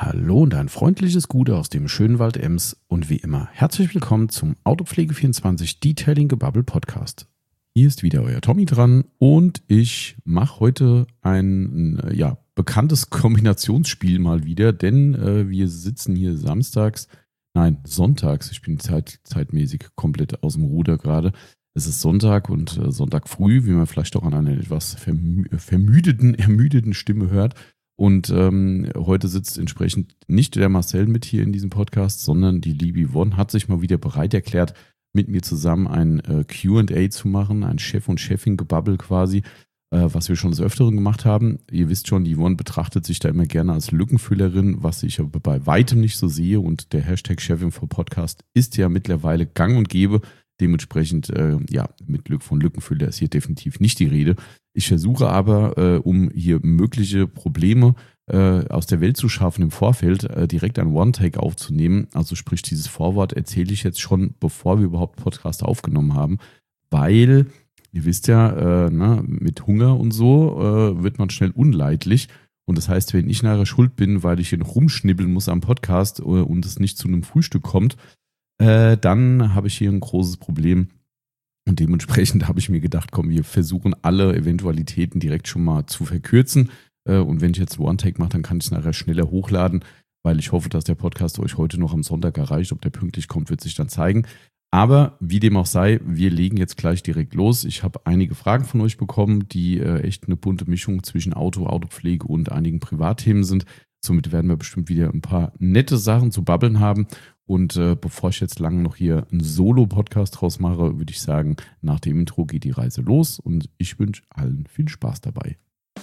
Hallo und ein freundliches Gute aus dem schönen Wald Ems und wie immer herzlich willkommen zum Autopflege24 Detailing Gebubble Podcast. Hier ist wieder euer Tommy dran und ich mache heute ein bekanntes Kombinationsspiel mal wieder, denn wir sitzen hier sonntags, ich bin zeitmäßig komplett aus dem Ruder gerade. Es ist Sonntag und Sonntag früh, wie man vielleicht auch an einer etwas ermüdeten Stimme hört. Und heute sitzt entsprechend nicht der Marcel mit hier in diesem Podcast, sondern die liebe Yvonne hat sich mal wieder bereit erklärt, mit mir zusammen ein Q&A zu machen, ein Chef- und Chefin-Gebabbel quasi, was wir schon des Öfteren gemacht haben. Ihr wisst schon, die Yvonne betrachtet sich da immer gerne als Lückenfüllerin, was ich aber bei weitem nicht so sehe. Und der Hashtag Chefin for Podcast ist ja mittlerweile gang und gäbe. Dementsprechend, von Lückenfüller ist hier definitiv nicht die Rede. Ich versuche aber, um hier mögliche Probleme aus der Welt zu schaffen im Vorfeld, direkt ein One-Take aufzunehmen. Also sprich, dieses Vorwort erzähle ich jetzt schon, bevor wir überhaupt Podcast aufgenommen haben, weil, ihr wisst ja, mit Hunger und so wird man schnell unleidlich. Und das heißt, wenn ich nachher schuld bin, weil ich hier noch rumschnibbeln muss am Podcast und es nicht zu einem Frühstück kommt, dann habe ich hier ein großes Problem und dementsprechend habe ich mir gedacht, komm, wir versuchen alle Eventualitäten direkt schon mal zu verkürzen und wenn ich jetzt One-Take mache, dann kann ich es nachher schneller hochladen, weil ich hoffe, dass der Podcast euch heute noch am Sonntag erreicht. Ob der pünktlich kommt, wird sich dann zeigen. Aber wie dem auch sei, wir legen jetzt gleich direkt los. Ich habe einige Fragen von euch bekommen, die echt eine bunte Mischung zwischen Autopflege und einigen Privatthemen sind. Somit werden wir bestimmt wieder ein paar nette Sachen zu babbeln haben. Und bevor ich jetzt lange noch hier einen Solo-Podcast draus mache, würde ich sagen, nach dem Intro geht die Reise los und ich wünsche allen viel Spaß dabei.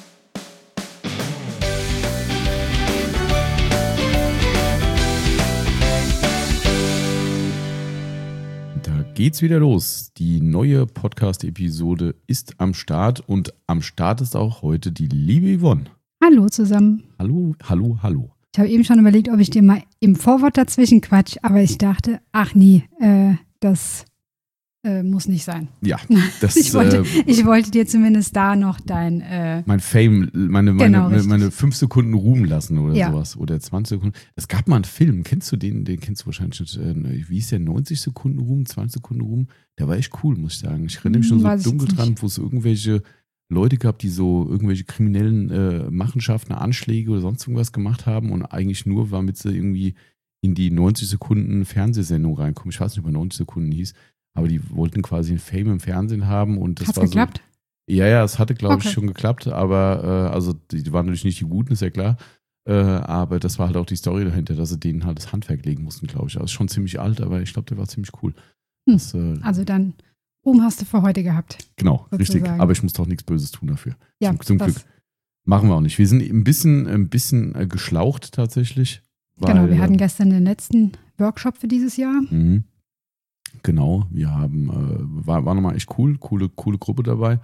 Da geht's wieder los. Die neue Podcast-Episode ist am Start und am Start ist auch heute die liebe Yvonne. Hallo zusammen. Hallo. Ich habe eben schon überlegt, ob ich dir mal im Vorwort dazwischen quatsch, aber ich dachte, das muss nicht sein. Ja, das ich wollte dir zumindest da noch mein Fame, meine 5 Sekunden Ruhm lassen oder sowas. Oder 20 Sekunden. Es gab mal einen Film, kennst du den? Den kennst du wahrscheinlich nicht. Wie hieß der? 90 Sekunden Ruhm, 20 Sekunden Ruhm? Der war echt cool, muss ich sagen. Ich erinnere mich schon so dunkel dran, wo es irgendwelche Leute gab, die so irgendwelche kriminellen Machenschaften, Anschläge oder sonst irgendwas gemacht haben und eigentlich nur, damit sie irgendwie in die 90 Sekunden Fernsehsendung reinkommen. Ich weiß nicht, ob er 90 Sekunden hieß, aber die wollten quasi ein Fame im Fernsehen haben und das war geklappt? So. Ja, es hatte, glaube ich, schon geklappt, aber die waren natürlich nicht die Guten, ist ja klar. Aber das war halt auch die Story dahinter, dass sie denen halt das Handwerk legen mussten, glaube ich. Also schon ziemlich alt, aber ich glaube, der war ziemlich cool. Also dann Ruhm hast du für heute gehabt. Genau, sozusagen. Richtig. Aber ich muss doch nichts Böses tun dafür. Ja, zum Glück. Machen wir auch nicht. Wir sind ein bisschen geschlaucht tatsächlich. Genau, wir hatten gestern den letzten Workshop für dieses Jahr. Genau, wir haben, war nochmal echt coole Gruppe dabei.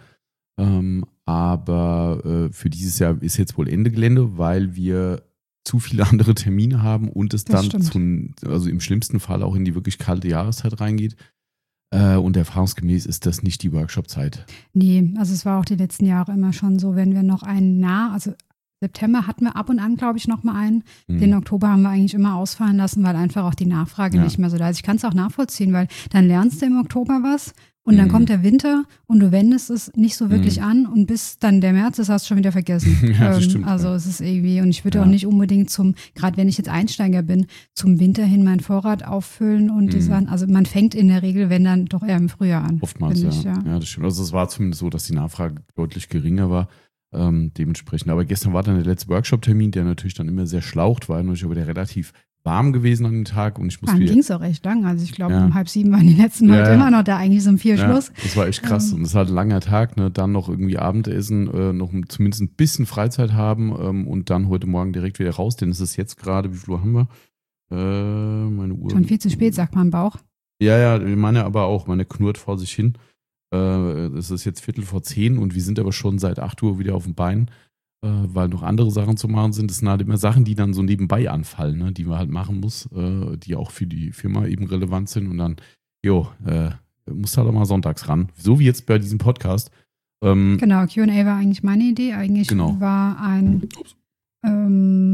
Aber für dieses Jahr ist jetzt wohl Ende Gelände, weil wir zu viele andere Termine haben und es dann also im schlimmsten Fall auch in die wirklich kalte Jahreszeit reingeht. Und erfahrungsgemäß ist das nicht die Workshop-Zeit. Nee, also es war auch die letzten Jahre immer schon so, wenn wir noch also September hatten wir ab und an, glaube ich, noch mal einen. Den Oktober haben wir eigentlich immer ausfallen lassen, weil einfach auch die Nachfrage nicht mehr so da ist. Ich kann es auch nachvollziehen, weil dann lernst du im Oktober was und dann kommt der Winter und du wendest es nicht so wirklich an und bis dann der März ist, hast du schon wieder vergessen. Ja, das stimmt. Also es ist irgendwie, und ich würde auch nicht unbedingt gerade wenn ich jetzt Einsteiger bin, zum Winter hin meinen Vorrat auffüllen und die Sachen, also man fängt in der Regel, wenn dann doch eher im Frühjahr an. Oftmals, ja, das stimmt. Also es war zumindest so, dass die Nachfrage deutlich geringer war. Dementsprechend. Aber gestern war dann der letzte Workshop-Termin, der natürlich dann immer sehr schlaucht, war natürlich aber der relativ warm gewesen an dem Tag. Und dann ging es auch recht lang. Also ich glaube, um 6:30 waren die letzten Leute immer noch da, eigentlich so um 4 Schluss. Das war echt krass. Und es war halt ein langer Tag, ne? Dann noch irgendwie Abendessen, noch zumindest ein bisschen Freizeit haben und dann heute Morgen direkt wieder raus, denn es ist jetzt gerade, wie viel Uhr haben wir? Meine Uhr. Schon viel zu spät, sagt mein Bauch. Ja, meine aber auch. Meine knurrt vor sich hin. Es ist jetzt 9:45 und wir sind aber schon seit 8 Uhr wieder auf dem Bein, weil noch andere Sachen zu machen sind. Das sind halt immer Sachen, die dann so nebenbei anfallen, ne, die man halt machen muss, die auch für die Firma eben relevant sind. Und dann, musst halt auch mal sonntags ran. So wie jetzt bei diesem Podcast. Genau, Q&A war eigentlich meine Idee. Eigentlich war ein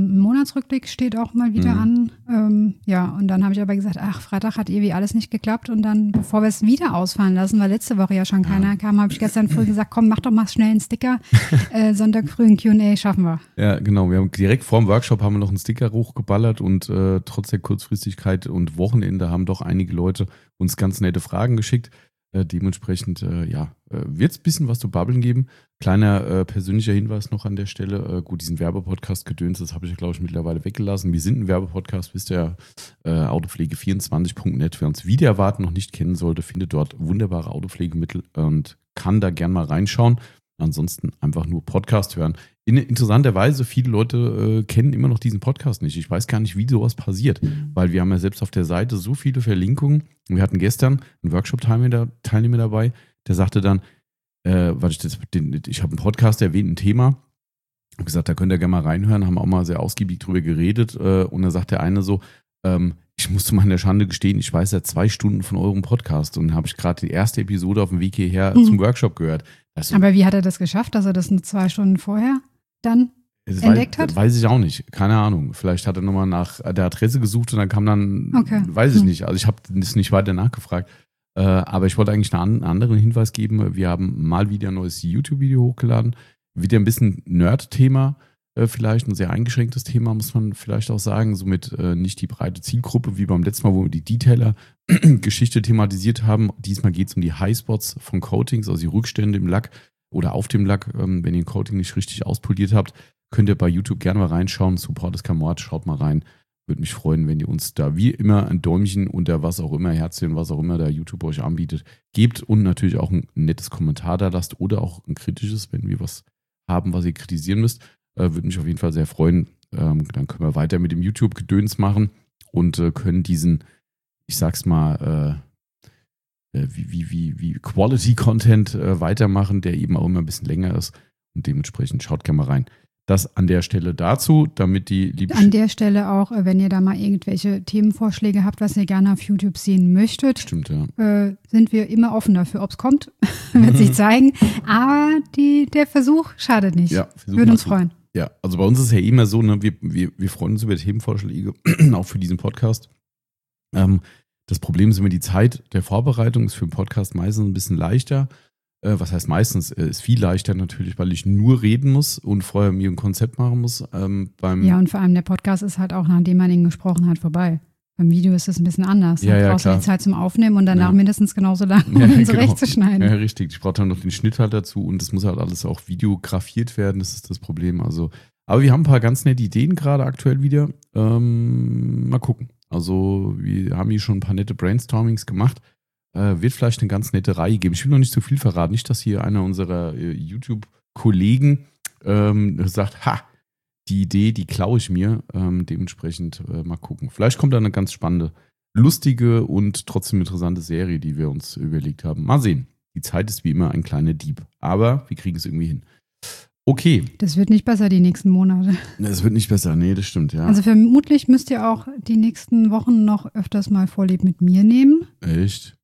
Monatsrückblick steht auch mal wieder an. Und dann habe ich aber gesagt, Freitag hat irgendwie alles nicht geklappt. Und dann, bevor wir es wieder ausfallen lassen, weil letzte Woche ja schon keiner kam, habe ich gestern früh gesagt, komm, mach doch mal schnell einen Sticker. Sonntag früh ein Q&A schaffen wir. Ja, genau. Wir haben direkt vor dem Workshop haben wir noch einen Sticker hochgeballert und trotz der Kurzfristigkeit und Wochenende haben doch einige Leute uns ganz nette Fragen geschickt. Dementsprechend, wird es ein bisschen was zu babbeln geben. Kleiner persönlicher Hinweis noch an der Stelle. Diesen Werbepodcast-Gedöns, das habe ich, glaube ich, mittlerweile weggelassen. Wir sind ein Werbepodcast, wisst ihr, autopflege24.net. Wer uns wieder erwarten noch nicht kennen sollte, findet dort wunderbare Autopflegemittel und kann da gern mal reinschauen. Ansonsten einfach nur Podcast hören. Interessanterweise, viele Leute kennen immer noch diesen Podcast nicht. Ich weiß gar nicht, wie sowas passiert, weil wir haben ja selbst auf der Seite so viele Verlinkungen. Wir hatten gestern einen Workshop-Teilnehmer dabei, der sagte dann, ich habe einen Podcast erwähnt, ein Thema. Ich habe gesagt, da könnt ihr gerne mal reinhören, haben auch mal sehr ausgiebig drüber geredet. Und da sagt der eine so, ich muss zu meiner Schande gestehen, ich weiß seit 2 Stunden von eurem Podcast und habe ich gerade die erste Episode auf dem Weg hierher zum Workshop gehört. Also, aber wie hat er das geschafft, dass er das 2 Stunden vorher dann entdeckt hat? Weiß ich auch nicht, keine Ahnung. Vielleicht hat er nochmal nach der Adresse gesucht und dann kam dann, weiß ich nicht. Also ich habe das nicht weiter nachgefragt. Aber ich wollte eigentlich einen anderen Hinweis geben. Wir haben mal wieder ein neues YouTube-Video hochgeladen. Wieder ein bisschen Nerd-Thema. Vielleicht ein sehr eingeschränktes Thema, muss man vielleicht auch sagen. Somit nicht die breite Zielgruppe, wie beim letzten Mal, wo wir die Detailer-Geschichte thematisiert haben. Diesmal geht es um die Highspots von Coatings, also die Rückstände im Lack oder auf dem Lack. Wenn ihr ein Coating nicht richtig auspoliert habt, könnt ihr bei YouTube gerne mal reinschauen. Support ist kein Mord, schaut mal rein. Würde mich freuen, wenn ihr uns da wie immer ein Däumchen unter was auch immer, Herzchen, was auch immer der YouTube euch anbietet, gebt und natürlich auch ein nettes Kommentar da lasst oder auch ein kritisches, wenn wir was haben, was ihr kritisieren müsst. Würde mich auf jeden Fall sehr freuen. Dann können wir weiter mit dem YouTube-Gedöns machen und können diesen, ich sag's mal, wie Quality-Content weitermachen, der eben auch immer ein bisschen länger ist. Und dementsprechend schaut gerne mal rein. Das an der Stelle dazu, damit die liebe an der Stelle auch, wenn ihr da mal irgendwelche Themenvorschläge habt, was ihr gerne auf YouTube sehen möchtet, stimmt, ja. Sind wir immer offen dafür. Ob es kommt, wird sich zeigen. Aber der Versuch schadet nicht. Ja, würde uns freuen. Ja, also bei uns ist es ja immer so, ne, wir freuen uns über Themenvorschläge, auch für diesen Podcast. Das Problem ist immer die Zeit der Vorbereitung, ist für einen Podcast meistens ein bisschen leichter. Was heißt meistens? Ist viel leichter natürlich, weil ich nur reden muss und vorher mir ein Konzept machen muss. Ja, und vor allem der Podcast ist halt auch, nachdem man ihn gesprochen hat, vorbei. Beim Video ist es ein bisschen anders. Ja, du brauchst die Zeit zum Aufnehmen und danach mindestens genauso lange, um ihn zurechtzuschneiden. Ja, richtig. Ich brauche dann noch den Schnitt halt dazu und das muss halt alles auch videografiert werden. Das ist das Problem. Also, aber wir haben ein paar ganz nette Ideen gerade aktuell wieder. Mal gucken. Also wir haben hier schon ein paar nette Brainstormings gemacht. Wird vielleicht eine ganz nette Reihe geben. Ich will noch nicht so viel verraten. Nicht, dass hier einer unserer YouTube-Kollegen sagt, die Idee, die klaue ich mir. Dementsprechend mal gucken. Vielleicht kommt da eine ganz spannende, lustige und trotzdem interessante Serie, die wir uns überlegt haben. Mal sehen. Die Zeit ist wie immer ein kleiner Dieb. Aber wir kriegen es irgendwie hin. Okay. Das wird nicht besser die nächsten Monate. Das wird nicht besser, nee, das stimmt, ja. Also vermutlich müsst ihr auch die nächsten Wochen noch öfters mal Vorlieb mit mir nehmen. Echt?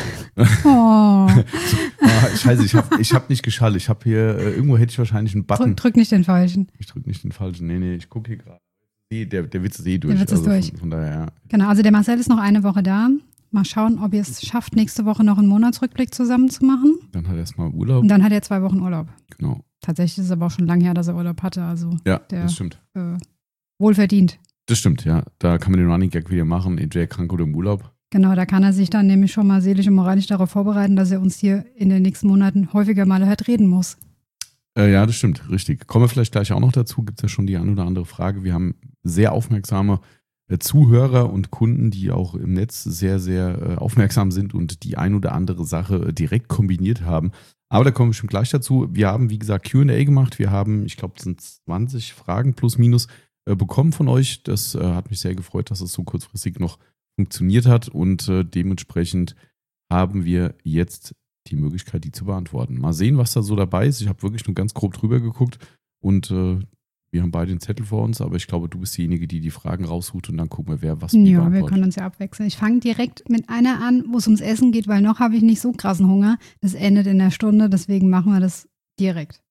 Oh. Scheiße, ich hab nicht geschaltet. Ich habe hier, irgendwo hätte ich wahrscheinlich einen Button. Drück nicht den falschen. Ich drück nicht den falschen, nee, ich gucke hier gerade. Der Witz ist durch. Der Witz ist durch. Von daher, ja. Genau, also der Marcel ist noch eine Woche da. Mal schauen, ob ihr es schafft, nächste Woche noch einen Monatsrückblick zusammen zu machen. Dann hat er erstmal Urlaub. Und dann hat er 2 Wochen Urlaub. Genau. Tatsächlich ist es aber auch schon lange her, dass er Urlaub hatte. Also ja, das stimmt. Wohlverdient. Das stimmt, ja. Da kann man den Running Gag wieder machen, entweder krank oder im Urlaub. Genau, da kann er sich dann nämlich schon mal seelisch und moralisch darauf vorbereiten, dass er uns hier in den nächsten Monaten häufiger mal hört reden muss. Ja, das stimmt, richtig. Kommen wir vielleicht gleich auch noch dazu. Gibt es ja schon die eine oder andere Frage. Wir haben sehr aufmerksame Zuhörer und Kunden, die auch im Netz sehr, sehr aufmerksam sind und die ein oder andere Sache direkt kombiniert haben. Aber da kommen wir schon gleich dazu. Wir haben, wie gesagt, Q&A gemacht. Wir haben, ich glaube, es sind 20 Fragen plus minus bekommen von euch. Das hat mich sehr gefreut, dass es so kurzfristig noch funktioniert hat. Und dementsprechend haben wir jetzt die Möglichkeit, die zu beantworten. Mal sehen, was da so dabei ist. Ich habe wirklich nur ganz grob drüber geguckt und wir haben beide den Zettel vor uns, aber ich glaube, du bist diejenige, die die Fragen raussucht und dann gucken wir, wer was beantwortet. Ja, wir können uns ja abwechseln. Ich fange direkt mit einer an, wo es ums Essen geht, weil noch habe ich nicht so krassen Hunger. Das endet in einer Stunde, deswegen machen wir das direkt.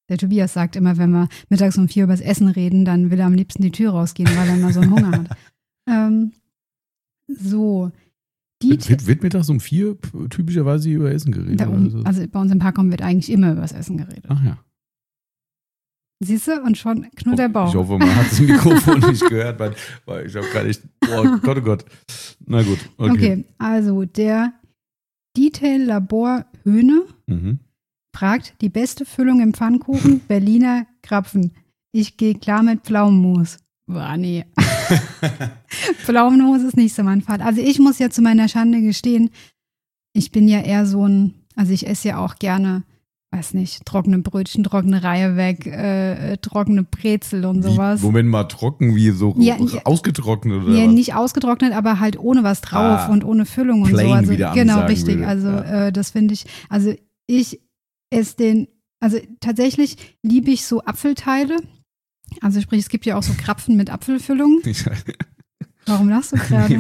Der Tobias sagt immer, wenn wir mittags um 4 über das Essen reden, dann will er am liebsten die Tür rausgehen, weil er immer so einen Hunger hat. So. Wird mittags um 4 typischerweise über Essen geredet? Also bei uns im Parkraum wird eigentlich immer über das Essen geredet. Ach ja. Siehst du? Und schon knurrt der Bauch. Ich hoffe, man hat das Mikrofon nicht gehört, weil ich habe gar nicht. Oh Gott. Na gut. Okay, also der Detail-Labor Höhne fragt, die beste Füllung im Pfannkuchen, Berliner Krapfen. Ich gehe klar mit Pflaumenmus. Boah, nee. Pflaumenmus ist nicht so mein Fall. Also ich muss ja zu meiner Schande gestehen, ich bin ja eher so also ich esse ja auch gerne, weiß nicht, trockene Brötchen, trockene Reihe weg, trockene Brezel und sowas. Moment mal, trocken wie so ausgetrocknet oder ja, was? nicht ausgetrocknet, aber halt ohne was drauf und ohne Füllung und plain, so. Also, wie der Ami genau, sagen richtig. würde. Also das finde ich, also ich esse also tatsächlich liebe ich so Apfelteile. Also sprich, es gibt ja auch so Krapfen mit Apfelfüllung. Warum lachst du gerade?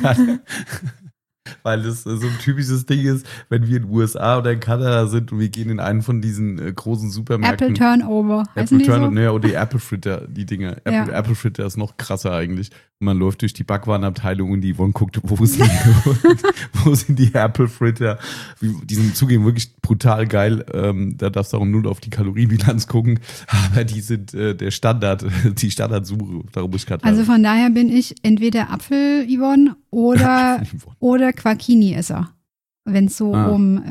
Weil das so ein typisches Ding ist, wenn wir in den USA oder in Kanada sind und wir gehen in einen von diesen großen Supermärkten. Apple Turnover. Apple Turnover, so? Oder die Apple Fritter, die Dinger. Apple Fritter ist noch krasser eigentlich. Und man läuft durch die Backwarenabteilung und die Yvonne guckt, wo sind die Apple Fritter? Die sind zugegeben wirklich brutal geil. Da darfst du auch nur auf die Kalorienbilanz gucken. Aber die sind der Standard, die Standardsuche. Darum muss ich gerade Also von daher bin ich entweder Apfel-Yvonne oder Quarkini-Esser, wenn es so um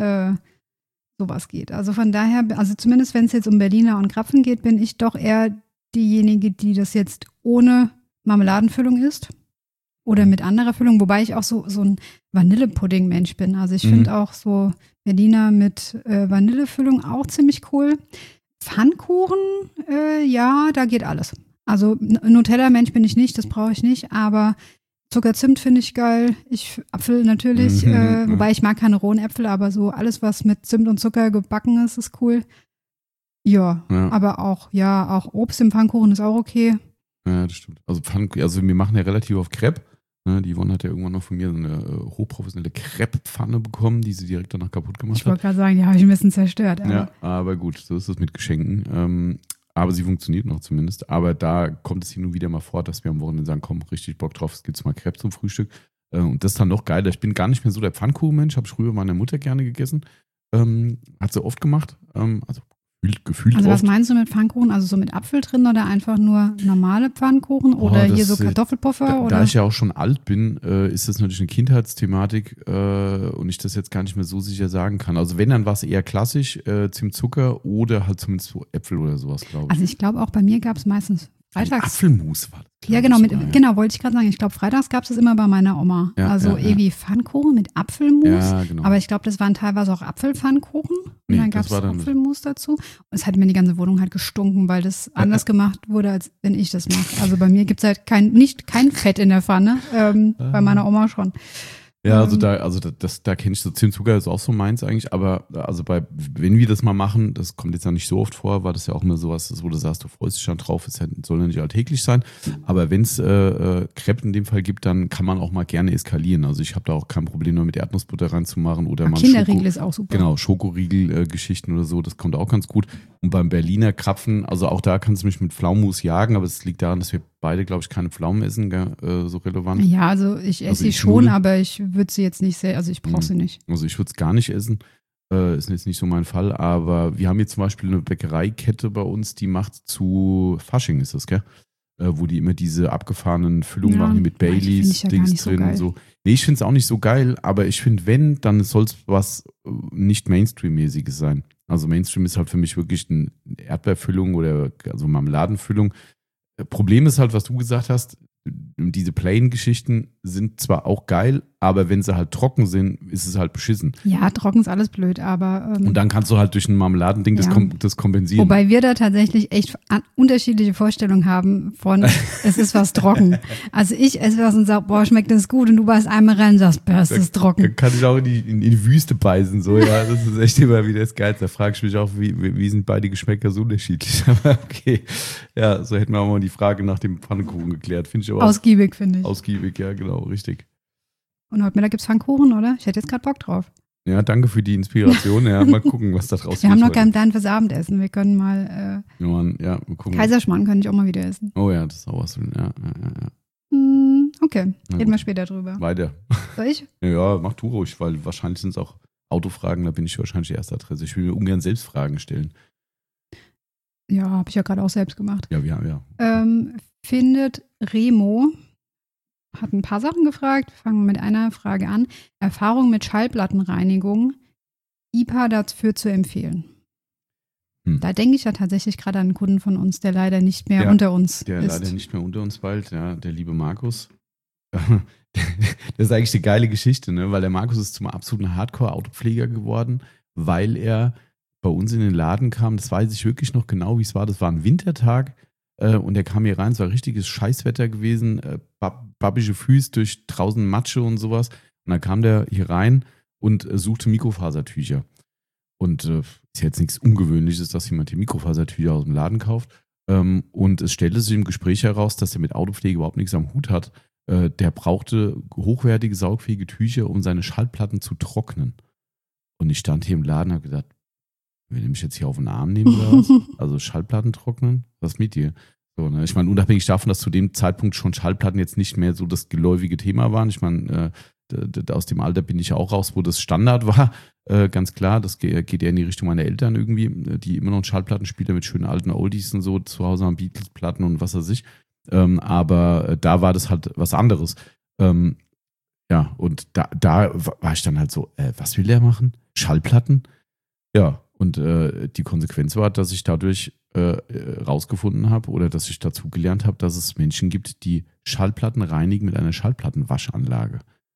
sowas geht. Also von daher, also zumindest wenn es jetzt um Berliner und Krapfen geht, bin ich doch eher diejenige, die das jetzt ohne Marmeladenfüllung isst oder mit anderer Füllung, wobei ich auch so ein Vanillepudding-Mensch bin. Also ich finde auch so Berliner mit Vanillefüllung auch ziemlich cool. Pfannkuchen, ja, da geht alles. Also Nutella-Mensch bin ich nicht, das brauche ich nicht, aber Zucker-Zimt finde ich geil. Apfel natürlich, wobei ich mag keine rohen Äpfel, aber so alles, was mit Zimt und Zucker gebacken ist, ist cool. Ja, aber auch Obst im Pfannkuchen ist auch okay. Ja, das stimmt. Also wir machen ja relativ auf Crepe. Ne? Die Yvonne hat ja irgendwann noch von mir so eine hochprofessionelle Crepe-Pfanne bekommen, die sie direkt danach kaputt gemacht hat. Ich wollte gerade sagen, die habe ich ein bisschen zerstört. Aber gut, so ist es mit Geschenken. Aber sie funktioniert noch zumindest. Aber da kommt es hin und wieder mal vor, dass wir am Wochenende sagen, komm, richtig Bock drauf, es gibt mal Crepe zum Frühstück. Und das ist dann noch geiler. Ich bin gar nicht mehr so der Pfannkuchenmensch, habe ich früher meiner Mutter gerne gegessen. Hat sie oft gemacht. Gefühlt Also was oft. meinst du mit Pfannkuchen? Also so mit Apfel drin oder einfach nur normale Pfannkuchen oder hier so Kartoffelpuffer? Da ich ja auch schon alt bin, ist das natürlich eine Kindheitsthematik und ich das jetzt gar nicht mehr so sicher sagen kann. Also wenn, dann war es eher klassisch, Zimt, Zucker oder halt zumindest so Äpfel oder sowas, glaube ich. Also ich glaube auch bei mir gab es meistens freitags. Apfelmus war das. Ja, genau, genau, wollte ich gerade sagen. Ich glaube, freitags gab es das immer bei meiner Oma. Irgendwie Pfannkuchen mit Apfelmus. Ja, genau. Aber ich glaube, das waren teilweise auch Apfelpfannkuchen. Und dann gab es Apfelmus dazu. Und es hat mir die ganze Wohnung halt gestunken, weil das anders gemacht wurde, als wenn ich das mache. Also bei mir gibt es halt kein Fett in der Pfanne. Bei meiner Oma schon. Ja, also da kenne ich so Zimtzucker, ist auch so meins eigentlich, aber wenn wir das mal machen, das kommt jetzt ja nicht so oft vor, war das ja auch immer sowas, wo du sagst, du freust dich schon drauf, es soll ja nicht alltäglich sein, aber wenn es Crepe in dem Fall gibt, dann kann man auch mal gerne eskalieren, also ich habe da auch kein Problem nur mit Erdnussbutter reinzumachen oder mal Kinderriegel ist auch super. Genau, Schokoriegel-Geschichten oder so, das kommt auch ganz gut. Und beim Berliner Krapfen, also auch da kannst du mich mit Pflaumenmus jagen, aber es liegt daran, dass wir beide, glaube ich, keine Pflaumen essen, so relevant. Ja, also ich esse sie schon, aber ich würde sie jetzt nicht sehr, also ich brauche sie nicht. Also ich würde es gar nicht essen, ist jetzt nicht so mein Fall, aber wir haben jetzt zum Beispiel eine Bäckereikette bei uns, die macht zu Fasching, ist das, gell? Wo die immer diese abgefahrenen Füllungen machen, mit Baileys, Dings drin und so. Nee, ich finde es auch nicht so geil, aber ich finde, wenn, dann soll es was nicht Mainstream-mäßiges sein. Also Mainstream ist halt für mich wirklich eine Erdbeerfüllung oder also Marmeladenfüllung. Problem ist halt, was du gesagt hast, diese Plain-Geschichten sind zwar auch geil, aber wenn sie halt trocken sind, ist es halt beschissen. Ja, trocken ist alles blöd, aber... und dann kannst du halt durch ein Marmeladending das kompensieren. Wobei wir da tatsächlich echt unterschiedliche Vorstellungen haben von, es ist was trocken. Also ich esse was und sage, boah, schmeckt das gut und du beißt einmal rein und sagst, es ist trocken. Dann kann ich auch in die Wüste beißen, so, ja, das ist echt immer wieder das Geilste. Da frage ich mich auch, wie sind beide Geschmäcker so unterschiedlich? Aber okay, ja, so hätten wir auch mal die Frage nach dem Pfannkuchen geklärt, finde ich aber ausgiebig, finde ich. Ausgiebig, ja, genau, richtig. Und heute Mittag gibt es Pfannkuchen, oder? Ich hätte jetzt gerade Bock drauf. Ja, danke für die Inspiration. Ja, mal gucken, was da draus wird. Wir haben noch keinen Plan fürs Abendessen. Wir können mal mal gucken. Kaiserschmarrn könnte ich auch mal wieder essen. Oh ja, das ist auch was. Ja. Okay, reden wir später drüber. Weiter. Soll ich? Ja, mach du ruhig, weil wahrscheinlich sind es auch Autofragen, da bin ich wahrscheinlich die erste Adresse. Ich will mir ungern selbst Fragen stellen. Ja, habe ich ja gerade auch selbst gemacht. Ja. Findet Remo, hat ein paar Sachen gefragt. Wir fangen mit einer Frage an. Erfahrung mit Schallplattenreinigung, IPA dafür zu empfehlen. Da denke ich ja tatsächlich gerade an einen Kunden von uns, der leider nicht mehr unter uns ist. Der leider nicht mehr unter uns bald, ja, der liebe Markus. Das ist eigentlich eine geile Geschichte, ne? Weil der Markus ist zum absoluten Hardcore-Autopfleger geworden, weil er bei uns in den Laden kam. Das weiß ich wirklich noch genau, wie es war. Das war ein Wintertag und er kam hier rein. Es war richtiges Scheißwetter gewesen, babbische Füße durch draußen Matsche und sowas. Und dann kam der hier rein und suchte Mikrofasertücher. Und ist jetzt nichts Ungewöhnliches, dass jemand hier Mikrofasertücher aus dem Laden kauft. Und es stellte sich im Gespräch heraus, dass er mit Autopflege überhaupt nichts am Hut hat. Der brauchte hochwertige, saugfähige Tücher, um seine Schallplatten zu trocknen. Und ich stand hier im Laden und habe gedacht, will ich mich jetzt hier auf den Arm nehmen oder was? Also Schallplatten trocknen? Was mit dir? So, ne? Ich meine, unabhängig davon, dass zu dem Zeitpunkt schon Schallplatten jetzt nicht mehr so das geläufige Thema waren. Ich meine, aus dem Alter bin ich auch raus, wo das Standard war. Ganz klar, das geht eher in die Richtung meiner Eltern irgendwie, die immer noch einen Schallplattenspieler mit schönen alten Oldies und so zu Hause haben, Beatles-Platten und was weiß ich. Aber da war das halt was anderes. Ja, und da war ich dann halt so, was will der machen? Schallplatten? Ja, und die Konsequenz war, dass ich dadurch rausgefunden habe oder dass ich dazu gelernt habe, dass es Menschen gibt, die Schallplatten reinigen mit einer Schallplattenwaschanlage.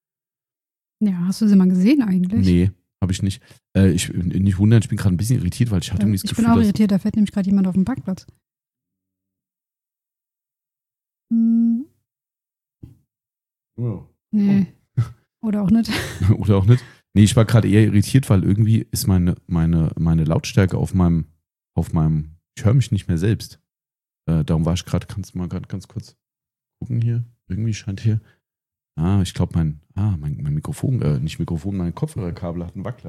Ja, hast du sie mal gesehen eigentlich? Nee, habe ich nicht. Nicht wundern, ich bin gerade ein bisschen irritiert, weil ich hatte irgendwie das Gefühl, ich bin auch irritiert, da fährt nämlich gerade jemand auf dem Parkplatz. Ja. Nee. Oder auch nicht. Oder auch nicht. Nee, ich war gerade eher irritiert, weil irgendwie ist meine Lautstärke auf meinem, ich höre mich nicht mehr selbst. Darum war ich gerade, kannst du mal gerade ganz kurz gucken hier? Irgendwie scheint hier, ich glaube mein Mikrofon, nicht Mikrofon, mein Kopfhörerkabel hat einen Wackler.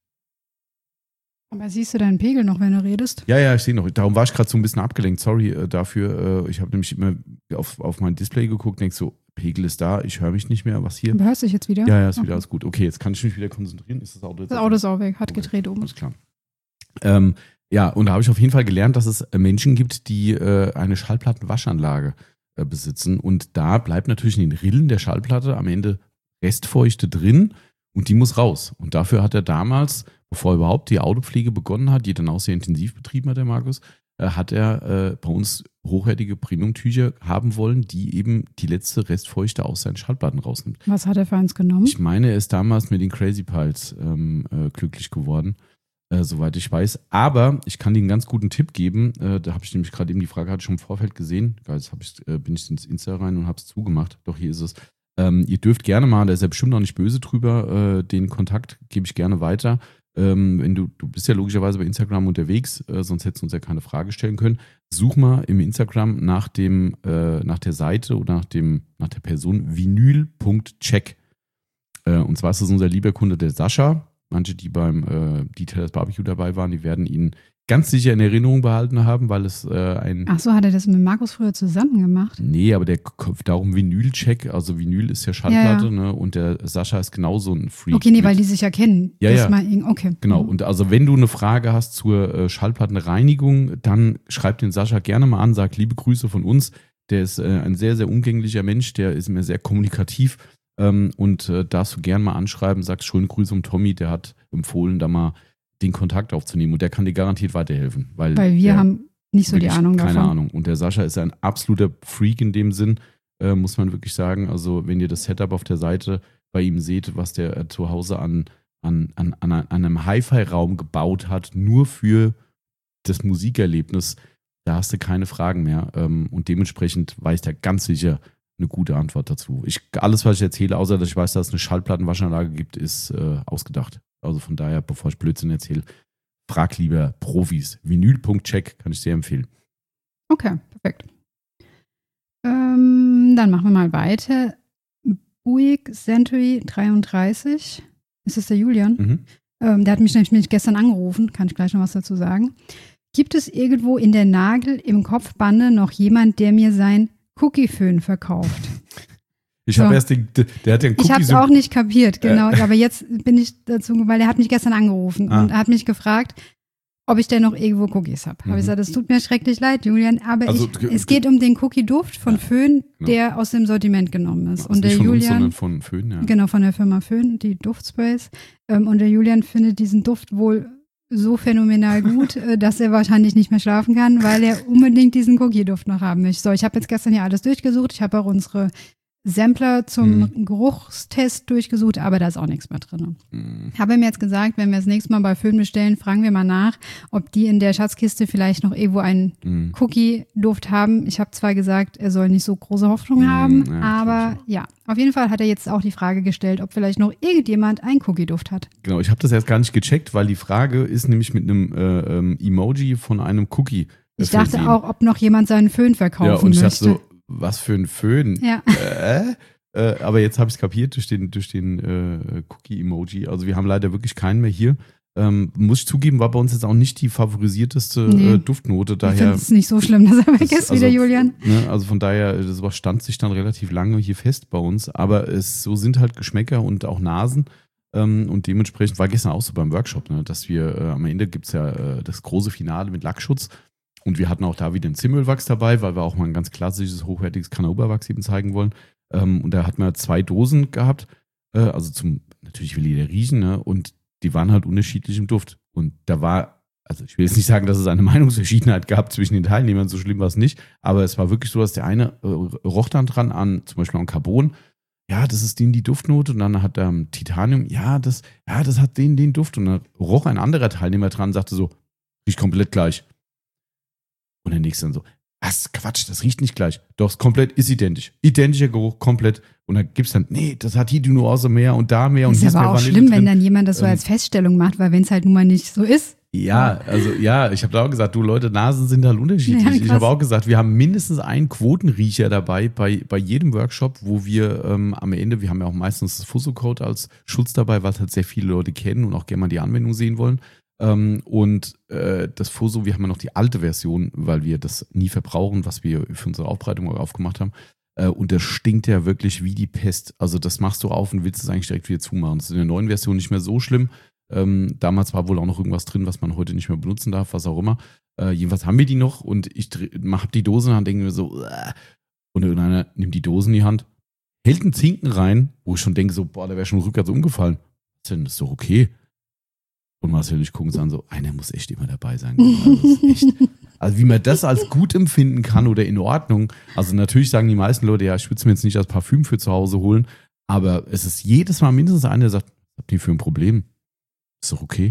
Aber siehst du deinen Pegel noch, wenn du redest? Ja, ich sehe noch. Darum war ich gerade so ein bisschen abgelenkt. Sorry dafür. Ich habe nämlich immer auf mein Display geguckt, denkst so, Pegel ist da, ich höre mich nicht mehr, was hier. Du hörst dich jetzt wieder? Ja, ist wieder alles gut. Okay, jetzt kann ich mich wieder konzentrieren. Ist das Auto jetzt? Das Auto ist auch weg, hat gedreht oben. Alles klar. Ja, und da habe ich auf jeden Fall gelernt, dass es Menschen gibt, die eine Schallplattenwaschanlage besitzen. Und da bleibt natürlich in den Rillen der Schallplatte am Ende Restfeuchte drin und die muss raus. Und dafür hat er damals, bevor überhaupt die Autopflege begonnen hat, die dann auch sehr intensiv betrieben hat, der Markus, hat er bei uns hochwertige Premium-Tücher haben wollen, die eben die letzte Restfeuchte aus seinen Schallplatten rausnimmt. Was hat er für eins genommen? Ich meine, er ist damals mit den Crazy Piles glücklich geworden, soweit ich weiß. Aber ich kann dir einen ganz guten Tipp geben. Da habe ich nämlich gerade eben die Frage, hatte ich schon im Vorfeld gesehen. Jetzt bin ich ins Insta rein und habe es zugemacht. Doch, hier ist es. Ihr dürft gerne mal, der ist ja bestimmt noch nicht böse drüber, den Kontakt gebe ich gerne weiter. Wenn du bist ja logischerweise bei Instagram unterwegs, sonst hättest du uns ja keine Frage stellen können. Such mal im Instagram nach der Seite oder nach der Person vinyl.check. Und zwar ist das unser lieber Kunde, der Sascha. Manche, die beim Detailers Barbecue dabei waren, die werden ihn ganz sicher in Erinnerung behalten haben, weil es Ach so, hat er das mit Markus früher zusammen gemacht? Nee, aber darum Vinyl-Check, also Vinyl ist ja Schallplatte, Ja. Ne? Und der Sascha ist genauso ein Freak. Okay, nee, weil die sich ja kennen. Ja. Okay. Genau, und also wenn du eine Frage hast zur Schallplattenreinigung, dann schreib den Sascha gerne mal an, sag liebe Grüße von uns. Der ist ein sehr, sehr umgänglicher Mensch, der ist mir sehr kommunikativ und darfst du gerne mal anschreiben, sagst schöne Grüße um Tommy, der hat empfohlen, da mal den Kontakt aufzunehmen und der kann dir garantiert weiterhelfen. Weil wir haben nicht so die Ahnung davon. Keine Ahnung. Und der Sascha ist ein absoluter Freak in dem Sinn, muss man wirklich sagen. Also wenn ihr das Setup auf der Seite bei ihm seht, was der zu Hause an einem Hi-Fi-Raum gebaut hat, nur für das Musikerlebnis, da hast du keine Fragen mehr. Und dementsprechend weiß der ganz sicher eine gute Antwort dazu. Alles, was ich erzähle, außer dass ich weiß, dass es eine Schallplattenwaschanlage gibt, ist ausgedacht. Also von daher, bevor ich Blödsinn erzähle, frag lieber Profis. Vinyl.check kann ich sehr empfehlen. Okay, perfekt. Dann machen wir mal weiter. Buick Century 33. ist das der Julian? Der hat mich nämlich gestern angerufen, kann ich gleich noch was dazu sagen. Gibt es irgendwo in der Nagel im Kopfbande noch jemand, der mir sein Cookie-Föhn verkauft? Ich habe erst der hat ja einen Cookie. Ich habe es auch nicht kapiert, genau. Aber jetzt bin ich dazu, weil er hat mich gestern angerufen und hat mich gefragt, ob ich denn noch irgendwo Cookies habe. Habe ich gesagt, es tut mir schrecklich leid, Julian, aber es geht um den Cookie-Duft von Föhn, der aus dem Sortiment genommen ist. Also und der nicht von Julian, uns, sondern von Föhn, ja. Genau, von der Firma Föhn, die Duftsprays. Und der Julian findet diesen Duft wohl so phänomenal gut, dass er wahrscheinlich nicht mehr schlafen kann, weil er unbedingt diesen Cookie-Duft noch haben möchte. So, ich habe jetzt gestern hier alles durchgesucht. Ich habe auch unsere Sampler zum Geruchstest durchgesucht, aber da ist auch nichts mehr drin. Habe mir jetzt gesagt, wenn wir das nächste Mal bei Föhn bestellen, fragen wir mal nach, ob die in der Schatzkiste vielleicht noch irgendwo einen Cookie-Duft haben. Ich habe zwar gesagt, er soll nicht so große Hoffnung haben, aber ja, auf jeden Fall hat er jetzt auch die Frage gestellt, ob vielleicht noch irgendjemand einen Cookie-Duft hat. Genau, ich habe das erst gar nicht gecheckt, weil die Frage ist nämlich mit einem Emoji von einem Cookie. Ich dachte auch, ob noch jemand seinen Föhn verkaufen möchte. Ja, und ich dachte so, was für ein Föhn. Ja. Aber jetzt habe ich es kapiert durch den Cookie-Emoji. Also wir haben leider wirklich keinen mehr hier. Muss ich zugeben, war bei uns jetzt auch nicht die favorisierteste Duftnote. Daher, ich finde es nicht so schlimm, dass er weg ist, wie der Julian. Ne, also von daher, das stand sich dann relativ lange hier fest bei uns. Aber so sind halt Geschmäcker und auch Nasen. Und dementsprechend war gestern auch so beim Workshop, ne, dass wir am Ende gibt es ja das große Finale mit Lackschutz. Und wir hatten auch da wieder ein Zimmelwachs dabei, weil wir auch mal ein ganz klassisches, hochwertiges Canauberwachs eben zeigen wollen. Und da hatten wir 2 Dosen gehabt. Natürlich will jeder riechen, ne? Und die waren halt unterschiedlich im Duft. Und da war, also ich will jetzt nicht sagen, dass es eine Meinungsverschiedenheit gab zwischen den Teilnehmern, so schlimm war es nicht. Aber es war wirklich so, dass der eine roch dann dran an, zum Beispiel an Carbon. Ja, das ist die Duftnote. Und dann hat Titanium, das hat den Duft. Und dann roch ein anderer Teilnehmer dran und sagte so, riecht komplett gleich. Und der nächste dann so, was, Quatsch, das riecht nicht gleich. Doch, es ist identisch. Identischer Geruch, komplett. Und dann gibt es dann, nee, das hat hier die Nuance mehr und da mehr. Das und ist aber auch schlimm, wenn dann jemand das so als Feststellung macht, weil wenn es halt nun mal nicht so ist. Ja, ich habe da auch gesagt, du Leute, Nasen sind halt unterschiedlich. Ja, ich habe auch gesagt, wir haben mindestens einen Quotenriecher dabei bei jedem Workshop, wo wir am Ende, wir haben ja auch meistens das Fuso-Code als Schutz dabei, was halt sehr viele Leute kennen und auch gerne mal die Anwendung sehen wollen. Das Fuso, wir haben ja noch die alte Version, weil wir das nie verbrauchen, was wir für unsere Aufbereitung aufgemacht haben. Und das stinkt ja wirklich wie die Pest. Also das machst du auf und willst es eigentlich direkt wieder zumachen. Das ist in der neuen Version nicht mehr so schlimm. Damals war wohl auch noch irgendwas drin, was man heute nicht mehr benutzen darf, was auch immer. Jedenfalls haben wir die noch und ich hab die Dose in der Hand, denke mir so, und irgendeiner nimmt die Dose in die Hand, hält einen Zinken rein, wo ich schon denke so, boah, der wäre schon rückwärts umgefallen. Was denn, das ist doch okay. Und Marcel, ich gucke uns an, so, einer muss echt immer dabei sein. Also wie man das als gut empfinden kann oder in Ordnung. Also natürlich sagen die meisten Leute, ja, ich würde es mir jetzt nicht als Parfüm für zu Hause holen, aber es ist jedes Mal mindestens einer, der sagt, was habt ihr für ein Problem? Ist doch okay.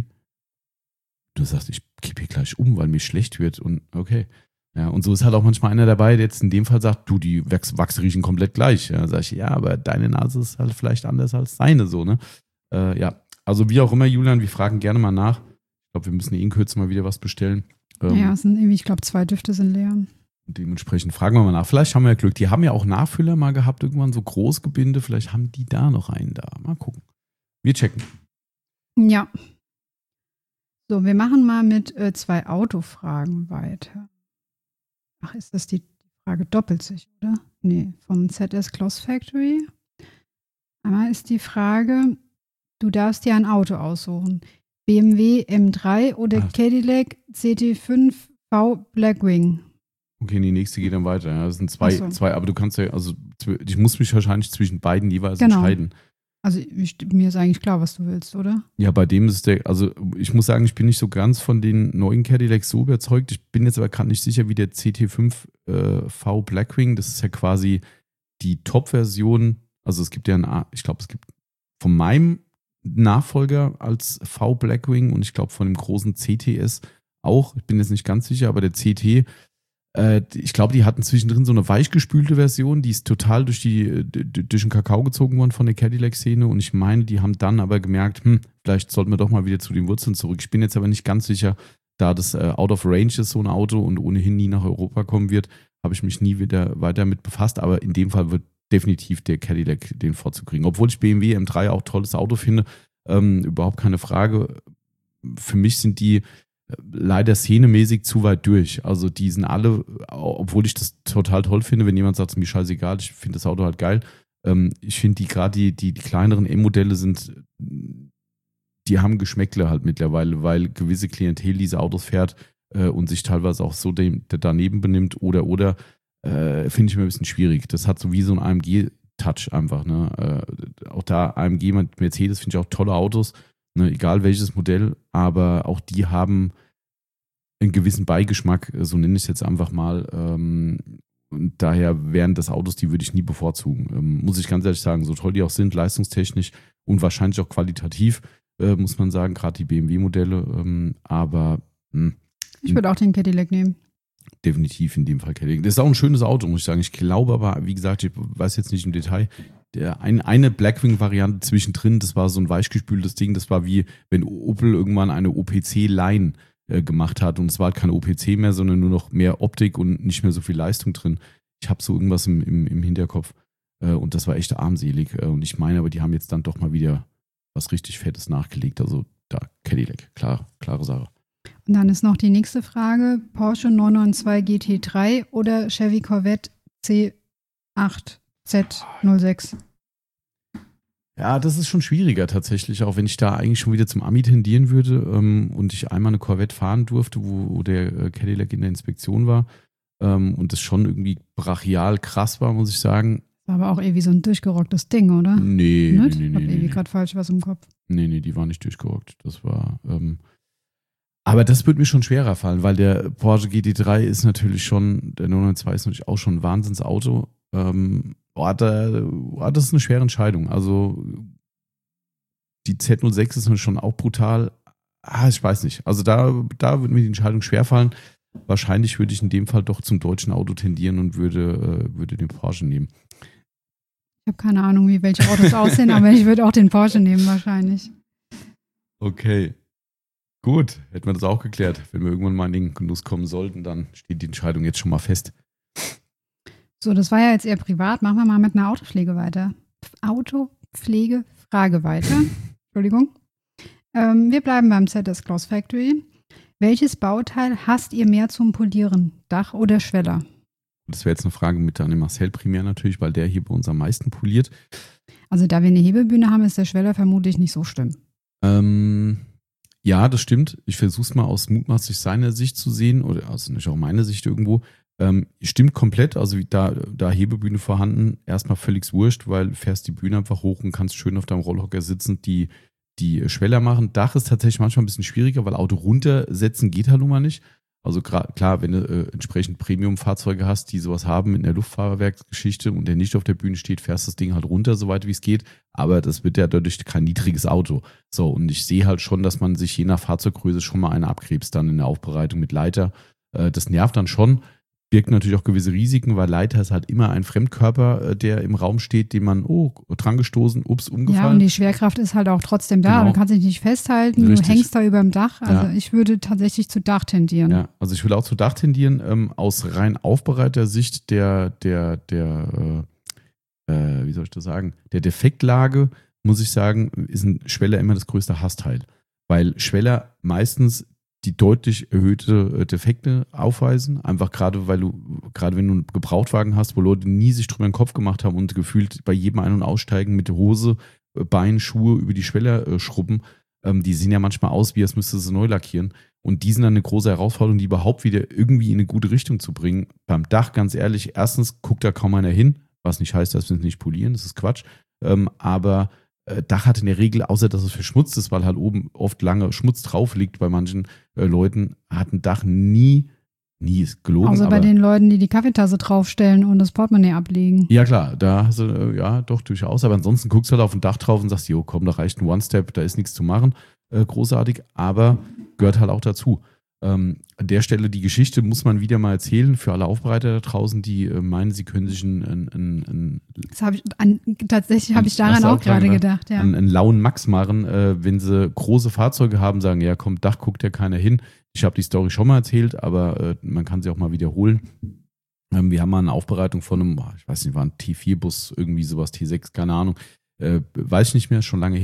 Du sagst, ich kippe hier gleich um, weil mir schlecht wird und okay. Ja, und so ist halt auch manchmal einer dabei, der jetzt in dem Fall sagt, du, die Wachse riechen komplett gleich. Ja, sag ich, ja, aber deine Nase ist halt vielleicht anders als deine, so, ne? Ja. Also wie auch immer, Julian, wir fragen gerne mal nach. Ich glaube, wir müssen in Kürze mal wieder was bestellen. Ja, es sind irgendwie, ich glaube, 2 Düfte sind leer. Dementsprechend fragen wir mal nach. Vielleicht haben wir ja Glück. Die haben ja auch Nachfüller mal gehabt, irgendwann so Großgebinde. Vielleicht haben die da noch einen da. Mal gucken. Wir checken. Ja. So, wir machen mal mit 2 Autofragen weiter. Ach, ist das die Frage doppelt sich, oder? Nee, vom ZS Cloth Factory. Einmal ist die Frage, du darfst dir ein Auto aussuchen. BMW M3 oder Cadillac CT5V Blackwing. Okay, die nächste geht dann weiter. Ja, das sind zwei, aber du kannst ja, also ich muss mich wahrscheinlich zwischen beiden jeweils entscheiden. Also mir ist eigentlich klar, was du willst, oder? Ja, bei dem ist also ich muss sagen, ich bin nicht so ganz von den neuen Cadillacs so überzeugt. Ich bin jetzt aber gerade nicht sicher, wie der CT5V Blackwing, das ist ja quasi die Top-Version. Also es gibt ja ich glaube, es gibt von meinem Nachfolger als V Blackwing und ich glaube von dem großen CTS auch. Ich bin jetzt nicht ganz sicher, aber der CT, ich glaube, die hatten zwischendrin so eine weichgespülte Version, die ist total durch den Kakao gezogen worden von der Cadillac-Szene und ich meine, die haben dann aber gemerkt, vielleicht sollten wir doch mal wieder zu den Wurzeln zurück. Ich bin jetzt aber nicht ganz sicher, da das out of range ist, so ein Auto und ohnehin nie nach Europa kommen wird, habe ich mich nie wieder weiter mit befasst, aber in dem Fall wird definitiv der Cadillac den vorzukriegen. Obwohl ich BMW M3 auch tolles Auto finde, Überhaupt keine Frage. Für mich sind die leider szenemäßig zu weit durch. Also die sind alle, obwohl ich das total toll finde, wenn jemand sagt, es ist mir scheißegal, ich finde das Auto halt geil. Ich finde die kleineren E-Modelle die haben Geschmäckle halt mittlerweile, weil gewisse Klientel diese Autos fährt und sich teilweise auch so daneben benimmt oder finde ich mir ein bisschen schwierig. Das hat so wie so ein AMG-Touch einfach. Ne? Auch da AMG, Mercedes finde ich auch tolle Autos, ne? Egal welches Modell, aber auch die haben einen gewissen Beigeschmack, so nenne ich es jetzt einfach mal. Und daher wären das Autos, die würde ich nie bevorzugen. Muss ich ganz ehrlich sagen, so toll die auch sind, leistungstechnisch und wahrscheinlich auch qualitativ, muss man sagen, gerade die BMW-Modelle. Aber ich würde auch den Cadillac nehmen. Definitiv in dem Fall Cadillac. Das ist auch ein schönes Auto, muss ich sagen. Ich glaube aber, wie gesagt, ich weiß jetzt nicht im Detail, eine Blackwing-Variante zwischendrin, das war so ein weichgespültes Ding, das war wie, wenn Opel irgendwann eine OPC-Line gemacht hat und es war halt keine OPC mehr, sondern nur noch mehr Optik und nicht mehr so viel Leistung drin. Ich habe so irgendwas im Hinterkopf und das war echt armselig. Und ich meine, aber die haben jetzt dann doch mal wieder was richtig Fettes nachgelegt. Also da Cadillac, klare Sache. Und dann ist noch die nächste Frage, Porsche 992 GT3 oder Chevy Corvette C8 Z06? Ja, das ist schon schwieriger tatsächlich, auch wenn ich da eigentlich schon wieder zum Ami tendieren würde und ich einmal eine Corvette fahren durfte, wo der Cadillac in der Inspektion war und das schon irgendwie brachial krass war, muss ich sagen. War aber auch irgendwie so ein durchgerocktes Ding, oder? Nee. Ich habe irgendwie gerade falsch was im Kopf. Nee, die war nicht durchgerockt. Das war aber das wird mir schon schwerer fallen, weil der Porsche GT3 ist natürlich schon, der 992 ist natürlich auch schon ein Wahnsinnsauto. Das ist eine schwere Entscheidung. Also die Z06 ist schon auch brutal. Ich weiß nicht. Also da würde mir die Entscheidung schwerfallen. Wahrscheinlich würde ich in dem Fall doch zum deutschen Auto tendieren und würde den Porsche nehmen. Ich habe keine Ahnung, wie welche Autos aussehen, aber ich würde auch den Porsche nehmen wahrscheinlich. Okay. Gut, hätten wir das auch geklärt. Wenn wir irgendwann mal in den Genuss kommen sollten, dann steht die Entscheidung jetzt schon mal fest. So, das war ja jetzt eher privat. Machen wir mal mit einer Autopflege weiter. Autopflege-Frage weiter. Entschuldigung. Wir bleiben beim ZS Gloss Factory. Welches Bauteil hasst ihr mehr zum Polieren? Dach oder Schweller? Das wäre jetzt eine Frage mit an den Marcel primär natürlich, weil der hier bei uns am meisten poliert. Also da wir eine Hebebühne haben, ist der Schweller vermutlich nicht so schlimm. Ja, das stimmt. Ich versuche es mal aus mutmaßlich seiner Sicht zu sehen oder aus nicht auch meiner Sicht irgendwo. Stimmt komplett, also da Hebebühne vorhanden, erstmal völlig wurscht, weil du fährst die Bühne einfach hoch und kannst schön auf deinem Rollhocker sitzen, die Schweller machen. Dach ist tatsächlich manchmal ein bisschen schwieriger, weil Auto runtersetzen geht halt nun mal nicht. Also klar, wenn du entsprechend Premium-Fahrzeuge hast, die sowas haben in der Luftfahrwerksgeschichte und der nicht auf der Bühne steht, fährst das Ding halt runter, soweit wie es geht. Aber das wird ja dadurch kein niedriges Auto. So, und ich sehe halt schon, dass man sich je nach Fahrzeuggröße schon mal eine abgräbst dann in der Aufbereitung mit Leiter. Das nervt dann schon. Birgt natürlich auch gewisse Risiken, weil Leiter ist halt immer ein Fremdkörper, der im Raum steht, den man, dran gestoßen, umgefallen. Ja, und die Schwerkraft ist halt auch trotzdem da. Genau. Du kannst dich nicht festhalten, Richtig. Du hängst da über dem Dach. Also ich würde tatsächlich zu Dach tendieren. Ja, also ich würde auch zu Dach tendieren. Aus rein Aufbereiter-Sicht wie soll ich das sagen, der Defektlage, muss ich sagen, ist ein Schweller immer das größte Hassteil. Weil Schweller meistens die deutlich erhöhte Defekte aufweisen. Einfach gerade wenn du einen Gebrauchtwagen hast, wo Leute nie sich drüber den Kopf gemacht haben und gefühlt bei jedem Ein- und Aussteigen mit der Hose, Bein, Schuhe über die Schweller schrubben. Die sehen ja manchmal aus, wie als müsste sie neu lackieren. Und die sind dann eine große Herausforderung, die überhaupt wieder irgendwie in eine gute Richtung zu bringen. Beim Dach, ganz ehrlich, erstens guckt da kaum einer hin, was nicht heißt, dass wir es nicht polieren, das ist Quatsch. Aber Dach hat in der Regel, außer dass es verschmutzt ist, weil halt oben oft lange Schmutz drauf liegt bei manchen Leuten, hat ein Dach nie ist gelogen. Außer bei den Leuten, die Kaffeetasse draufstellen und das Portemonnaie ablegen. Ja klar, da hast du, ja doch durchaus, aber ansonsten guckst du halt auf ein Dach drauf und sagst, jo komm, da reicht ein One-Step, da ist nichts zu machen, großartig, aber gehört halt auch dazu. An der Stelle die Geschichte muss man wieder mal erzählen für alle Aufbereiter da draußen, die meinen, sie können sich tatsächlich habe ich daran auch gerade gedacht, ja. Einen lauen Max machen, wenn sie große Fahrzeuge haben, sagen, ja komm, Dach guckt ja keiner hin. Ich habe die Story schon mal erzählt, aber man kann sie auch mal wiederholen. Wir haben mal eine Aufbereitung von einem, ich weiß nicht, war ein T4-Bus, irgendwie sowas, T6, keine Ahnung, weiß ich nicht mehr, schon lange her.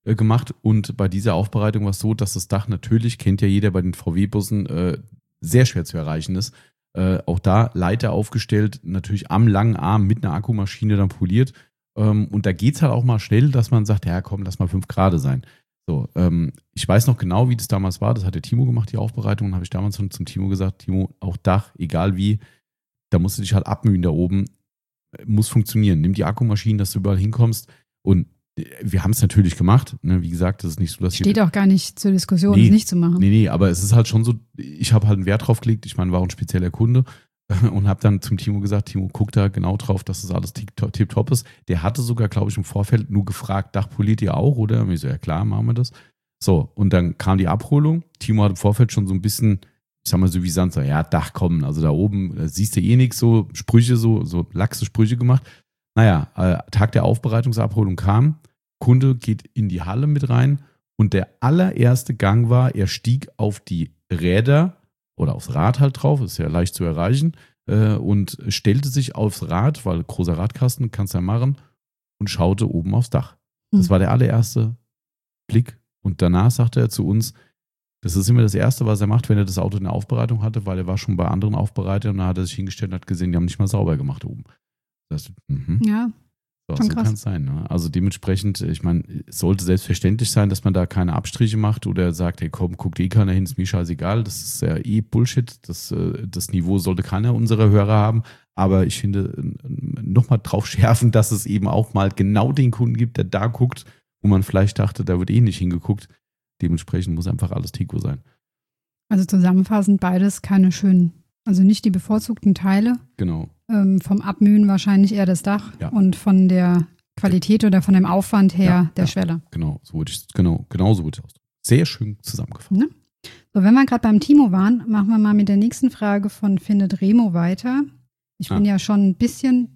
gemacht und bei dieser Aufbereitung war es so, dass das Dach natürlich, kennt ja jeder bei den VW-Bussen, sehr schwer zu erreichen ist. Auch da Leiter aufgestellt, natürlich am langen Arm mit einer Akkumaschine dann poliert. Und da geht es halt auch mal schnell, dass man sagt, ja komm, lass mal 5 Grad sein. So, ich weiß noch genau, wie das damals war. Das hat der Timo gemacht, die Aufbereitung. Und habe ich damals zum Timo gesagt, Timo, auch Dach, egal wie, da musst du dich halt abmühen da oben. Muss funktionieren. Nimm die Akkumaschinen, dass du überall hinkommst. Und wir haben es natürlich gemacht. Ne? Wie gesagt, das ist nicht so, dass steht auch gar nicht zur Diskussion, es nicht zu machen. Nee, aber es ist halt schon so, ich habe halt einen Wert drauf gelegt. Ich meine, war auch ein spezieller Kunde und habe dann zum Timo gesagt, Timo, guck da genau drauf, dass das alles tipptopp ist. Der hatte sogar, glaube ich, im Vorfeld nur gefragt, Dach poliert ihr auch, oder? Und ich so, ja klar, machen wir das. So, und dann kam die Abholung. Timo hat im Vorfeld schon so ein bisschen, ich sag mal so wie Sand, ja, Dach kommen. Also da oben siehst du eh nichts, so Sprüche, so laxe Sprüche gemacht. Naja, Tag der Aufbereitungsabholung kam, Kunde geht in die Halle mit rein und der allererste Gang war, er stieg auf die Räder oder aufs Rad halt drauf, ist ja leicht zu erreichen, und stellte sich aufs Rad, weil großer Radkasten, kannst du ja machen, und schaute oben aufs Dach. Das war der allererste Blick und danach sagte er zu uns, das ist immer das Erste, was er macht, wenn er das Auto in der Aufbereitung hatte, weil er war schon bei anderen Aufbereitern und da hat er sich hingestellt und hat gesehen, die haben nicht mal sauber gemacht oben. Das heißt, ja, so kann es sein. Ne? Also dementsprechend, ich meine, es sollte selbstverständlich sein, dass man da keine Abstriche macht oder sagt, hey komm, guckt eh keiner hin, ist mir scheißegal. Das ist ja eh Bullshit. Das Niveau sollte keiner unserer Hörer haben. Aber ich finde, nochmal drauf schärfen, dass es eben auch mal genau den Kunden gibt, der da guckt, wo man vielleicht dachte, da wird eh nicht hingeguckt. Dementsprechend muss einfach alles Tico sein. Also zusammenfassend beides keine schönen, also nicht die bevorzugten Teile. Genau. Vom Abmühen wahrscheinlich eher das Dach und von der Qualität oder von dem Aufwand her der Schwelle. Genau, so würde ich es ausdrücken. Sehr schön zusammengefasst. Ne? So, wenn wir gerade beim Timo waren, machen wir mal mit der nächsten Frage von Findet Remo weiter. Ich bin ja schon ein bisschen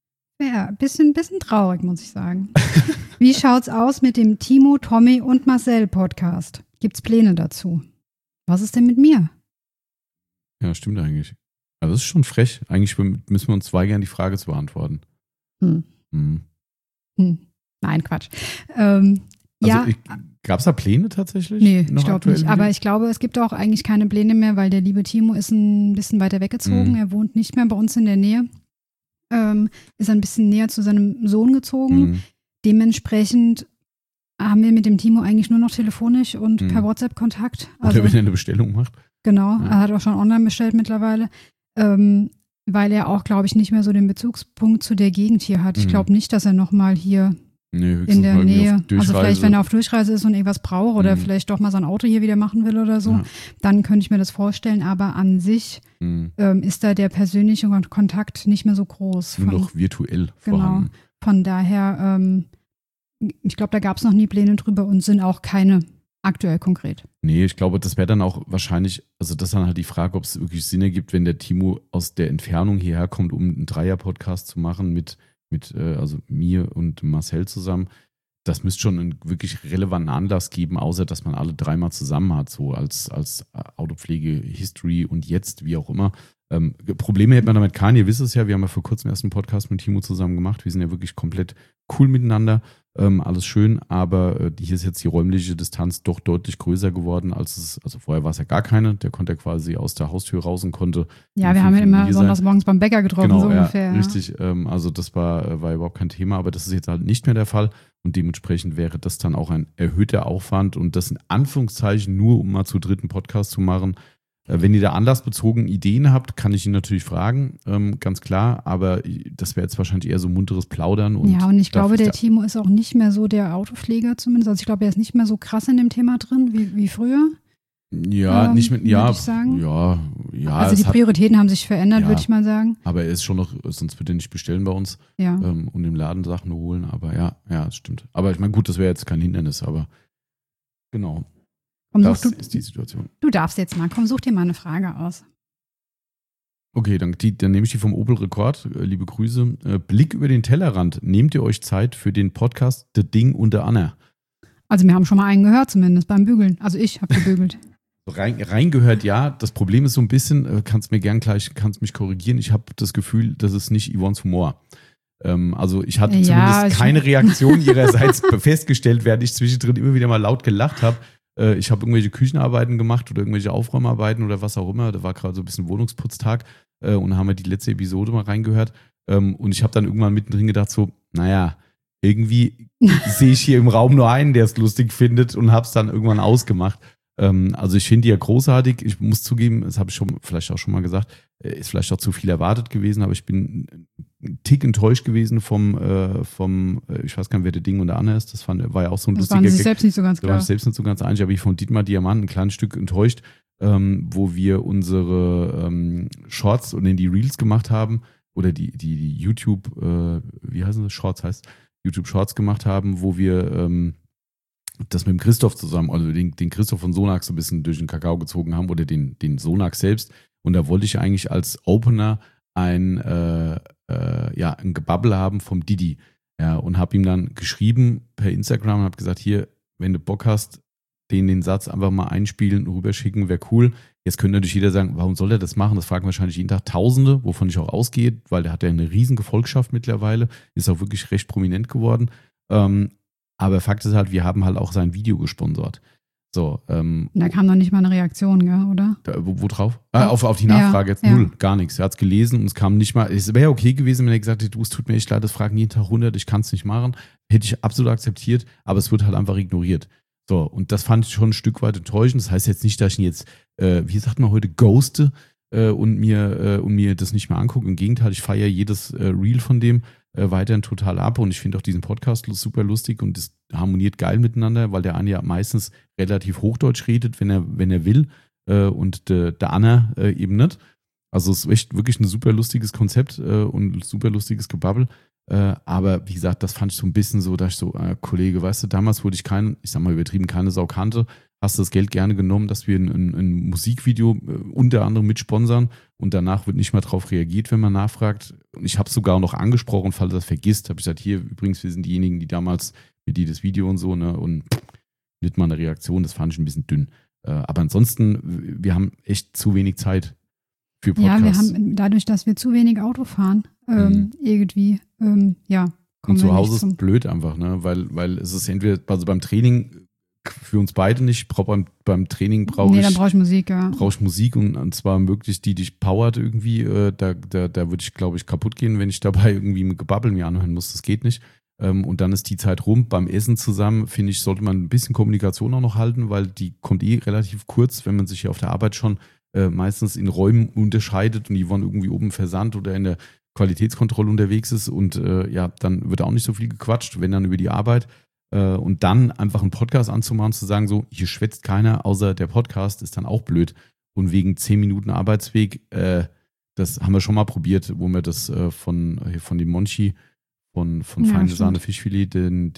traurig, muss ich sagen. Wie schaut's aus mit dem Timo, Tommy und Marcel Podcast? Gibt's Pläne dazu? Was ist denn mit mir? Ja, stimmt eigentlich. Also das ist schon frech. Eigentlich müssen wir uns weigern, die Frage zu beantworten. Nein, Quatsch. Gab es da Pläne tatsächlich? Nee, ich glaube nicht. Aber ich glaube, es gibt auch eigentlich keine Pläne mehr, weil der liebe Timo ist ein bisschen weiter weggezogen. Er wohnt nicht mehr bei uns in der Nähe. Ist ein bisschen näher zu seinem Sohn gezogen. Dementsprechend haben wir mit dem Timo eigentlich nur noch telefonisch und per WhatsApp Kontakt. Also, oder wenn er eine Bestellung macht. Genau, er hat auch schon online bestellt mittlerweile, weil er auch, glaube ich, nicht mehr so den Bezugspunkt zu der Gegend hier hat. Ich glaube nicht, dass er nochmal hier in der Nähe, also vielleicht, wenn er auf Durchreise ist und irgendwas braucht oder vielleicht doch mal sein Auto hier wieder machen will oder so, dann könnte ich mir das vorstellen, aber an sich ist da der persönliche Kontakt nicht mehr so groß. Nur noch virtuell vorhanden. Genau, von daher, ich glaube, da gab es noch nie Pläne drüber und sind auch keine aktuell konkret. Nee, ich glaube, das wäre dann auch wahrscheinlich, also das ist dann halt die Frage, ob es wirklich Sinn ergibt, wenn der Timo aus der Entfernung hierher kommt, um einen Dreier-Podcast zu machen mit also mir und Marcel zusammen. Das müsste schon einen wirklich relevanten Anlass geben, außer dass man alle dreimal zusammen hat, so als Autopflege, History und jetzt, wie auch immer. Probleme hätte man damit keinen, ihr wisst es ja, wir haben ja vor kurzem erst einen Podcast mit Timo zusammen gemacht, wir sind ja wirklich komplett cool miteinander, alles schön, aber hier ist jetzt die räumliche Distanz doch deutlich größer geworden, also vorher war es ja gar keine, der konnte ja quasi aus der Haustür raus und konnte. Ja, wir haben ihn immer sonntags morgens beim Bäcker getroffen, genau, so ungefähr. Ja. Richtig, also das war überhaupt kein Thema, aber das ist jetzt halt nicht mehr der Fall und dementsprechend wäre das dann auch ein erhöhter Aufwand und das in Anführungszeichen nur, um mal zu dritten Podcast zu machen. Wenn ihr da anlassbezogen Ideen habt, kann ich ihn natürlich fragen, ganz klar, aber das wäre jetzt wahrscheinlich eher so munteres Plaudern. Und ich glaube, der Timo ist auch nicht mehr so der Autopfleger zumindest, also ich glaube, er ist nicht mehr so krass in dem Thema drin wie früher. Ja, nicht mit, ja, ich sagen. Ja. Also die Prioritäten haben sich verändert, würde ich mal sagen. Aber er ist schon noch, sonst wird er nicht bestellen bei uns und im Laden Sachen holen, aber ja, das stimmt. Aber ich meine, gut, das wäre jetzt kein Hindernis, aber genau. Das ist die Situation. Du darfst jetzt mal. Komm, such dir mal eine Frage aus. Okay, dann nehme ich die vom Opel Rekord. Liebe Grüße. Blick über den Tellerrand. Nehmt ihr euch Zeit für den Podcast The Ding und der Anna? Also wir haben schon mal einen gehört zumindest beim Bügeln. Also ich habe gebügelt. Reingehört, ja. Das Problem ist so ein bisschen, kannst mich korrigieren, ich habe das Gefühl, das ist nicht Yvonne's Humor. Also ich hatte zumindest keine Reaktion ihrerseits festgestellt, während ich zwischendrin immer wieder mal laut gelacht habe. Ich habe irgendwelche Küchenarbeiten gemacht oder irgendwelche Aufräumarbeiten oder was auch immer. Da war gerade so ein bisschen Wohnungsputztag und da haben wir die letzte Episode mal reingehört. Und ich habe dann irgendwann mittendrin gedacht so, naja, irgendwie sehe ich hier im Raum nur einen, der es lustig findet und habe es dann irgendwann ausgemacht. Also ich finde die ja großartig. Ich muss zugeben, das habe ich vielleicht auch schon mal gesagt, ist vielleicht auch zu viel erwartet gewesen, aber ich bin ein Tick enttäuscht gewesen vom ich weiß gar nicht, wer der Ding und der Anna ist. Das war ja auch so ein lustiger Gag. Das war selbst nicht so ganz klar. Da war ich selbst nicht so ganz einig, aber ich von Dietmar Diamant ein kleines Stück enttäuscht, wo wir unsere Shorts und die Reels gemacht haben oder die YouTube, wie heißen das? Shorts heißt YouTube Shorts gemacht haben, wo wir das mit dem Christoph zusammen, also den Christoph von Sonax so ein bisschen durch den Kakao gezogen haben oder den Sonax selbst. Und da wollte ich eigentlich als Opener ein Gebabbel haben vom Didi. Ja, und habe ihm dann geschrieben per Instagram und habe gesagt, hier, wenn du Bock hast, den Satz einfach mal einspielen und rüberschicken, wäre cool. Jetzt könnte natürlich jeder sagen, warum soll er das machen? Das fragen wahrscheinlich jeden Tag Tausende, wovon ich auch ausgehe, weil der hat ja eine riesen Gefolgschaft mittlerweile, ist auch wirklich recht prominent geworden. Aber Fakt ist halt, wir haben halt auch sein Video gesponsert. So, da kam noch nicht mal eine Reaktion, gell, oder? Wo drauf? Auf die Nachfrage jetzt null, gar nichts. Er hat es gelesen und es kam nicht mal. Es wäre okay gewesen, wenn er gesagt hätte, du, es tut mir echt leid, das fragen jeden Tag 100, ich kann es nicht machen. Hätte ich absolut akzeptiert, aber es wird halt einfach ignoriert. So, und das fand ich schon ein Stück weit enttäuschend. Das heißt jetzt nicht, dass ich ihn jetzt, wie sagt man heute, ghoste und mir das nicht mehr angucke. Im Gegenteil, ich feiere jedes Reel von dem weiterhin total ab und ich finde auch diesen Podcast super lustig und das harmoniert geil miteinander, weil der eine ja meistens relativ Hochdeutsch redet, wenn er will und der Anna eben nicht. Also es ist echt wirklich ein super lustiges Konzept und super lustiges Gebabbel. Aber wie gesagt, das fand ich so ein bisschen so, dass ich so, Kollege, weißt du, damals wurde ich ich sag mal übertrieben, keine Sau kannte, hast du das Geld gerne genommen, dass wir ein Musikvideo unter anderem mitsponsern und danach wird nicht mehr drauf reagiert, wenn man nachfragt. Und ich habe es sogar noch angesprochen, falls du das vergisst, habe ich gesagt, hier übrigens, wir sind diejenigen, die damals mit dir das Video und so, ne, und nicht mal eine Reaktion, das fand ich ein bisschen dünn. Aber ansonsten, wir haben echt zu wenig Zeit für Podcasts. Ja, wir haben dadurch, dass wir zu wenig Auto fahren, irgendwie, kommen und zu wir Hause nicht ist blöd einfach, ne, weil es ist entweder, also beim Training für uns beide nicht, beim Training brauche dann brauche ich Musik, ja. Brauche ich Musik und zwar möglichst die dich powert irgendwie, da würde ich, glaube ich, kaputt gehen, wenn ich dabei irgendwie mit Gebabbel mir anhören muss, das geht nicht. Und dann ist die Zeit rum. Beim Essen zusammen, finde ich, sollte man ein bisschen Kommunikation auch noch halten, weil die kommt relativ kurz, wenn man sich hier auf der Arbeit schon meistens in Räumen unterscheidet und die wollen irgendwie oben Versand oder in der Qualitätskontrolle unterwegs ist und dann wird auch nicht so viel gequatscht, wenn dann über die Arbeit. Und dann einfach einen Podcast anzumachen, zu sagen, so, hier schwätzt keiner, außer der Podcast, ist dann auch blöd. Und wegen 10 Minuten Arbeitsweg, das haben wir schon mal probiert, wo wir das von dem Monchi, von Feine Sahne Fischfilet,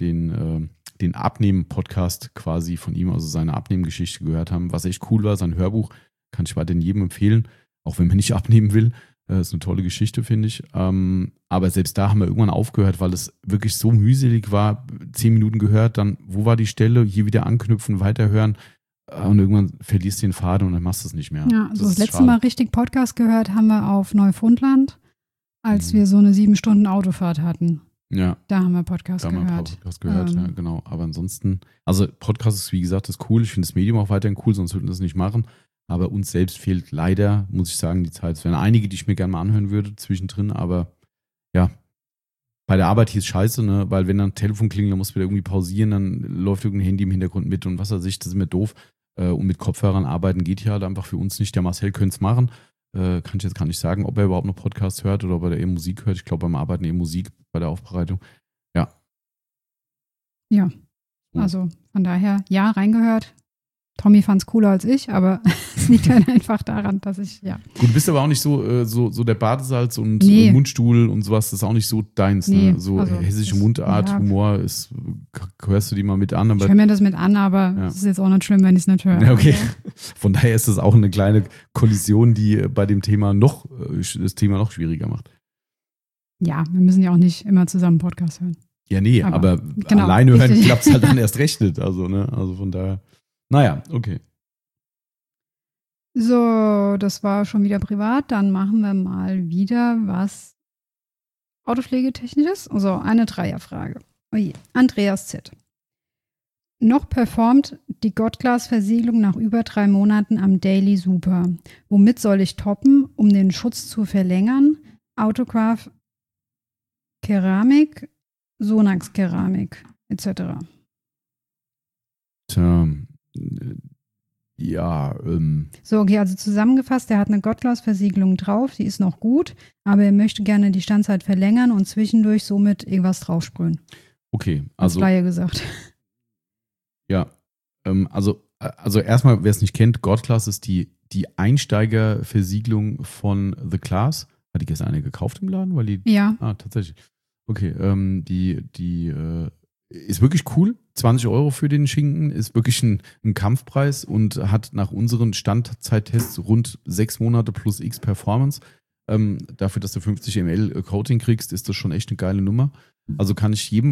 den Abnehmen-Podcast quasi von ihm, also seine Abnehmen-Geschichte gehört haben, was echt cool war, sein Hörbuch, kann ich weiterhin jedem empfehlen, auch wenn man nicht abnehmen will. Das ist eine tolle Geschichte, finde ich. Aber selbst da haben wir irgendwann aufgehört, weil es wirklich so mühselig war. 10 Minuten gehört, dann, wo war die Stelle? Hier wieder anknüpfen, weiterhören. Und irgendwann verlierst du den Faden und dann machst du es nicht mehr. Ja, also das letzte Mal richtig Podcast gehört haben wir auf Neufundland, als wir so eine 7 Stunden Autofahrt hatten. Ja. Da haben wir Podcast gehört. Da haben wir Podcast gehört, ja, genau. Aber ansonsten, also Podcast ist, wie gesagt, ist cool. Ich finde das Medium auch weiterhin cool, sonst würden wir das nicht machen. Aber uns selbst fehlt leider, muss ich sagen, die Zeit. Es wären einige, die ich mir gerne mal anhören würde zwischendrin, aber ja, bei der Arbeit hier ist scheiße, ne? Weil wenn dann ein Telefon klingelt, dann musst du wieder irgendwie pausieren, dann läuft irgendein Handy im Hintergrund mit und was weiß ich, das ist mir doof. Und mit Kopfhörern arbeiten geht ja halt einfach für uns nicht. Der Marcel könnte es machen. Kann ich jetzt gar nicht sagen, ob er überhaupt noch Podcasts hört oder ob er da eben Musik hört. Ich glaube, beim Arbeiten eben Musik bei der Aufbereitung. Ja. Ja, also von daher, ja, reingehört. Tommy fand es cooler als ich, aber es liegt halt einfach daran, dass ich, ja. Du bist aber auch nicht so der Badesalz und Mundstuhl und sowas, das ist auch nicht so deins, ne? So also hessische Mundart, Humor, hörst du die mal mit an. Aber ich höre mir das mit an, aber es ist jetzt auch nicht schlimm, wenn ich es nicht höre. Ja, okay. Von daher ist das auch eine kleine Kollision, die bei dem Thema das Thema noch schwieriger macht. Ja, wir müssen ja auch nicht immer zusammen Podcast hören. Ja, nee, aber genau, alleine hören klappt es halt dann erst recht nicht. Also, ne, also von daher. Naja, okay. So, das war schon wieder privat. Dann machen wir mal wieder was Autopflegetechnisches. So, eine Dreierfrage. Oje. Andreas Z. Noch performt die Gottglas-Versiegelung nach über 3 Monaten am Daily super. Womit soll ich toppen, um den Schutz zu verlängern? Autograph, Keramik, Sonax Keramik, etc. Tja, So, okay, also zusammengefasst, er hat eine Gottglas-Versiegelung drauf, die ist noch gut, aber er möchte gerne die Standzeit verlängern und zwischendurch somit irgendwas draufsprühen. Okay, also. Als Laie gesagt. Ja, also erstmal, wer es nicht kennt, Gottglas ist die Einsteigerversiegelung von The Class. Hat die gestern eine gekauft im Laden? Ja. Tatsächlich. Okay, die ist wirklich cool. 20 € für den Schinken, ist wirklich ein Kampfpreis und hat nach unseren Standzeittests rund 6 Monate plus X Performance. Dafür, dass du 50 ml Coating kriegst, ist das schon echt eine geile Nummer. Also kann ich jedem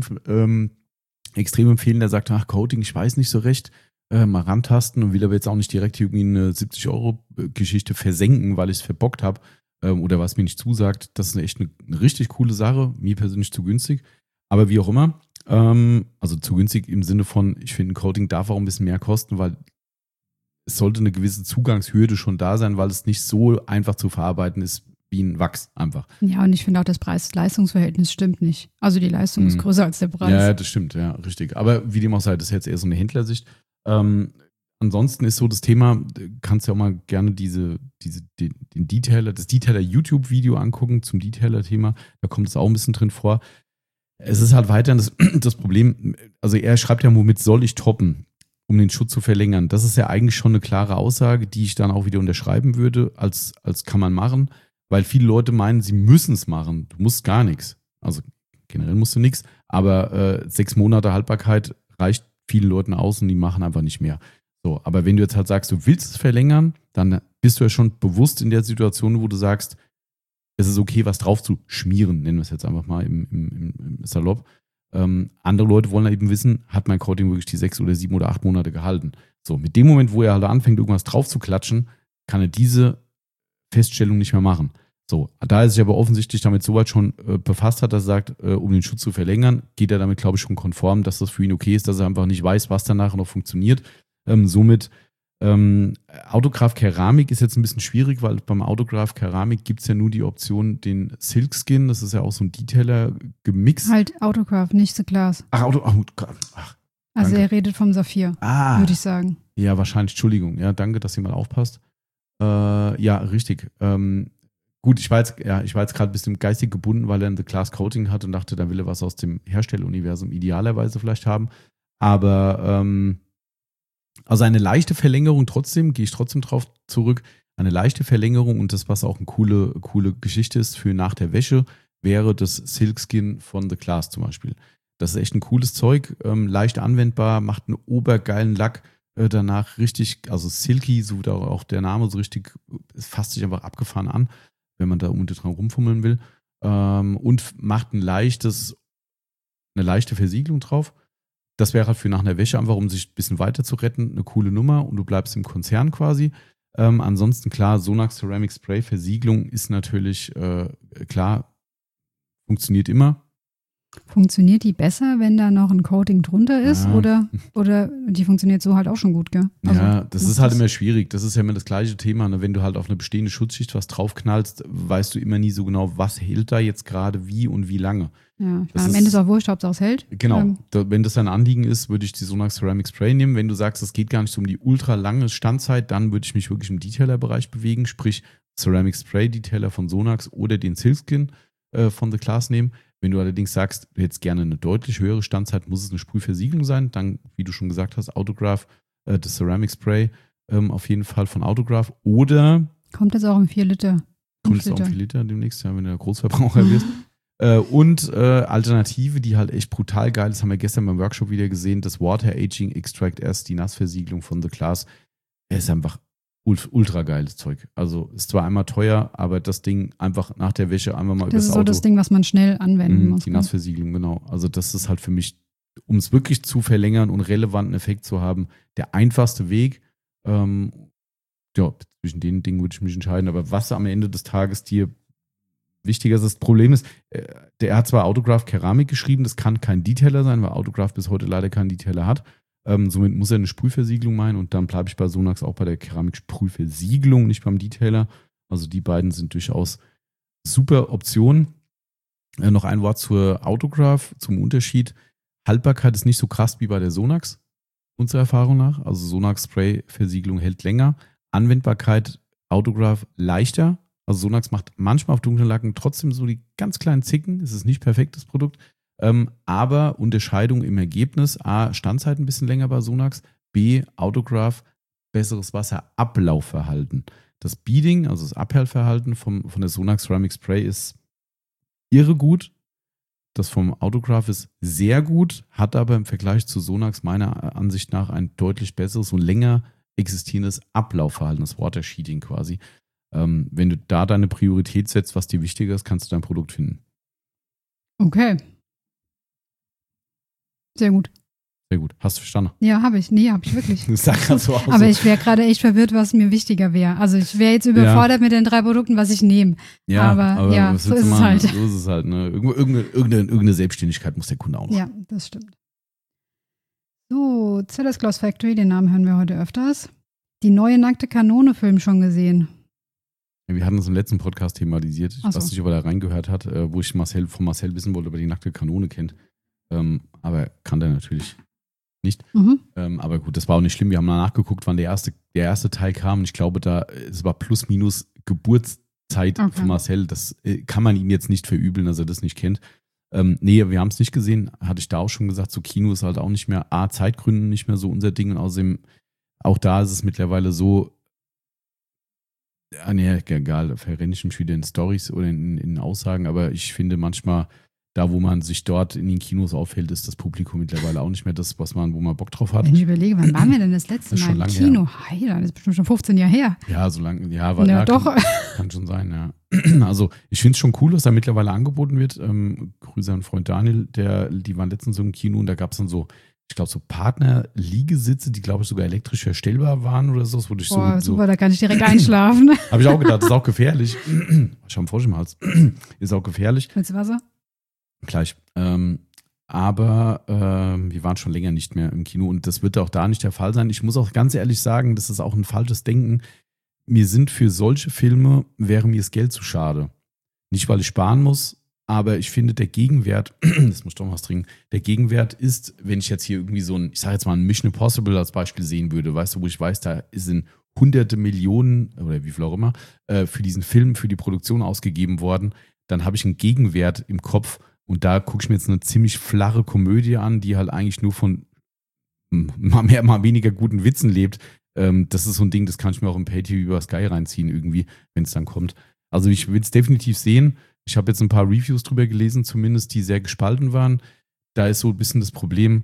extrem empfehlen, der sagt, ach, Coating, ich weiß nicht so recht, mal rantasten und will aber jetzt auch nicht direkt irgendwie eine 70 € Geschichte versenken, weil ich es verbockt habe oder was mir nicht zusagt. Das ist echt eine richtig coole Sache, mir persönlich zu günstig, aber wie auch immer, also zu günstig im Sinne von, ich finde, ein Coating darf auch ein bisschen mehr kosten, weil es sollte eine gewisse Zugangshürde schon da sein, weil es nicht so einfach zu verarbeiten ist wie ein Wachs einfach. Ja, und ich finde auch, das Preis-Leistungs-Verhältnis stimmt nicht. Also die Leistung ist größer als der Preis. Ja, das stimmt, ja, richtig. Aber wie dem auch sei, das ist jetzt eher so eine Händlersicht. Ansonsten ist so das Thema, kannst du ja auch mal gerne das Detailer YouTube-Video angucken zum Detailer-Thema. Da kommt es auch ein bisschen drin vor. Es ist halt weiterhin das Problem, also er schreibt ja, womit soll ich toppen, um den Schutz zu verlängern. Das ist ja eigentlich schon eine klare Aussage, die ich dann auch wieder unterschreiben würde, als kann man machen. Weil viele Leute meinen, sie müssen es machen. Du musst gar nichts. Also generell musst du nichts. Aber 6 Monate Haltbarkeit reicht vielen Leuten aus und die machen einfach nicht mehr. So, aber wenn du jetzt halt sagst, du willst es verlängern, dann bist du ja schon bewusst in der Situation, wo du sagst, es ist okay, was drauf zu schmieren, nennen wir es jetzt einfach mal im Salopp. Andere Leute wollen eben wissen, hat mein Coating wirklich die 6 oder 7 oder 8 Monate gehalten? So, mit dem Moment, wo er halt anfängt, irgendwas drauf zu klatschen, kann er diese Feststellung nicht mehr machen. So, da er sich aber offensichtlich damit soweit schon befasst hat, dass er sagt, um den Schutz zu verlängern, geht er damit, glaube ich, schon konform, dass das für ihn okay ist, dass er einfach nicht weiß, was danach noch funktioniert. Somit Autograph Keramik ist jetzt ein bisschen schwierig, weil beim Autograph Keramik gibt es ja nur die Option, den Silkskin, das ist ja auch so ein Detailer gemixt. Halt Autograph, nicht The Class. Also danke. Er redet vom Saphir, würde ich sagen. Ja, wahrscheinlich, Entschuldigung. Ja, danke, dass ihr mal aufpasst. Ja, richtig. Gut, ich war jetzt gerade ein bisschen geistig gebunden, weil er ein The Class Coating hat und dachte, da will er was aus dem Herstelleruniversum idealerweise vielleicht haben. Aber also eine leichte Verlängerung trotzdem, gehe ich trotzdem drauf zurück, eine leichte Verlängerung und das, was auch eine coole Geschichte ist für nach der Wäsche, wäre das Silkskin von The Class zum Beispiel. Das ist echt ein cooles Zeug, leicht anwendbar, macht einen obergeilen Lack, danach richtig, also silky, so da auch der Name so richtig, es fasst sich einfach abgefahren an, wenn man da unten dran rumfummeln will, und macht eine leichte Versiegelung drauf. Das wäre halt für nach einer Wäsche einfach, um sich ein bisschen weiter zu retten, eine coole Nummer und du bleibst im Konzern quasi. Ansonsten klar, Sonax Ceramic Spray Versiegelung ist natürlich klar, funktioniert immer. Funktioniert die besser, wenn da noch ein Coating drunter ist? Ja. Oder die funktioniert so halt auch schon gut, gell? Also, ja, das ist halt immer schwierig. Das ist ja immer das gleiche Thema. Ne? Wenn du halt auf eine bestehende Schutzschicht was draufknallst, weißt du immer nie so genau, was hält da jetzt gerade wie und wie lange. Ja, am Ende ist auch wurscht, Hauptsache es hält. Genau. Wenn das dein Anliegen ist, würde ich die Sonax Ceramic Spray nehmen. Wenn du sagst, es geht gar nicht so um die ultra lange Standzeit, dann würde ich mich wirklich im Detailer-Bereich bewegen, sprich Ceramic Spray Detailer von Sonax oder den Silkskin von The Class nehmen. Wenn du allerdings sagst, du hättest gerne eine deutlich höhere Standzeit, muss es eine Sprühversiegelung sein. Dann, wie du schon gesagt hast, Autograph, das Ceramic Spray auf jeden Fall von Autograph. Oder kommt jetzt auch im 4 Liter. Kommt jetzt auch im 4 Liter demnächst, ja, wenn du Großverbraucher wirst. Und Alternative, die halt echt brutal geil ist, haben wir gestern beim Workshop wieder gesehen, das Water Aging Extract S, die Nassversiegelung von The Class. Ist einfach ultra geiles Zeug. Also ist zwar einmal teuer, aber das Ding einfach nach der Wäsche einfach mal übers Auto. Das ist so das Ding, was man schnell anwenden muss. Die Nassversiegelung, genau. Also das ist halt für mich, um es wirklich zu verlängern und relevanten Effekt zu haben, der einfachste Weg. Ja, zwischen den Dingen würde ich mich entscheiden. Aber was am Ende des Tages dir wichtiger ist. Das Problem ist, er hat zwar Autograph Keramik geschrieben, das kann kein Detailer sein, weil Autograph bis heute leider keinen Detailer hat. Somit muss er eine Sprühversiegelung meinen und dann bleibe ich bei Sonax auch bei der Keramik-Sprühversiegelung, nicht beim Detailer. Also die beiden sind durchaus super Optionen. Noch ein Wort zur Autograph, zum Unterschied. Haltbarkeit ist nicht so krass wie bei der Sonax, unserer Erfahrung nach. Also Sonax Spray-Versiegelung hält länger. Anwendbarkeit Autograph leichter. Also Sonax macht manchmal auf dunklen Lacken trotzdem so die ganz kleinen Zicken. Es ist nicht perfekt, das Produkt. Aber Unterscheidung im Ergebnis. A, Standzeit ein bisschen länger bei Sonax. B, Autograph, besseres Wasserablaufverhalten. Das Beading, also das Abperlverhalten von der Sonax Ceramic Spray ist irre gut. Das vom Autograph ist sehr gut, hat aber im Vergleich zu Sonax meiner Ansicht nach ein deutlich besseres und länger existierendes Ablaufverhalten, das Watersheeting quasi. Wenn du da deine Priorität setzt, was dir wichtiger ist, kannst du dein Produkt finden. Okay. Sehr gut. Sehr gut. Hast du verstanden? Ja, habe ich. Nee, habe ich wirklich. Das sah gerade so aus. Aber ich wäre gerade echt verwirrt, was mir wichtiger wäre. Also ich wäre jetzt überfordert mit den 3 Produkten, was ich nehme. Ja, aber ja, so ist es halt. So ist es halt. Ne? Irgendeine Selbstständigkeit muss der Kunde auch noch. Ja, das stimmt. So, Zellers Gloss Factory, den Namen hören wir heute öfters. Die neue nackte Kanone-Film schon gesehen. Ja, wir hatten das im letzten Podcast thematisiert. Ich weiß nicht, ob er da reingehört hat, wo ich von Marcel wissen wollte, ob er die nackte Kanone kennt. Aber kann der natürlich nicht. Aber gut, das war auch nicht schlimm. Wir haben mal nachgeguckt, wann der erste Teil kam. Und ich glaube, es war plus minus Geburtszeit von Marcel. Das kann man ihm jetzt nicht verübeln, dass er das nicht kennt. Nee, wir haben es nicht gesehen. Hatte ich da auch schon gesagt, so Kino ist halt auch nicht mehr, Zeitgründen nicht mehr so unser Ding. Und außerdem, auch da ist es mittlerweile so, egal, verrenne ich mich wieder in Storys oder in Aussagen, aber ich finde manchmal, da wo man sich dort in den Kinos aufhält, ist das Publikum mittlerweile auch nicht mehr das, wo man Bock drauf hat. Wenn ich überlege, wann waren wir denn das letzte Mal im Kino? Hey, das ist bestimmt schon 15 Jahre her. Ja, so lange, doch. Kann schon sein, ja. Also ich finde es schon cool, was da mittlerweile angeboten wird. Grüße an Freund Daniel, die waren letztens so im Kino und da gab es dann so, ich glaube, so Partner-Liegesitze, die, glaube ich, sogar elektrisch verstellbar waren oder so. Super, da kann ich direkt einschlafen. Habe ich auch gedacht, das ist auch gefährlich. Ich habe einen Frosch im Hals. Ist auch gefährlich. Willst du Wasser? Gleich. Aber wir waren schon länger nicht mehr im Kino und das wird auch da nicht der Fall sein. Ich muss auch ganz ehrlich sagen, das ist auch ein falsches Denken. Mir sind für solche Filme, wäre mir das Geld zu schade. Nicht, weil ich sparen muss, aber ich finde, der Gegenwert, das muss ich doch mal was trinken, der Gegenwert ist, wenn ich jetzt hier irgendwie so ich sage jetzt mal ein Mission Impossible als Beispiel sehen würde, weißt du, wo ich weiß, da sind hunderte Millionen oder wie viel auch immer für diesen Film, für die Produktion ausgegeben worden, dann habe ich einen Gegenwert im Kopf und da gucke ich mir jetzt eine ziemlich flache Komödie an, die halt eigentlich nur von mal mehr, mal weniger guten Witzen lebt. Das ist so ein Ding, das kann ich mir auch im Pay-TV über Sky reinziehen irgendwie, wenn es dann kommt. Also ich will es definitiv sehen. Ich habe jetzt ein paar Reviews drüber gelesen, zumindest, die sehr gespalten waren. Da ist so ein bisschen das Problem,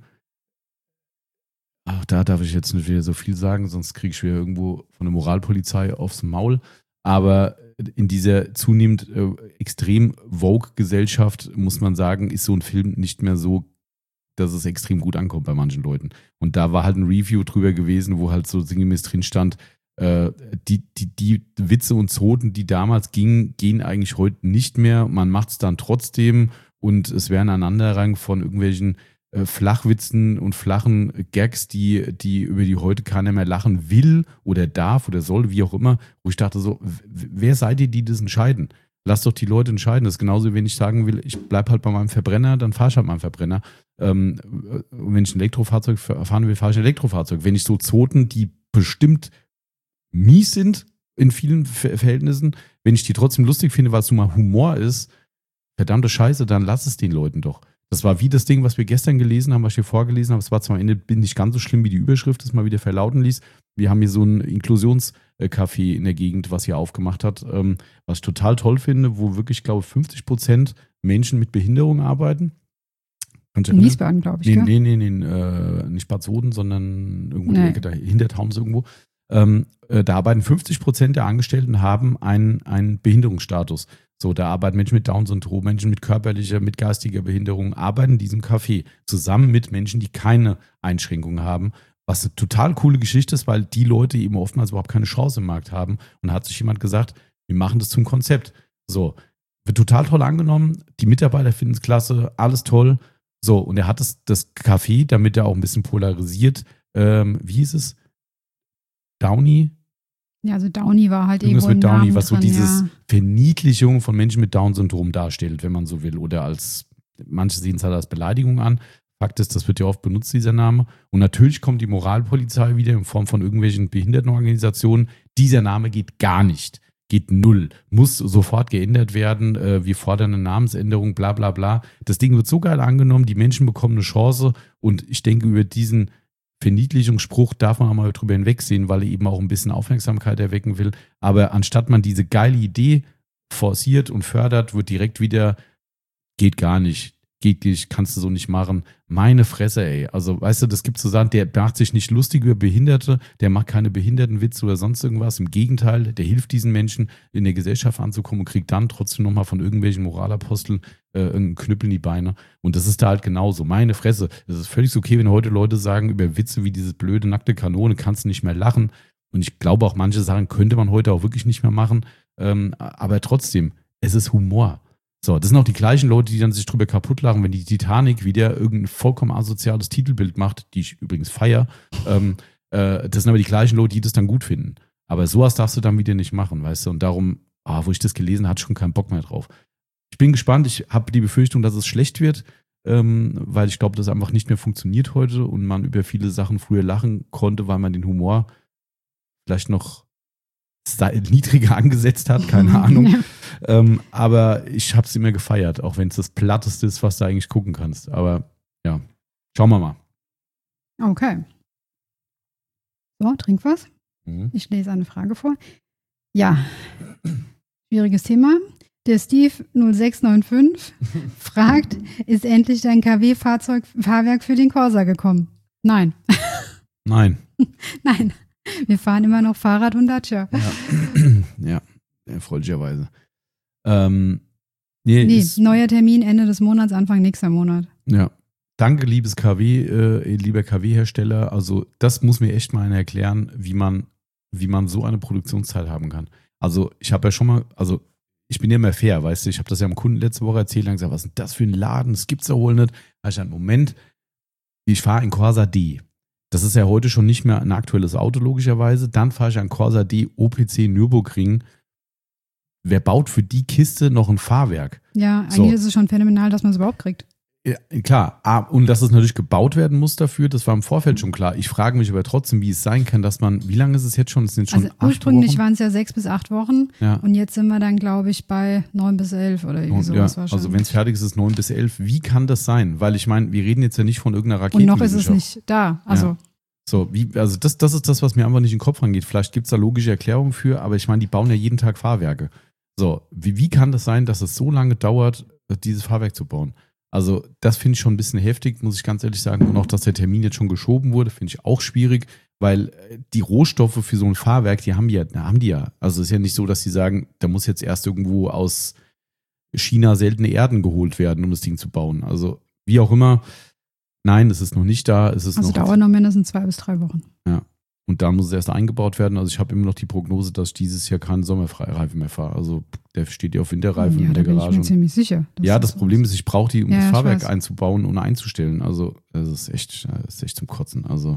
da darf ich jetzt nicht wieder so viel sagen, sonst kriege ich wieder irgendwo von der Moralpolizei aufs Maul. Aber in dieser zunehmend extrem Vogue-Gesellschaft, muss man sagen, ist so ein Film nicht mehr so, dass es extrem gut ankommt bei manchen Leuten. Und da war halt ein Review drüber gewesen, wo halt so sinngemäß drin stand, die Witze und Zoten, die damals gingen, gehen eigentlich heute nicht mehr. Man macht es dann trotzdem und es wäre ein Aneinanderrang von irgendwelchen Flachwitzen und flachen Gags, die über die heute keiner mehr lachen will oder darf oder soll, wie auch immer. Wo ich dachte so, wer seid ihr, die das entscheiden? Lass doch die Leute entscheiden. Das ist genauso, wenn ich sagen will, ich bleibe halt bei meinem Verbrenner, dann fahre ich halt meinen Verbrenner. Wenn ich ein Elektrofahrzeug fahren will, fahre ich ein Elektrofahrzeug. Wenn ich so Zoten, die bestimmt mies sind in vielen Verhältnissen, wenn ich die trotzdem lustig finde, weil es nun mal Humor ist, verdammte Scheiße, dann lass es den Leuten doch. Das war wie das Ding, was wir gestern gelesen haben, was ich hier vorgelesen habe. Es war zwar am Ende nicht ganz so schlimm, wie die Überschrift es mal wieder verlauten ließ. Wir haben hier so ein Inklusionscafé in der Gegend, was hier aufgemacht hat, was ich total toll finde, wo wirklich, ich glaube, 50% Menschen mit Behinderung arbeiten. In Wiesbaden, glaube ich, Nee, nicht Bad Soden, sondern irgendwo in der Ecke, da Hintertaunus irgendwo. Da arbeiten 50% der Angestellten haben einen Behinderungsstatus. So, da arbeiten Menschen mit Down-Syndrom, Menschen mit körperlicher, mit geistiger Behinderung, arbeiten in diesem Café zusammen mit Menschen, die keine Einschränkungen haben. Was eine total coole Geschichte ist, weil die Leute eben oftmals überhaupt keine Chance im Markt haben. Und da hat sich jemand gesagt, wir machen das zum Konzept. So, wird total toll angenommen. Die Mitarbeiter finden es klasse, alles toll. So, und er hat das Café, damit er auch ein bisschen polarisiert. Wie hieß es? Downy? Ja, also Downy war halt irgendwas irgendwo mit Downy, Namen was so dran, dieses Verniedlichung von Menschen mit Down-Syndrom darstellt, wenn man so will. Oder manche sehen es halt als Beleidigung an. Fakt ist, das wird ja oft benutzt, dieser Name. Und natürlich kommt die Moralpolizei wieder in Form von irgendwelchen Behindertenorganisationen. Dieser Name geht gar nicht. Geht null. Muss sofort geändert werden. Wir fordern eine Namensänderung, bla bla bla. Das Ding wird so geil angenommen, die Menschen bekommen eine Chance. Und ich denke, über diesen Verniedlichungsspruch darf man auch mal drüber hinwegsehen, weil er eben auch ein bisschen Aufmerksamkeit erwecken will. Aber anstatt man diese geile Idee forciert und fördert, wird direkt wieder, geht gar nicht, kannst du so nicht machen. Meine Fresse, ey. Also, weißt du, das gibt so Sachen, der macht sich nicht lustig über Behinderte, der macht keine Behindertenwitze oder sonst irgendwas. Im Gegenteil, der hilft diesen Menschen, in der Gesellschaft anzukommen und kriegt dann trotzdem nochmal von irgendwelchen Moralaposteln irgendeinen Knüppel in die Beine. Und das ist da halt genauso. Meine Fresse. Es ist völlig okay, wenn heute Leute sagen, über Witze wie diese blöde, nackte Kanone kannst du nicht mehr lachen. Und ich glaube auch, manche Sachen könnte man heute auch wirklich nicht mehr machen. Aber trotzdem, es ist Humor. So, das sind auch die gleichen Leute, die dann sich drüber kaputt lachen, wenn die Titanic wieder irgendein vollkommen asoziales Titelbild macht, die ich übrigens feiere. Das sind aber die gleichen Leute, die das dann gut finden. Aber sowas darfst du dann wieder nicht machen, weißt du? Und darum, wo ich das gelesen habe, hatte ich schon keinen Bock mehr drauf. Ich bin gespannt, ich habe die Befürchtung, dass es schlecht wird, weil ich glaube, das einfach nicht mehr funktioniert heute und man über viele Sachen früher lachen konnte, weil man den Humor vielleicht noch niedriger angesetzt hat, keine Ahnung. Ja. Aber ich habe es immer gefeiert, auch wenn es das Platteste ist, was du eigentlich gucken kannst. Aber ja, schauen wir mal. Okay. So, trink was. Ich lese eine Frage vor. Ja, schwieriges Thema. Der Steve 0695 fragt, ist endlich dein KW-Fahrwerk für den Corsa gekommen? Nein. Nein. Nein. Wir fahren immer noch Fahrrad und Dacia. Ja, erfreulicherweise. Neuer Termin Ende des Monats, Anfang nächster Monat. Ja. Danke, liebes lieber KW-Hersteller. Also, das muss mir echt mal einer erklären, wie man so eine Produktionszeit haben kann. Also, ich habe ja schon mal, ich bin ja immer fair, weißt du, ich habe das ja am Kunden letzte Woche erzählt und gesagt, was ist denn das für ein Laden? Das gibt's ja wohl nicht. Da habe ich gesagt, Moment, ich fahre in Corsa D. Das ist ja heute schon nicht mehr ein aktuelles Auto, logischerweise. Dann fahre ich an Corsa D OPC Nürburgring. Wer baut für die Kiste noch ein Fahrwerk? Ja, eigentlich ist es schon phänomenal, dass man es überhaupt kriegt. Ja, klar. Und dass es natürlich gebaut werden muss dafür, das war im Vorfeld schon klar. Ich frage mich aber trotzdem, wie es sein kann, dass man, wie lange ist es jetzt schon? Es sind schon 8 Wochen. Ursprünglich waren es ja 6 bis 8 Wochen. Ja. Und jetzt sind wir dann, glaube ich, bei 9 bis 11 oder irgendwie sowas wahrscheinlich. Also wenn es fertig ist, ist es 9 bis 11. Wie kann das sein? Weil ich meine, wir reden jetzt ja nicht von irgendeiner Rakete. Und noch ist es nicht da. Also. Ja. So, das ist das, was mir einfach nicht in den Kopf rangeht. Vielleicht gibt es da logische Erklärungen für, aber ich meine, die bauen ja jeden Tag Fahrwerke. So, wie kann das sein, dass es so lange dauert, dieses Fahrwerk zu bauen? Also, das finde ich schon ein bisschen heftig, muss ich ganz ehrlich sagen. Und auch, dass der Termin jetzt schon geschoben wurde, finde ich auch schwierig, weil die Rohstoffe für so ein Fahrwerk, die haben die ja. Also, es ist ja nicht so, dass die sagen, da muss jetzt erst irgendwo aus China seltene Erden geholt werden, um das Ding zu bauen. Also, wie auch immer. Nein, es ist noch nicht da. Dauert noch mindestens 2 bis 3 Wochen. Ja. Und dann muss es erst eingebaut werden. Also ich habe immer noch die Prognose, dass ich dieses Jahr keinen Sommerreifen mehr fahre. Also der steht ja auf Winterreifen in der Garage. Ich bin mir ziemlich sicher. Ja, das Problem ist, ich brauche die, um das Fahrwerk einzubauen und einzustellen. Also das ist echt zum Kotzen. Also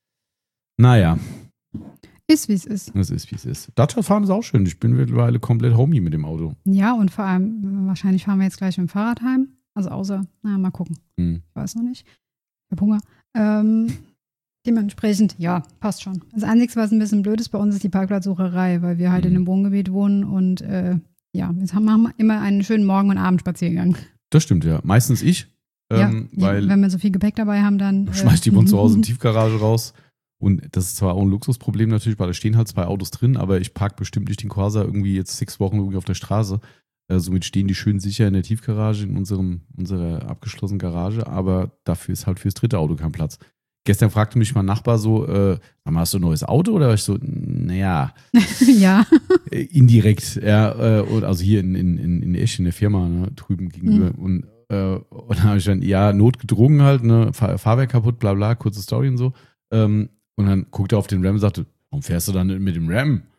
naja. Ist, wie es ist. Es ist, wie es ist. Dacia fahren ist auch schön. Ich bin mittlerweile komplett homie mit dem Auto. Ja, und vor allem, wahrscheinlich fahren wir jetzt gleich mit dem Fahrrad heim. Also außer, mal gucken. Ich weiß noch nicht. Ich habe Hunger. Dementsprechend, ja, passt schon. Das Einzige, was ein bisschen blöd ist bei uns, ist die Parkplatzsucherei, weil wir halt in einem Wohngebiet wohnen und jetzt machen wir immer einen schönen Morgen- und Abendspaziergang. Das stimmt, ja. Meistens ich. Weil wenn wir so viel Gepäck dabei haben, dann schmeiß die von zu Hause in die Tiefgarage raus. Und das ist zwar auch ein Luxusproblem natürlich, weil da stehen halt 2 Autos drin, aber ich parke bestimmt nicht den Corsa irgendwie jetzt 6 Wochen irgendwie auf der Straße. Somit stehen die schön sicher in der Tiefgarage, in unserer abgeschlossenen Garage, aber dafür ist halt fürs dritte Auto kein Platz. Gestern fragte mich mein Nachbar so, hast du ein neues Auto? Oder war ich so, naja. Ja. Indirekt, ja. Also hier in Esch, in der Firma, ne, drüben gegenüber. Und dann habe ich dann, ja, notgedrungen halt, ne, Fahrwerk kaputt, bla bla, kurze Story und so. Und dann guckte er auf den Ram und sagte, warum fährst du dann mit dem Ram?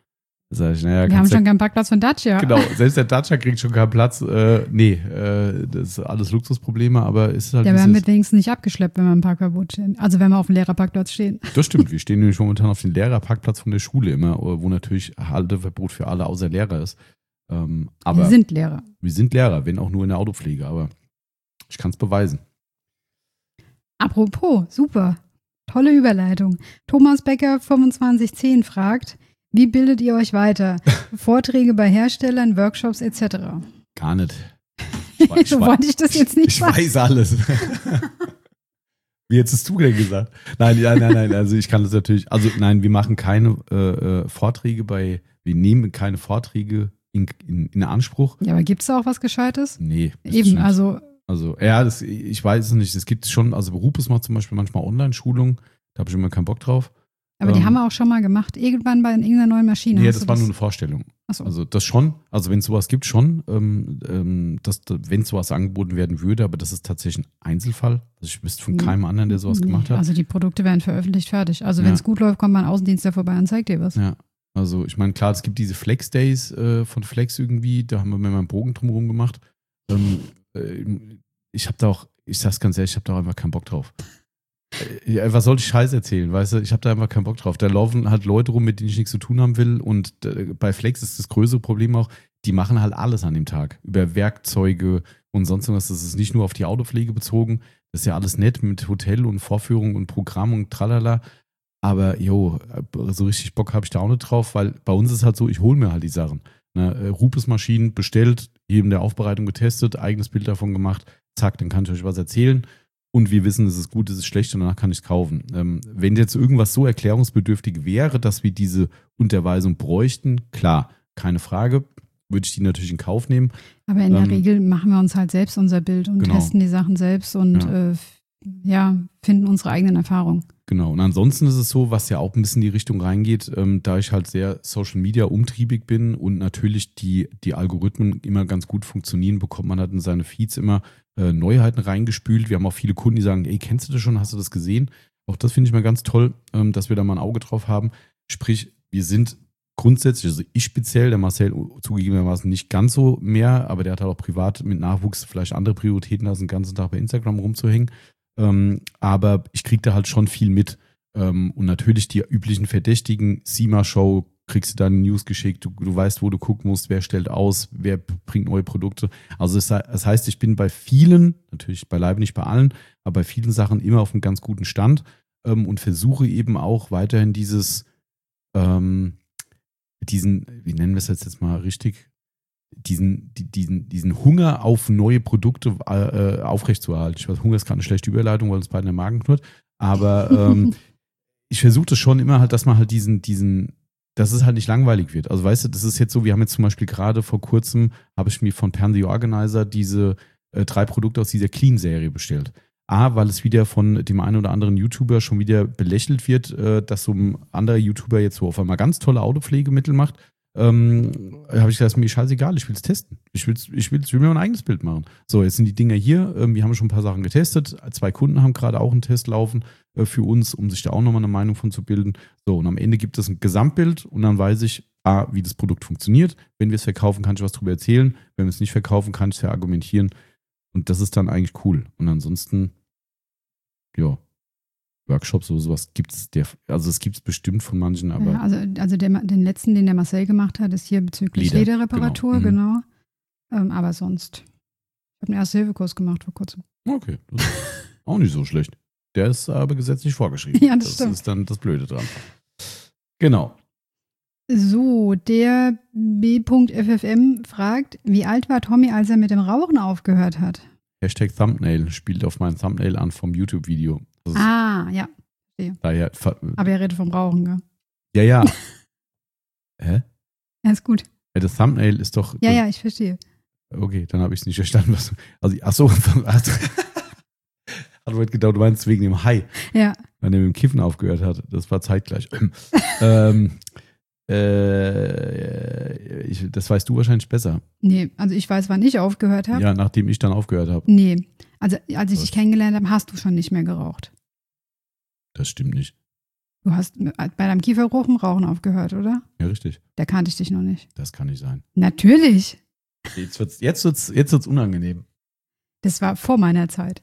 Sag ich, naja, wir haben schon keinen Parkplatz von Dacia. Genau, selbst der Dacia kriegt schon keinen Platz. Das ist alles Luxusprobleme, aber ist halt. Ja, wir haben wenigstens nicht abgeschleppt, wenn wir im Parkverbot stehen. Also wenn wir auf dem Lehrerparkplatz stehen. Das stimmt, wir stehen nämlich momentan auf dem Lehrerparkplatz von der Schule immer, wo natürlich Halteverbot für alle außer Lehrer ist. Aber wir sind Lehrer. Wir sind Lehrer, wenn auch nur in der Autopflege, aber ich kann es beweisen. Apropos, super, tolle Überleitung. Thomas Becker 2510 fragt, wie bildet ihr euch weiter? Vorträge bei Herstellern, Workshops etc. Gar nicht. So wollte ich das jetzt nicht sagen. Ich weiß alles. Wie hättest du denn gesagt? Nein. Also ich kann das natürlich, nein, wir machen keine Vorträge wir nehmen keine Vorträge in Anspruch. Ja, aber gibt es da auch was Gescheites? Nee. Eben, ich weiß es nicht. Es gibt schon, Berufes macht zum Beispiel manchmal Online-Schulungen, da habe ich immer keinen Bock drauf. Aber die haben wir auch schon mal gemacht, irgendwann bei irgendeiner neuen Maschine. Nee, das war nur eine Vorstellung. Ach so. Also das schon, wenn es sowas gibt, schon, wenn sowas angeboten werden würde, aber das ist tatsächlich ein Einzelfall. Also ich wüsste von keinem anderen, der sowas gemacht hat. Also die Produkte werden veröffentlicht, fertig. Also wenn es gut läuft, kommt mal ein Außendienstler vorbei und zeigt dir was. Ja, also ich meine, klar, es gibt diese Flex Days von Flex irgendwie, da haben wir mit meinem Bogen drumherum gemacht. Ich habe da auch, ich sag's ganz ehrlich, ich habe da auch einfach keinen Bock drauf. Was soll ich Scheiß erzählen, weißt du? Ich habe da einfach keinen Bock drauf. Da laufen halt Leute rum, mit denen ich nichts zu tun haben will. Und bei Flex ist das größere Problem auch, die machen halt alles an dem Tag. Über Werkzeuge und sonst was. Das ist nicht nur auf die Autopflege bezogen. Das ist ja alles nett mit Hotel und Vorführung und Programm und tralala. Aber so richtig Bock habe ich da auch nicht drauf, weil bei uns ist halt so, ich hole mir halt die Sachen. Rupes-Maschinen bestellt, jedem der Aufbereitung getestet, eigenes Bild davon gemacht. Zack, dann kann ich euch was erzählen. Und wir wissen, es ist gut, es ist schlecht und danach kann ich es kaufen. Wenn jetzt irgendwas so erklärungsbedürftig wäre, dass wir diese Unterweisung bräuchten, klar, keine Frage, würde ich die natürlich in Kauf nehmen. Aber in der Regel machen wir uns halt selbst unser Bild und testen die Sachen selbst und finden unsere eigenen Erfahrungen. Genau, und ansonsten ist es so, was ja auch ein bisschen in die Richtung reingeht, da ich halt sehr Social Media umtriebig bin und natürlich die Algorithmen immer ganz gut funktionieren, bekommt man halt in seine Feeds immer Neuheiten reingespült. Wir haben auch viele Kunden, die sagen, ey, kennst du das schon, hast du das gesehen? Auch das finde ich mal ganz toll, dass wir da mal ein Auge drauf haben. Sprich, wir sind grundsätzlich, also ich speziell, der Marcel zugegebenermaßen nicht ganz so mehr, aber der hat halt auch privat mit Nachwuchs vielleicht andere Prioritäten, als den ganzen Tag bei Instagram rumzuhängen. Aber ich kriege da halt schon viel mit. Und natürlich die üblichen Verdächtigen, SEMA-Show, kriegst du dann News geschickt, du weißt, wo du gucken musst, wer stellt aus, wer bringt neue Produkte. Also das heißt, ich bin bei vielen, natürlich beileibe nicht bei allen, aber bei vielen Sachen immer auf einem ganz guten Stand und versuche eben auch weiterhin diesen, wie nennen wir es jetzt mal richtig, diesen Hunger auf neue Produkte aufrechtzuerhalten. Ich weiß, Hunger ist gerade eine schlechte Überleitung, weil uns beiden der Magen knurrt, aber ich versuche das schon immer halt, dass man halt dass es halt nicht langweilig wird. Also weißt du, das ist jetzt so, wir haben jetzt zum Beispiel gerade vor kurzem, habe ich mir von Pan the Organizer diese 3 Produkte aus dieser Clean-Serie bestellt. Weil es wieder von dem einen oder anderen YouTuber schon wieder belächelt wird, dass so ein anderer YouTuber jetzt so auf einmal ganz tolle Autopflegemittel macht. Habe ich gesagt, mir scheißegal, ich will es testen. Ich will mir mein eigenes Bild machen. So, jetzt sind die Dinger hier, wir haben schon ein paar Sachen getestet, 2 Kunden haben gerade auch einen Test laufen für uns, um sich da auch nochmal eine Meinung von zu bilden. So, und am Ende gibt es ein Gesamtbild und dann weiß ich, wie das Produkt funktioniert. Wenn wir es verkaufen, kann ich was drüber erzählen. Wenn wir es nicht verkaufen, kann ich es verargumentieren. Und das ist dann eigentlich cool. Und ansonsten, Workshops oder sowas gibt es, es gibt es bestimmt von manchen, aber. Ja, also den letzten, den der Marcel gemacht hat, ist hier bezüglich Lederreparatur, genau. Aber sonst. Ich habe einen Erste-Hilfe-Kurs gemacht vor kurzem. Okay, das ist auch nicht so schlecht. Der ist aber gesetzlich vorgeschrieben. Ja, das stimmt. Das ist dann das Blöde dran. Genau. So, der B.FFM fragt, wie alt war Tommy, als er mit dem Rauchen aufgehört hat? #Thumbnail spielt auf mein Thumbnail an vom YouTube-Video. Ja. Daher, aber er redet vom Rauchen, gell? Ja. Hä? Ja, ist gut. Das Thumbnail ist doch. Ja, ich verstehe. Okay, dann habe ich es nicht verstanden. Achso. Hat heute gedacht, du meinst wegen dem Hai. Ja. Wenn er mit dem Kiffen aufgehört hat. Das war zeitgleich. Das weißt du wahrscheinlich besser. Nee, also ich weiß, wann ich aufgehört habe. Ja, nachdem ich dann aufgehört habe. Nee, also als ich dich kennengelernt habe, hast du schon nicht mehr geraucht. Das stimmt nicht. Du hast bei deinem Kieferbruch im Rauchen aufgehört, oder? Ja, richtig. Da kannte ich dich noch nicht. Das kann nicht sein. Natürlich. Jetzt wird's unangenehm. Das war vor meiner Zeit.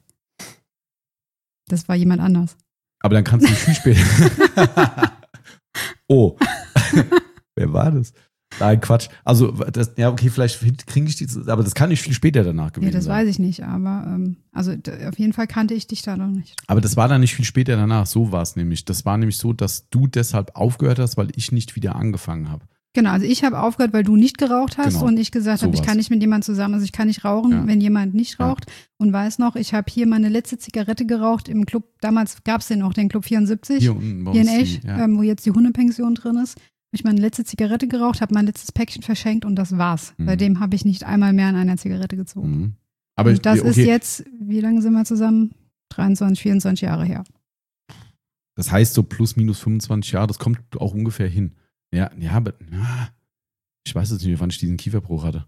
Das war jemand anders. Aber dann kannst du nicht viel später. Oh. Wer war das? Nein, Quatsch. Also, okay, vielleicht kriege ich die, aber das kann nicht viel später danach gewesen sein. Ja, das weiß ich nicht, aber auf jeden Fall kannte ich dich da noch nicht. Aber das war dann nicht viel später danach, so war es nämlich. Das war nämlich so, dass du deshalb aufgehört hast, weil ich nicht wieder angefangen habe. Genau, also ich habe aufgehört, weil du nicht geraucht hast Genau. und ich gesagt habe, ich kann nicht mit jemandem zusammen, also ich kann nicht rauchen, wenn jemand nicht raucht. Und weiß noch, ich habe hier meine letzte Zigarette geraucht im Club, damals gab es den auch, den Club 74, hier in Esch, wo jetzt die Hundepension drin ist. Habe ich meine letzte Zigarette geraucht, habe mein letztes Päckchen verschenkt und das war's. Seitdem habe ich nicht einmal mehr an einer Zigarette gezogen. Aber und das ist jetzt, wie lange sind wir zusammen? 23, 24 Jahre her. Das heißt so plus minus 25 Jahre, das kommt auch ungefähr hin. Ja, aber ich weiß jetzt nicht, wann ich diesen Kieferbruch hatte.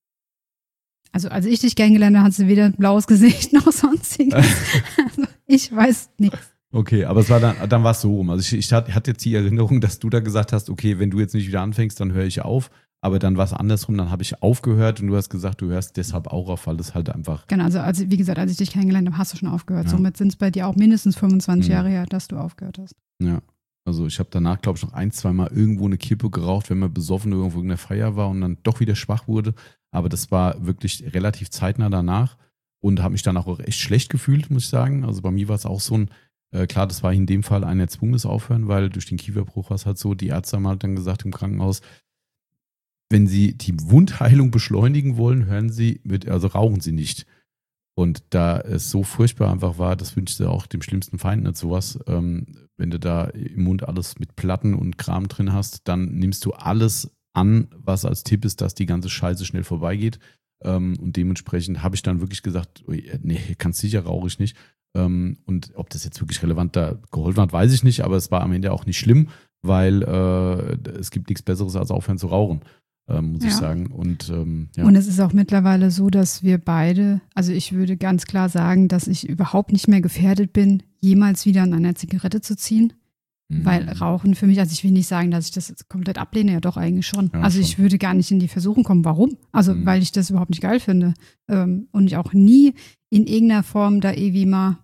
Also als ich dich kennengelernt habe, hast du weder ein blaues Gesicht noch sonstiges. Also ich weiß nichts. Okay, aber es war dann war es so rum. Also ich hatte jetzt die Erinnerung, dass du da gesagt hast, okay, wenn du jetzt nicht wieder anfängst, dann höre ich auf. Aber dann war es andersrum, dann habe ich aufgehört und du hast gesagt, du hörst deshalb auch auf, weil das halt einfach… Genau, also wie gesagt, als ich dich kennengelernt habe, hast du schon aufgehört. Ja. Somit sind es bei dir auch mindestens 25 Jahre her, dass du aufgehört hast. Ja, also ich habe danach, glaube ich, noch 1-2 Mal irgendwo eine Kippe geraucht, wenn man besoffen irgendwo in der Feier war und dann doch wieder schwach wurde. Aber das war wirklich relativ zeitnah danach und habe mich dann auch echt schlecht gefühlt, muss ich sagen. Also bei mir war es auch so ein… Klar, das war in dem Fall ein erzwungenes Aufhören, weil durch den Kieferbruch war es halt so, die Ärzte haben halt dann gesagt im Krankenhaus, wenn sie die Wundheilung beschleunigen wollen, rauchen sie nicht. Und da es so furchtbar einfach war, das wünscht sie auch dem schlimmsten Feind nicht sowas, wenn du da im Mund alles mit Platten und Kram drin hast, dann nimmst du alles an, was als Tipp ist, dass die ganze Scheiße schnell vorbeigeht. Und dementsprechend habe ich dann wirklich gesagt, nee, ganz sicher rauche ich nicht. Und ob das jetzt wirklich relevant da geholfen hat, weiß ich nicht, aber es war am Ende auch nicht schlimm, weil es gibt nichts Besseres als aufhören zu rauchen, muss ich sagen. Und es ist auch mittlerweile so, dass wir beide, also ich würde ganz klar sagen, dass ich überhaupt nicht mehr gefährdet bin, jemals wieder an einer Zigarette zu ziehen. Weil Rauchen für mich, also ich will nicht sagen, dass ich das jetzt komplett ablehne, ja doch eigentlich schon. Ja, also ich würde gar nicht in die Versuchung kommen. Warum? Also weil ich das überhaupt nicht geil finde. Und ich auch nie in irgendeiner Form da irgendwie mal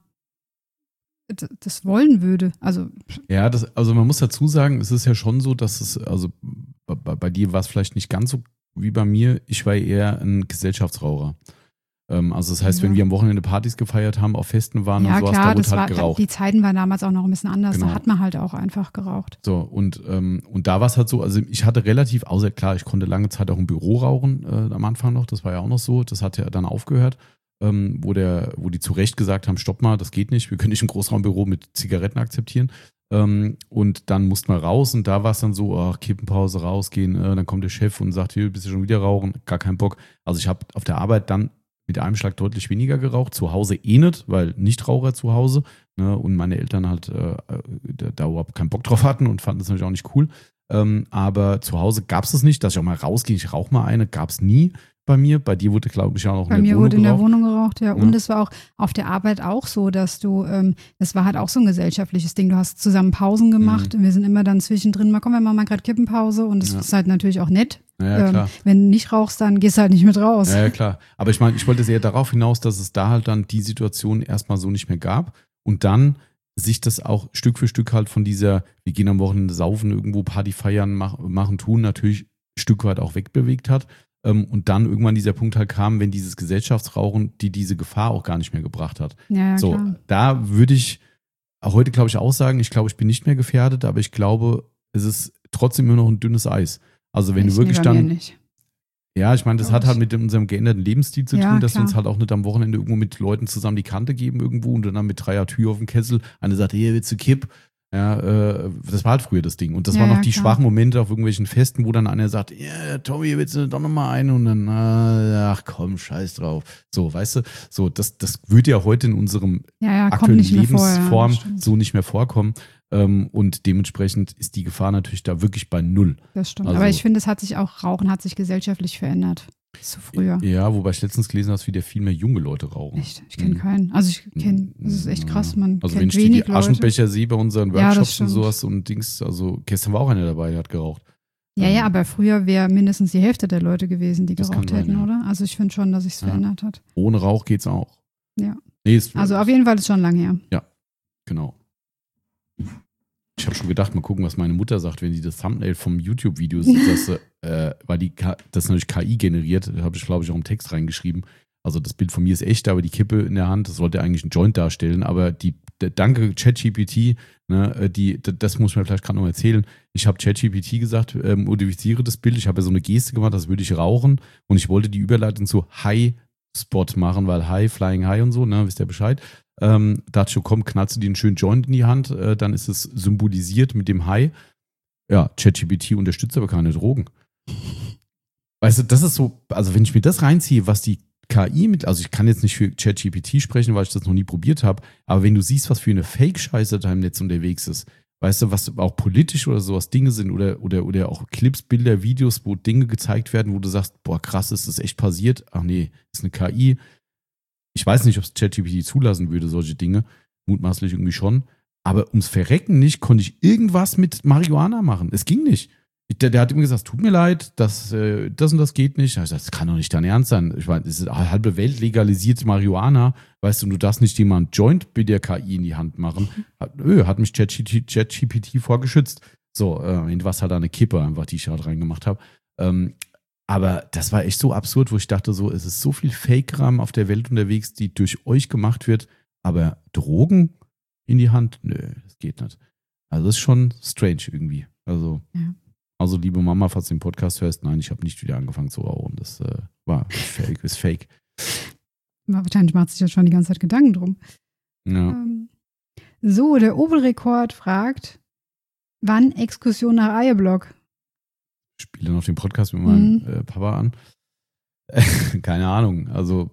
das wollen würde. Also man muss dazu sagen, es ist ja schon so, dass es, also bei dir war es vielleicht nicht ganz so wie bei mir, ich war eher ein Gesellschaftsraucher. Also das heißt, wenn wir am Wochenende Partys gefeiert haben, auf Festen waren und sowas, da wurde halt geraucht. Die Zeiten waren damals auch noch ein bisschen anders, Da hat man halt auch einfach geraucht. So, und da war es halt so, also ich hatte relativ, außer klar, ich konnte lange Zeit auch im Büro rauchen, am Anfang noch, das war ja auch noch so, das hat ja dann aufgehört. Wo die zu Recht gesagt haben, stopp mal, das geht nicht, wir können nicht ein Großraumbüro mit Zigaretten akzeptieren. Und dann mussten wir raus und da war es dann so, Kippenpause, rausgehen, dann kommt der Chef und sagt, hier, bist du schon wieder rauchen? Gar keinen Bock. Also ich habe auf der Arbeit dann mit einem Schlag deutlich weniger geraucht, zu Hause nicht, weil Nichtraucher zu Hause, ne, und meine Eltern halt da überhaupt keinen Bock drauf hatten und fanden das natürlich auch nicht cool. Aber zu Hause gab es das nicht, dass ich auch mal rausgehe, ich rauche mal eine, gab es nie. Bei mir. Bei dir wurde, glaube ich, auch noch in der Wohnung geraucht. Bei mir wurde in der Wohnung geraucht, ja. Und es war auch auf der Arbeit auch so, dass du, das war halt auch so ein gesellschaftliches Ding. Du hast zusammen Pausen gemacht und wir sind immer dann zwischendrin, komm, wir machen mal gerade Kippenpause und das ist halt natürlich auch nett. Ja, klar. Wenn du nicht rauchst, dann gehst du halt nicht mit raus. Ja, klar. Aber ich meine, ich wollte eher darauf hinaus, dass es da halt dann die Situation erstmal so nicht mehr gab und dann sich das auch Stück für Stück halt von dieser, wir gehen am Wochenende saufen, irgendwo Party feiern, machen, tun, natürlich ein Stück weit auch wegbewegt hat. Und dann irgendwann dieser Punkt halt kam, wenn dieses Gesellschaftsrauchen diese Gefahr auch gar nicht mehr gebracht hat. Ja, so, klar. Da würde ich heute, glaube ich, auch sagen, ich glaube, ich bin nicht mehr gefährdet, aber ich glaube, es ist trotzdem immer noch ein dünnes Eis. Also wenn du wirklich dann… Nicht. Ja, ich meine, das hat halt mit unserem geänderten Lebensstil zu tun, dass wir uns halt auch nicht am Wochenende irgendwo mit Leuten zusammen die Kante geben irgendwo und dann mit 3er Tür auf dem Kessel. Eine sagt, hier, willst du Kipp? Ja, das war halt früher das Ding. Und das waren noch die schwachen Momente auf irgendwelchen Festen, wo dann einer sagt, ja, Tommy, willst du doch nochmal ein? Und dann, ach komm, scheiß drauf. So, weißt du, so, das würde ja heute in unserem aktuellen Lebensform so nicht mehr vorkommen. Und dementsprechend ist die Gefahr natürlich da wirklich bei null. Das stimmt. Also, aber ich finde, Rauchen hat sich gesellschaftlich verändert. Zu früher. Ja, wobei ich letztens gelesen habe, dass wieder viel mehr junge Leute rauchen. Echt? Ich kenne keinen. Also das ist echt krass, man also kennt wenn ich wenig die Aschenbecher sehe bei unseren Ja, das Workshops und stimmt. sowas und Dings, also gestern war auch einer dabei, der hat geraucht. Ja, aber früher wäre mindestens die Hälfte der Leute gewesen, die Das geraucht kann sein, hätten, ja. oder? Also ich finde schon, dass sich es verändert hat. Ohne Rauch geht's auch. Ja. Nee, Also auf jeden Fall ist schon lange her. Genau. Ich habe schon gedacht, mal gucken, was meine Mutter sagt, wenn sie das Thumbnail vom YouTube-Video sieht, weil das ist natürlich KI generiert, da habe ich, glaube ich, auch im Text reingeschrieben. Also das Bild von mir ist echt, aber die Kippe in der Hand, das sollte eigentlich ein Joint darstellen, aber danke ChatGPT, ne, das muss ich mir vielleicht gerade noch erzählen. Ich habe ChatGPT gesagt, modifiziere das Bild, ich habe ja so eine Geste gemacht, das würde ich rauchen und ich wollte die Überleitung zu High-Spot machen, weil High, Flying High und so, ne, wisst ihr Bescheid. Dachte ich, komm, knallst du dir einen schönen Joint in die Hand, dann ist es symbolisiert mit dem High. Ja, ChatGPT unterstützt aber keine Drogen. Weißt du, das ist so, also wenn ich mir das reinziehe, was die KI also ich kann jetzt nicht für ChatGPT sprechen, weil ich das noch nie probiert habe, aber wenn du siehst, was für eine Fake-Scheiße da im Netz unterwegs ist, weißt du, was auch politisch oder sowas Dinge sind oder auch Clips, Bilder, Videos, wo Dinge gezeigt werden, wo du sagst, boah, krass, ist das echt passiert? Ach nee, ist eine KI. Ich weiß nicht, ob es ChatGPT zulassen würde, solche Dinge. Mutmaßlich irgendwie schon. Aber ums Verrecken nicht, konnte ich irgendwas mit Marihuana machen. Es ging nicht. Der hat immer gesagt, tut mir leid, das und das geht nicht. Ich dachte, das kann doch nicht dein Ernst sein. Ich meine, es ist eine halbe Welt legalisiert Marihuana. Weißt du darfst nicht jemand Joint mit der KI in die Hand machen. Hat mich ChatGPT vorgeschützt. So, was halt eine Kippe einfach, die ich halt reingemacht habe. Aber das war echt so absurd, wo ich dachte so, es ist so viel Fake-Kram auf der Welt unterwegs, die durch euch gemacht wird, aber Drogen in die Hand? Nö, das geht nicht. Also das ist schon strange irgendwie. Also, also liebe Mama, falls du den Podcast hörst, nein, ich habe nicht wieder angefangen zu rauchen. Das ist fake. Wahrscheinlich macht sich ja schon die ganze Zeit Gedanken drum. Ja. So, der Obelrekord fragt, wann Exkursion nach Eierblock? Ich spiele noch den Podcast mit meinem Papa an. Keine Ahnung. Also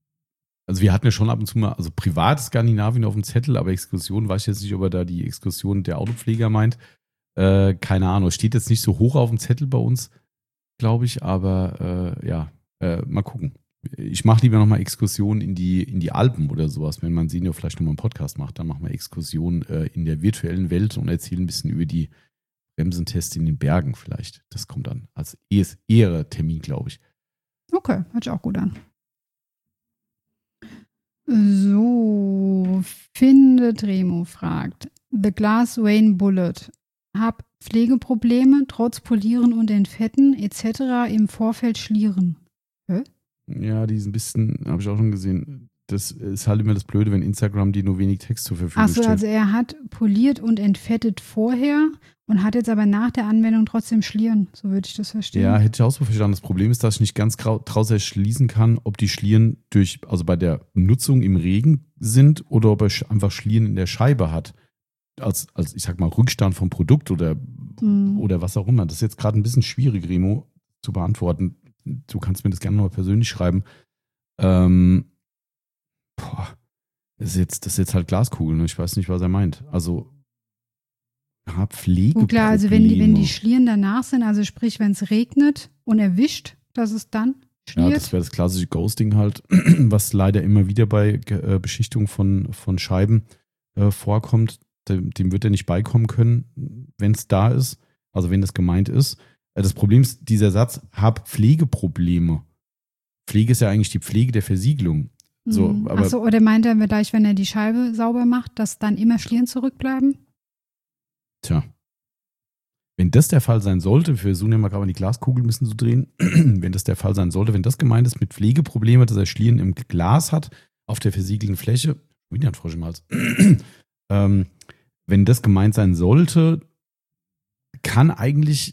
wir hatten ja schon ab und zu mal, also privat Skandinavien auf dem Zettel, aber Exkursion, weiß ich jetzt nicht, ob er da die Exkursion der Autopfleger meint. Keine Ahnung. Steht jetzt nicht so hoch auf dem Zettel bei uns, glaube ich, aber mal gucken. Ich mache lieber nochmal Exkursionen in die Alpen oder sowas, wenn mein Senior vielleicht nochmal einen Podcast macht, dann machen wir Exkursionen in der virtuellen Welt und erzählen ein bisschen über die Bremsentests in den Bergen vielleicht. Das kommt dann als eher Termin, glaube ich. Okay, hört sich auch gut an. So, Findet Remo fragt, The Glass Wayne Bullet. Hab Pflegeprobleme, trotz Polieren und Entfetten etc. im Vorfeld schlieren. Hä? Ja, die ist ein bisschen, habe ich auch schon gesehen. Das ist halt immer das Blöde, wenn Instagram die nur wenig Text zur Verfügung stellt. Achso, also er hat poliert und entfettet vorher und hat jetzt aber nach der Anwendung trotzdem Schlieren. So würde ich das verstehen. Ja, hätte ich auch so verstanden. Das Problem ist, dass ich nicht ganz draus erschließen kann, ob die Schlieren also bei der Nutzung im Regen sind oder ob er einfach Schlieren in der Scheibe hat. Als ich sag mal, Rückstand vom Produkt oder was auch immer. Das ist jetzt gerade ein bisschen schwierig, Remo, zu beantworten. Du kannst mir das gerne nochmal persönlich schreiben. Das ist jetzt halt Glaskugel, ne? Ich weiß nicht, was er meint. Also, Pflegeprobleme. Klar, also wenn die Schlieren danach sind, also sprich, wenn es regnet und erwischt, dass es dann schliert. Ja, das wäre das klassische Ghosting halt, was leider immer wieder bei Beschichtung von Scheiben vorkommt. Dem wird er nicht beikommen können, wenn es da ist, also wenn das gemeint ist. Das Problem ist, dieser Satz, hab Pflegeprobleme. Pflege ist ja eigentlich die Pflege der Versiegelung. So, aber achso, oder meint er vielleicht, wenn er die Scheibe sauber macht, dass dann immer Schlieren zurückbleiben? Tja. Wenn das der Fall sein sollte, wir versuchen ja mal gerade die Glaskugel ein bisschen zu drehen, wenn das der Fall sein sollte, wenn das gemeint ist mit Pflegeprobleme, dass er Schlieren im Glas hat, auf der versiegelten Fläche, wieder ein Frosch im Hals, wenn das gemeint sein sollte, kann eigentlich,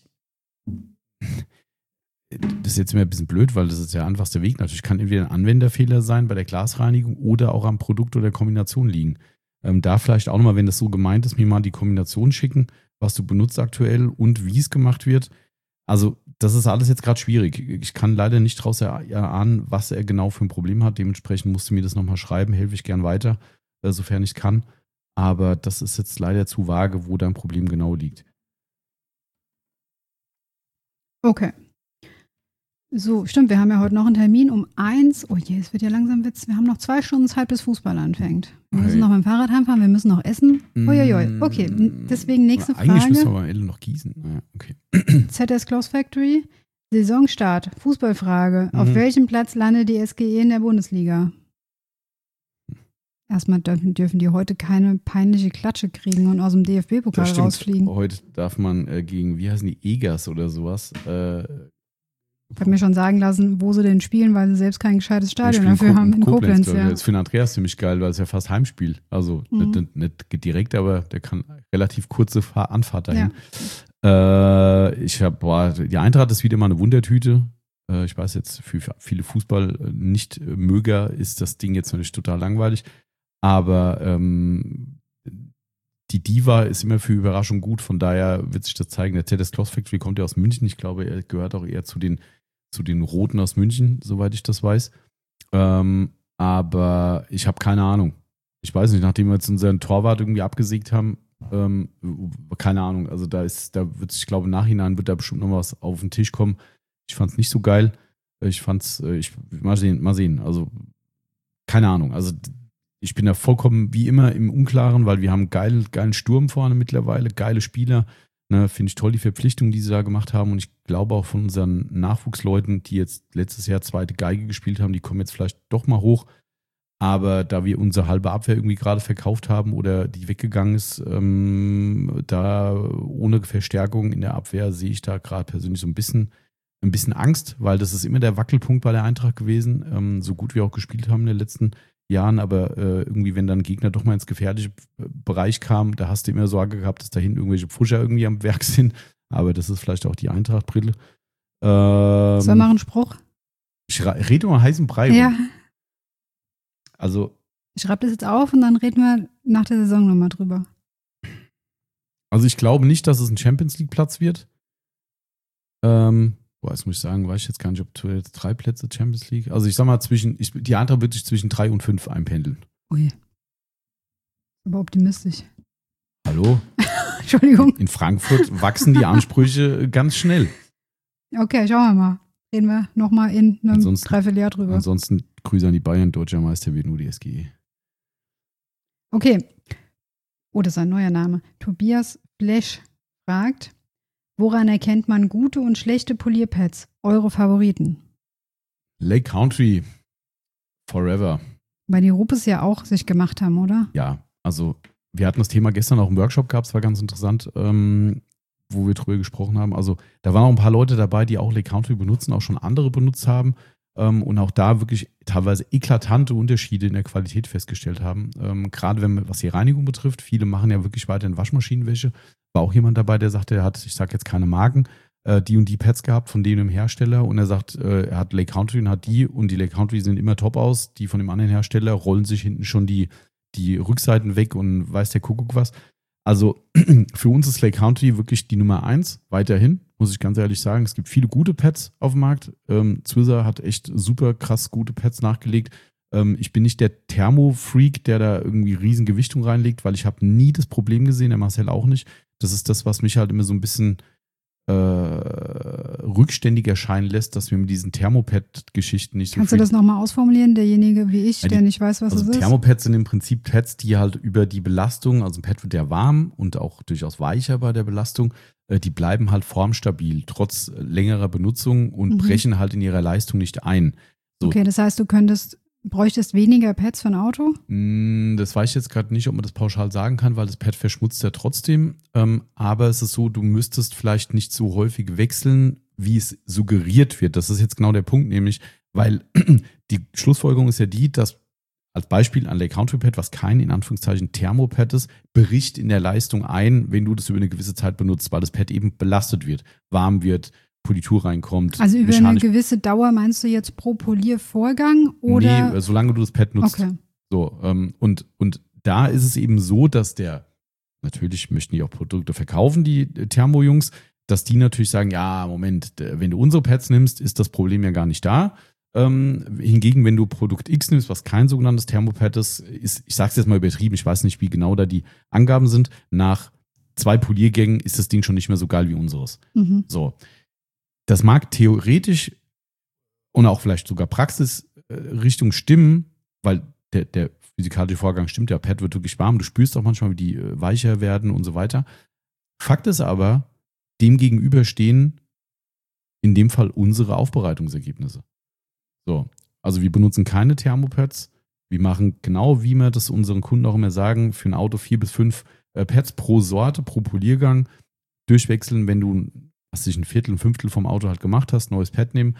das ist jetzt immer ein bisschen blöd, weil das ist der einfachste Weg. Natürlich kann entweder ein Anwenderfehler sein bei der Glasreinigung oder auch am Produkt oder der Kombination liegen. Da vielleicht auch nochmal, wenn das so gemeint ist, mir mal die Kombination schicken, was du benutzt aktuell und wie es gemacht wird. Also das ist alles jetzt gerade schwierig. Ich kann leider nicht daraus erahnen, was er genau für ein Problem hat. Dementsprechend musst du mir das nochmal schreiben, helfe ich gern weiter, sofern ich kann. Aber das ist jetzt leider zu vage, wo dein Problem genau liegt. Okay. So, stimmt, wir haben ja heute noch einen Termin um 1. Oh je, es wird ja langsam Witz. Wir haben noch 2 Stunden Zeit, bis Fußball anfängt. Wir müssen noch mit dem Fahrrad heimfahren, wir müssen noch essen. Uiuiui. Okay, deswegen nächste Frage. Eigentlich müssen wir am Ende noch gießen. Ja, okay. ZS Close Factory, Saisonstart, Fußballfrage. Auf welchem Platz landet die SGE in der Bundesliga? Erstmal dürfen die heute keine peinliche Klatsche kriegen und aus dem DFB-Pokal rausfliegen. Heute darf man gegen, wie heißen die, Egas oder sowas, ich habe mir schon sagen lassen, wo sie denn spielen, weil sie selbst kein gescheites Stadion dafür haben in Koblenz. Ja. Das ist für den Andreas ziemlich geil, weil es ja fast Heimspiel. Also nicht direkt, aber der kann relativ kurze Anfahrt dahin. Ja. Die Eintracht ist wieder mal eine Wundertüte. Ich weiß jetzt, für viele Fußball-Nicht-Möger ist das Ding jetzt natürlich total langweilig. Aber die Diva ist immer für Überraschung gut. Von daher wird sich das zeigen. Der ZS Close Factory kommt ja aus München. Ich glaube, er gehört auch eher zu den Roten aus München, soweit ich das weiß. Aber ich habe keine Ahnung. Ich weiß nicht, nachdem wir jetzt unseren Torwart irgendwie abgesägt haben, keine Ahnung. Also da wird sich, ich glaube, im Nachhinein wird da bestimmt noch was auf den Tisch kommen. Ich fand es nicht so geil. Mal sehen. Also keine Ahnung. Also ich bin da vollkommen wie immer im Unklaren, weil wir haben einen geilen Sturm vorne mittlerweile, geile Spieler. Ne, finde ich toll, die Verpflichtungen, die sie da gemacht haben. Und ich glaube auch von unseren Nachwuchsleuten, die jetzt letztes Jahr zweite Geige gespielt haben, die kommen jetzt vielleicht doch mal hoch. Aber da wir unsere halbe Abwehr irgendwie gerade verkauft haben oder die weggegangen ist, da ohne Verstärkung in der Abwehr sehe ich da gerade persönlich so ein bisschen Angst, weil das ist immer der Wackelpunkt bei der Eintracht gewesen, so gut wir auch gespielt haben in den letzten Jahren, aber irgendwie, wenn dann ein Gegner doch mal ins gefährliche Bereich kam, da hast du immer Sorge gehabt, dass da hinten irgendwelche Pfuscher irgendwie am Werk sind, aber das ist vielleicht auch die Eintracht-Brille. Soll ich machen einen Spruch? Ich rede mal heißen Brei. Ja. Also. Ich schreibe das jetzt auf und dann reden wir nach der Saison nochmal drüber. Also ich glaube nicht, dass es ein Champions-League-Platz wird. Jetzt muss ich sagen, weiß ich jetzt gar nicht, ob jetzt 3 Plätze Champions League. Also ich sag mal, die Eintracht wird sich zwischen 3 und 5 einpendeln. Ui. Aber optimistisch. Hallo? Entschuldigung. In Frankfurt wachsen die Ansprüche ganz schnell. Okay, schauen wir mal. Reden wir nochmal in einem Dreivierteljahr drüber. Ansonsten Grüße an die Bayern, deutscher Meister wird nur die SGE. Okay. Oh, das ist ein neuer Name. Tobias Flesch fragt, woran erkennt man gute und schlechte Polierpads? Eure Favoriten? Lake Country Forever. Weil die Ruppes ja auch sich gemacht haben, oder? Ja, also wir hatten das Thema gestern auch im Workshop gehabt, es war ganz interessant, wo wir drüber gesprochen haben. Also da waren auch ein paar Leute dabei, die auch Lake Country benutzen, auch schon andere benutzt haben und auch da wirklich teilweise eklatante Unterschiede in der Qualität festgestellt haben. Gerade was die Reinigung betrifft, viele machen ja wirklich weiterhin Waschmaschinenwäsche. War auch jemand dabei, der sagte, er hat, ich sage jetzt keine Marken, die und die Pads gehabt von dem Hersteller und er sagt, er hat Lake Country und hat die und die Lake Country sehen immer top aus, die von dem anderen Hersteller rollen sich hinten schon die Rückseiten weg und weiß der Kuckuck was. Also für uns ist Lake Country wirklich die Nummer 1, weiterhin, muss ich ganz ehrlich sagen. Es gibt viele gute Pads auf dem Markt. Zwizzer hat echt super krass gute Pads nachgelegt. Ich bin nicht der Thermo-Freak, der da irgendwie riesen Gewichtung reinlegt, weil ich habe nie das Problem gesehen, der Marcel auch nicht. Das ist das, was mich halt immer so ein bisschen rückständig erscheinen lässt, dass wir mit diesen Thermopad-Geschichten nicht so Kannst du das nochmal ausformulieren, derjenige wie ich, der nicht weiß, was es ist? Thermopads sind im Prinzip Pads, die halt über die Belastung, also ein Pad wird ja warm und auch durchaus weicher bei der Belastung, die bleiben halt formstabil, trotz längerer Benutzung und brechen halt in ihrer Leistung nicht ein. So. Okay, das heißt, du bräuchtest weniger Pads für ein Auto? Das weiß ich jetzt gerade nicht, ob man das pauschal sagen kann, weil das Pad verschmutzt ja trotzdem. Aber es ist so, du müsstest vielleicht nicht so häufig wechseln, wie es suggeriert wird. Das ist jetzt genau der Punkt, nämlich, weil die Schlussfolgerung ist ja die, dass als Beispiel ein Lake Country Pad, was kein in Anführungszeichen Thermopad ist, bricht in der Leistung ein, wenn du das über eine gewisse Zeit benutzt, weil das Pad eben belastet wird, warm wird, Politur reinkommt. Also über eine gewisse Dauer meinst du jetzt pro Poliervorgang? Oder? Nee, solange du das Pad nutzt. Okay. So, und da ist es eben so, dass natürlich möchten die auch Produkte verkaufen, die Thermo-Jungs, dass die natürlich sagen, ja, Moment, wenn du unsere Pads nimmst, ist das Problem ja gar nicht da. Hingegen, wenn du Produkt X nimmst, was kein sogenanntes Thermopad ist, ich sage es jetzt mal übertrieben, ich weiß nicht, wie genau da die Angaben sind, nach 2 Poliergängen ist das Ding schon nicht mehr so geil wie unseres. So. Das mag theoretisch und auch vielleicht sogar Praxisrichtung stimmen, weil der physikalische Vorgang stimmt ja, Pad wird wirklich warm, du spürst auch manchmal, wie die weicher werden und so weiter. Fakt ist aber, dem gegenüber stehen in dem Fall unsere Aufbereitungsergebnisse. So, also wir benutzen keine Thermopads. Wir machen genau, wie wir das unseren Kunden auch immer sagen, für ein Auto 4 bis 5 Pads pro Sorte, pro Poliergang durchwechseln, wenn du ein Viertel, ein Fünftel vom Auto halt gemacht hast, neues Pad nehmen.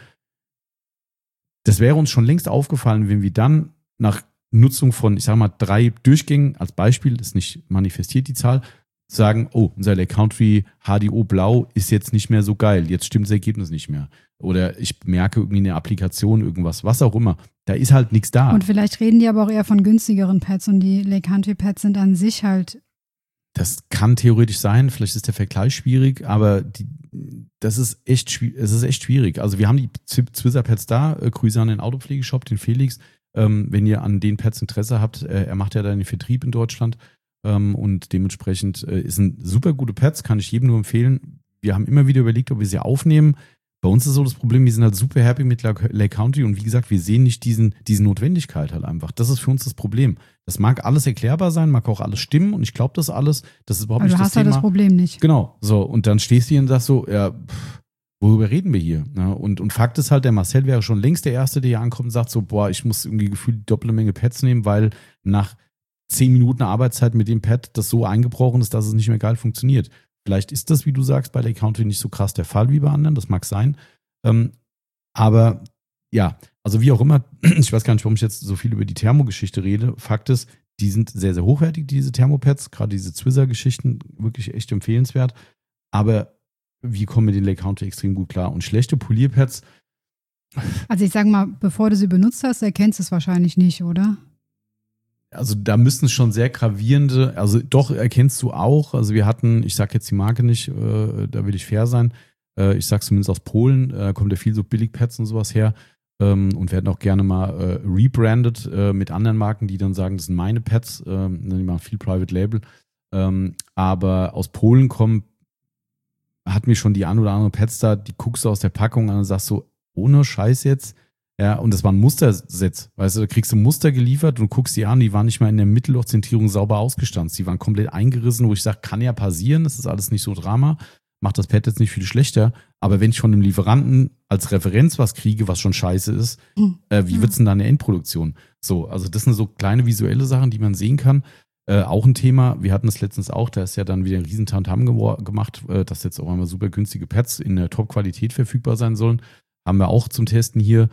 Das wäre uns schon längst aufgefallen, wenn wir dann nach Nutzung von, 3 Durchgängen, als Beispiel, ist nicht manifestiert die Zahl, sagen, oh, unser Lake Country HDO Blau ist jetzt nicht mehr so geil, jetzt stimmt das Ergebnis nicht mehr. Oder ich merke irgendwie in der Applikation irgendwas, was auch immer. Da ist halt nichts da. Und vielleicht reden die aber auch eher von günstigeren Pads und die Lake Country Pads sind an sich halt. Das kann theoretisch sein, vielleicht ist der Vergleich schwierig, aber es ist echt schwierig. Also wir haben die Zwizzer Pads da, Grüße an den Autopflegeshop, den Felix. Wenn ihr an den Pads Interesse habt, er macht ja da den Vertrieb in Deutschland und dementsprechend ist ein super gute Pads, kann ich jedem nur empfehlen. Wir haben immer wieder überlegt, ob wir sie aufnehmen. Bei uns ist so das Problem, wir sind halt super happy mit Lake Country und wie gesagt, wir sehen nicht diese Notwendigkeit halt einfach. Das ist für uns das Problem. Das mag alles erklärbar sein, mag auch alles stimmen und ich glaube das alles. Das ist überhaupt nicht das Thema. Aber du hast ja das Problem nicht. Genau, so und dann stehst du hier und sagst so, ja, worüber reden wir hier? Ja, und Fakt ist halt, der Marcel wäre schon längst der Erste, der hier ankommt und sagt so, boah, ich muss irgendwie gefühlt die doppelte Menge Pads nehmen, weil nach 10 Minuten Arbeitszeit mit dem Pad das so eingebrochen ist, dass es nicht mehr geil funktioniert. Vielleicht ist das, wie du sagst, bei Lake Country nicht so krass der Fall wie bei anderen, das mag sein. Aber ja, also wie auch immer, ich weiß gar nicht, warum ich jetzt so viel über die Thermogeschichte rede. Fakt ist, die sind sehr, sehr hochwertig, diese Thermopads, gerade diese Zwizzer-Geschichten, wirklich echt empfehlenswert. Aber wir kommen mit den Lake Country extrem gut klar. Und schlechte Polierpads. Also ich sage mal, bevor du sie benutzt hast, erkennst du es wahrscheinlich nicht, oder? Also da müssten es schon sehr gravierende, also doch erkennst du auch, also wir hatten, ich sage jetzt die Marke nicht, da will ich fair sein, ich sage zumindest aus Polen, kommt ja viel so Billigpads und sowas her und werden auch gerne mal rebrandet mit anderen Marken, die dann sagen, das sind meine Pads, die machen viel Private Label, aber aus Polen kommen, hatten wir schon die ein oder andere Pads da, die guckst du aus der Packung an und sagst so, ohne Scheiß jetzt. Ja, und das war ein Musterset. Weißt du, da kriegst du Muster geliefert und guckst die an, die waren nicht mal in der Mittellochzentrierung sauber ausgestanzt. Die waren komplett eingerissen, wo ich sage, kann ja passieren, das ist alles nicht so Drama, macht das Pad jetzt nicht viel schlechter. Aber wenn ich von dem Lieferanten als Referenz was kriege, was schon scheiße ist, wie wird's denn da in der Endproduktion? So, also das sind so kleine visuelle Sachen, die man sehen kann. Auch ein Thema, wir hatten das letztens auch, da ist ja dann wieder ein riesen Tamtam gemacht, dass jetzt auch einmal super günstige Pads in der Top-Qualität verfügbar sein sollen. Haben wir auch zum Testen hier.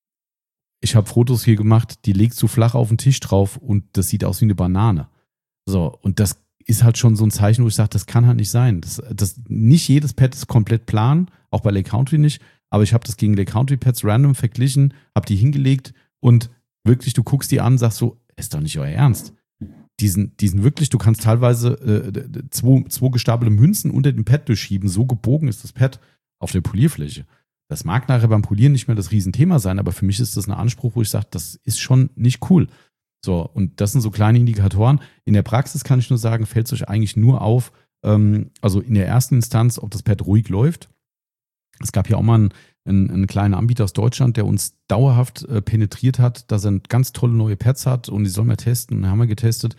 Ich habe Fotos hier gemacht, die legst du flach auf den Tisch drauf und das sieht aus wie eine Banane. So, und das ist halt schon so ein Zeichen, wo ich sage, das kann halt nicht sein. Nicht jedes Pad ist komplett plan, auch bei Lake Country nicht, aber ich habe das gegen Lake Country Pads random verglichen, habe die hingelegt und wirklich, du guckst die an, sagst so, ist doch nicht euer Ernst. Die sind wirklich, du kannst teilweise zwei gestapelte Münzen unter dem Pad durchschieben, so gebogen ist das Pad auf der Polierfläche. Das mag nachher beim Polieren nicht mehr das Riesenthema sein, aber für mich ist das ein Anspruch, wo ich sage, das ist schon nicht cool. So, und das sind so kleine Indikatoren. In der Praxis kann ich nur sagen, fällt es euch eigentlich nur auf, also in der ersten Instanz, ob das Pad ruhig läuft. Es gab ja auch mal einen kleinen Anbieter aus Deutschland, der uns dauerhaft penetriert hat, dass er ganz tolle neue Pads hat und die sollen wir testen. Und dann haben wir getestet.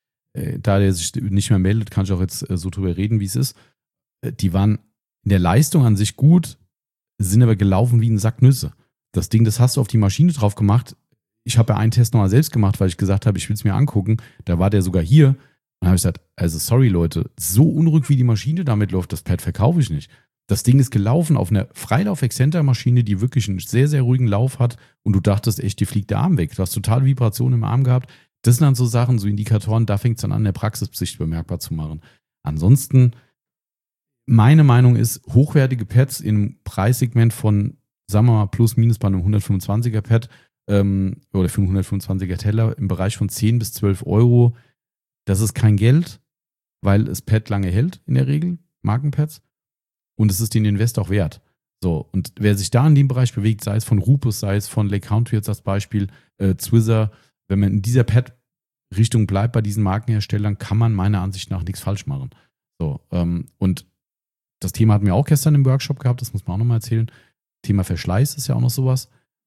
Da der sich nicht mehr meldet, kann ich auch jetzt so drüber reden, wie es ist. Die waren in der Leistung an sich gut, sind aber gelaufen wie ein Sack Nüsse. Das Ding, das hast du auf die Maschine drauf gemacht. Ich habe ja einen Test nochmal selbst gemacht, weil ich gesagt habe, ich will es mir angucken. Da war der sogar hier. Und dann habe ich gesagt, also sorry Leute, so unruhig wie die Maschine damit läuft, das Pad verkaufe ich nicht. Das Ding ist gelaufen auf einer Freilauf-Exzenter-Maschine, die wirklich einen sehr, sehr ruhigen Lauf hat und du dachtest echt, die fliegt der Arm weg. Du hast total Vibration im Arm gehabt. Das sind dann so Sachen, so Indikatoren, da fängt es dann an, der Praxissicht bemerkbar zu machen. Ansonsten, meine Meinung ist, hochwertige Pads im Preissegment von, sagen wir mal, plus minus bei einem 125er Pad oder für einen 125er Teller im Bereich von 10 bis 12 Euro, das ist kein Geld, weil das Pad lange hält in der Regel, Markenpads, und es ist den Invest auch wert. So, und wer sich da in dem Bereich bewegt, sei es von Rupus, sei es von Lake Country jetzt als Beispiel, Zwizzer, wenn man in dieser Pad-Richtung bleibt bei diesen Markenherstellern, kann man meiner Ansicht nach nichts falsch machen. So, und das Thema hatten wir auch gestern im Workshop gehabt, das muss man auch nochmal erzählen. Thema Verschleiß ist ja auch noch sowas.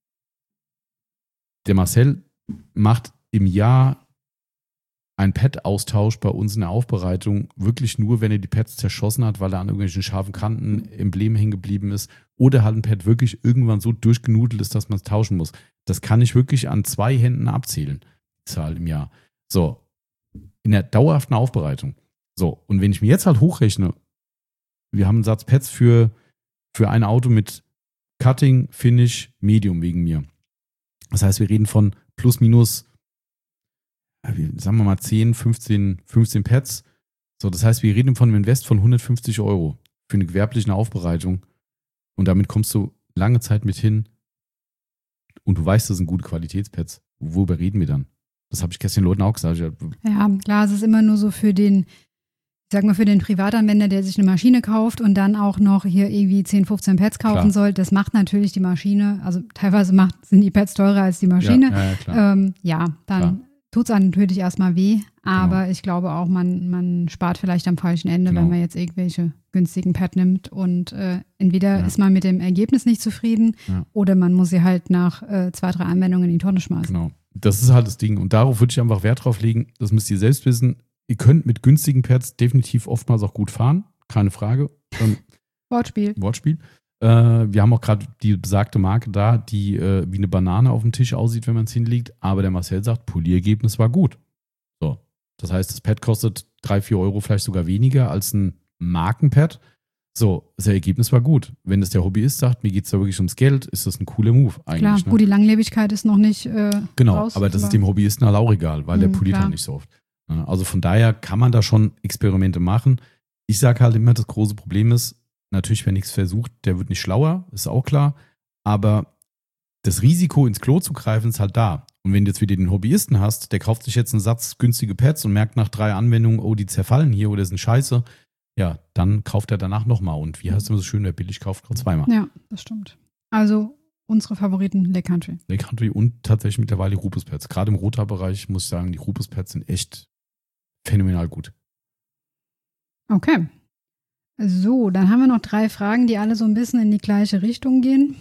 der Marcel macht im Jahr ein Pad-Austausch bei uns in der Aufbereitung wirklich nur, wenn er die Pads zerschossen hat, weil er an irgendwelchen scharfen Kanten Embleme hängen geblieben ist oder halt ein Pad wirklich irgendwann so durchgenudelt ist, dass man es tauschen muss. Das kann ich wirklich an 2 Händen abzählen, die Zahl im Jahr. So, in der dauerhaften Aufbereitung. So, und wenn ich mir jetzt halt hochrechne, wir haben einen Satz Pads für ein Auto mit Cutting, Finish, Medium wegen mir. Das heißt, wir reden von plus minus, sagen wir mal 10, 15 Pads. So, das heißt, wir reden von einem Invest von 150 € für eine gewerbliche Aufbereitung. Und damit kommst du lange Zeit mit hin. Und du weißt, das sind gute Qualitätspads. Worüber reden wir dann? Das habe ich gestern den Leuten auch gesagt. Ja, klar, es ist immer nur so für den Privatanwender, der sich eine Maschine kauft und dann auch noch hier irgendwie 10, 15 Pads kaufen soll. Das macht natürlich die Maschine, also teilweise sind die Pads teurer als die Maschine. Dann tut es einem natürlich erstmal weh, aber ich glaube auch, man spart vielleicht am falschen Ende, wenn man jetzt irgendwelche günstigen Pads nimmt und entweder ist man mit dem Ergebnis nicht zufrieden oder man muss sie halt nach 2, 3 Anwendungen in die Tonne schmeißen. Genau, das ist halt das Ding und darauf würde ich einfach Wert drauf legen, das müsst ihr selbst wissen. Ihr könnt mit günstigen Pads definitiv oftmals auch gut fahren, keine Frage. Wortspiel. Wir haben auch gerade die besagte Marke da, die wie eine Banane auf dem Tisch aussieht, wenn man es hinlegt. Aber der Marcel sagt, Polierergebnis war gut. So, das heißt, das Pad kostet 3, 4 € vielleicht sogar weniger als ein Markenpad. So, das Ergebnis war gut. Wenn das der Hobbyist sagt, mir geht es da wirklich ums Geld, ist das ein cooler Move eigentlich. Klar, gut, die Langlebigkeit ist noch nicht genau, raus, aber das ist dem Hobbyisten halt auch egal, weil der poliert halt nicht so oft. Also von daher kann man da schon Experimente machen. Ich sage halt immer, das große Problem ist, natürlich, wer nichts versucht, der wird nicht schlauer, ist auch klar. Aber das Risiko, ins Klo zu greifen, ist halt da. Und wenn du jetzt wieder den Hobbyisten hast, der kauft sich jetzt einen Satz günstige Pads und merkt nach 3 Anwendungen, oh, die zerfallen hier oder sind scheiße, ja, dann kauft er danach nochmal. Und wie heißt es immer so schön, wer billig kauft, kauft zweimal. Ja, das stimmt. Also unsere Favoriten, Lake Country. Lake Country und tatsächlich mittlerweile die Rupes Pads. Gerade im Rotar-Bereich muss ich sagen, die Rupes Pads sind echt phänomenal gut. Okay. So, dann haben wir noch 3 Fragen, die alle so ein bisschen in die gleiche Richtung gehen.